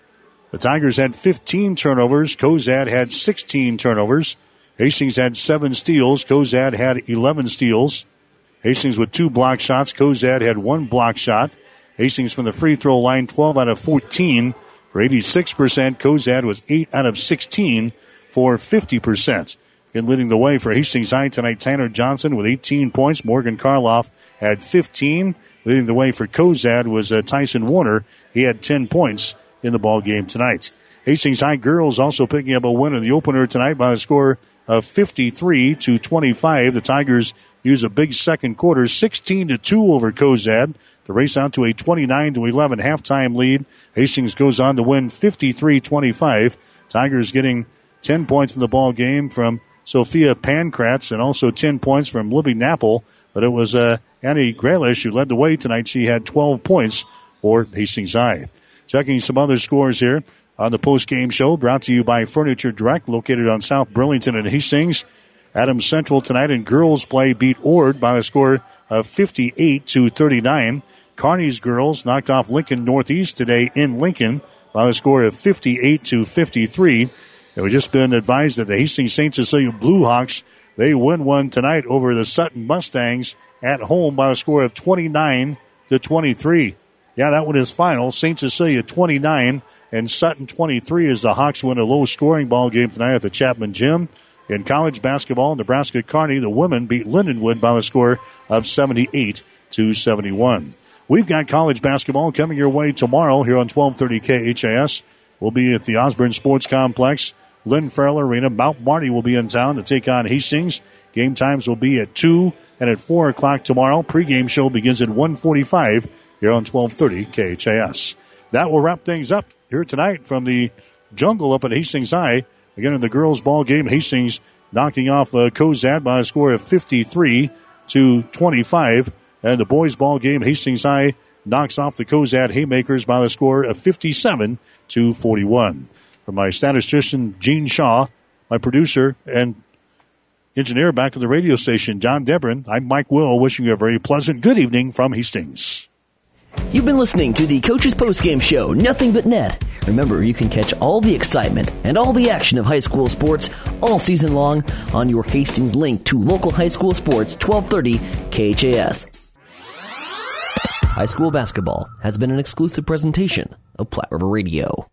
The Tigers had fifteen turnovers. Cozad had sixteen turnovers. Hastings had seven steals. Cozad had eleven steals. Hastings with two block shots. Cozad had one block shot. Hastings from the free throw line, twelve out of fourteen for eighty-six percent. Cozad was eight out of sixteen for fifty percent. And leading the way for Hastings High tonight, Tanner Johnson with eighteen points. Morgan Karloff had fifteen. Leading the way for Cozad was uh, Tyson Warner. He had ten points in the ball game tonight. Hastings High girls also picking up a win in the opener tonight by a score of fifty-three to twenty-five. The Tigers use a big second quarter, sixteen to two over Cozad. The race out to a twenty-nine to eleven halftime lead. Hastings goes on to win fifty-three twenty-five. Tigers getting ten points in the ball game from Sophia Pankratz and also ten points from Libby Napple. But it was uh, Annie Graylish who led the way tonight. She had twelve points for Hastings High. Checking some other scores here on the post-game show, brought to you by Furniture Direct, located on South Burlington and Hastings. Adams Central tonight in girls play beat Ord by a score of fifty-eight to thirty-nine. Kearney's girls knocked off Lincoln Northeast today in Lincoln by a score of fifty-eight to fifty-three. And we've just been advised that the Hastings Saint Cecilia Blue Hawks, they win one tonight over the Sutton Mustangs at home by a score of twenty-nine to twenty-three. Yeah, that one is final. Saint Cecilia twenty-nine and Sutton twenty-three as the Hawks win a low-scoring ball game tonight at the Chapman Gym. In college basketball, Nebraska Kearney, the women beat Lindenwood by a score of seventy-eight to seventy-one. We've got college basketball coming your way tomorrow here on twelve thirty K H A S. We'll be at the Osborne Sports Complex, Lynn Farrell Arena. Mount Marty will be in town to take on Hastings. Game times will be at two and at four o'clock tomorrow. Pre-game show begins at one forty-five here on twelve thirty K H A S. That will wrap things up here tonight from the jungle up at Hastings High. Again, in the girls' ball game, Hastings knocking off uh, Cozad by a score of fifty-three to twenty-five. And the boys' ball game, Hastings High knocks off the Cozad Haymakers by a score of fifty-seven to forty-one. For my statistician, Gene Shaw, my producer and engineer back at the radio station, John Debrin, I'm Mike Will, wishing you a very pleasant good evening from Hastings. You've been listening to the Coach's Postgame Show, Nothing But Net. Remember, you can catch all the excitement and all the action of high school sports all season long on your Hastings link to local high school sports, twelve thirty K H A S. High school basketball has been an exclusive presentation of Platte River Radio.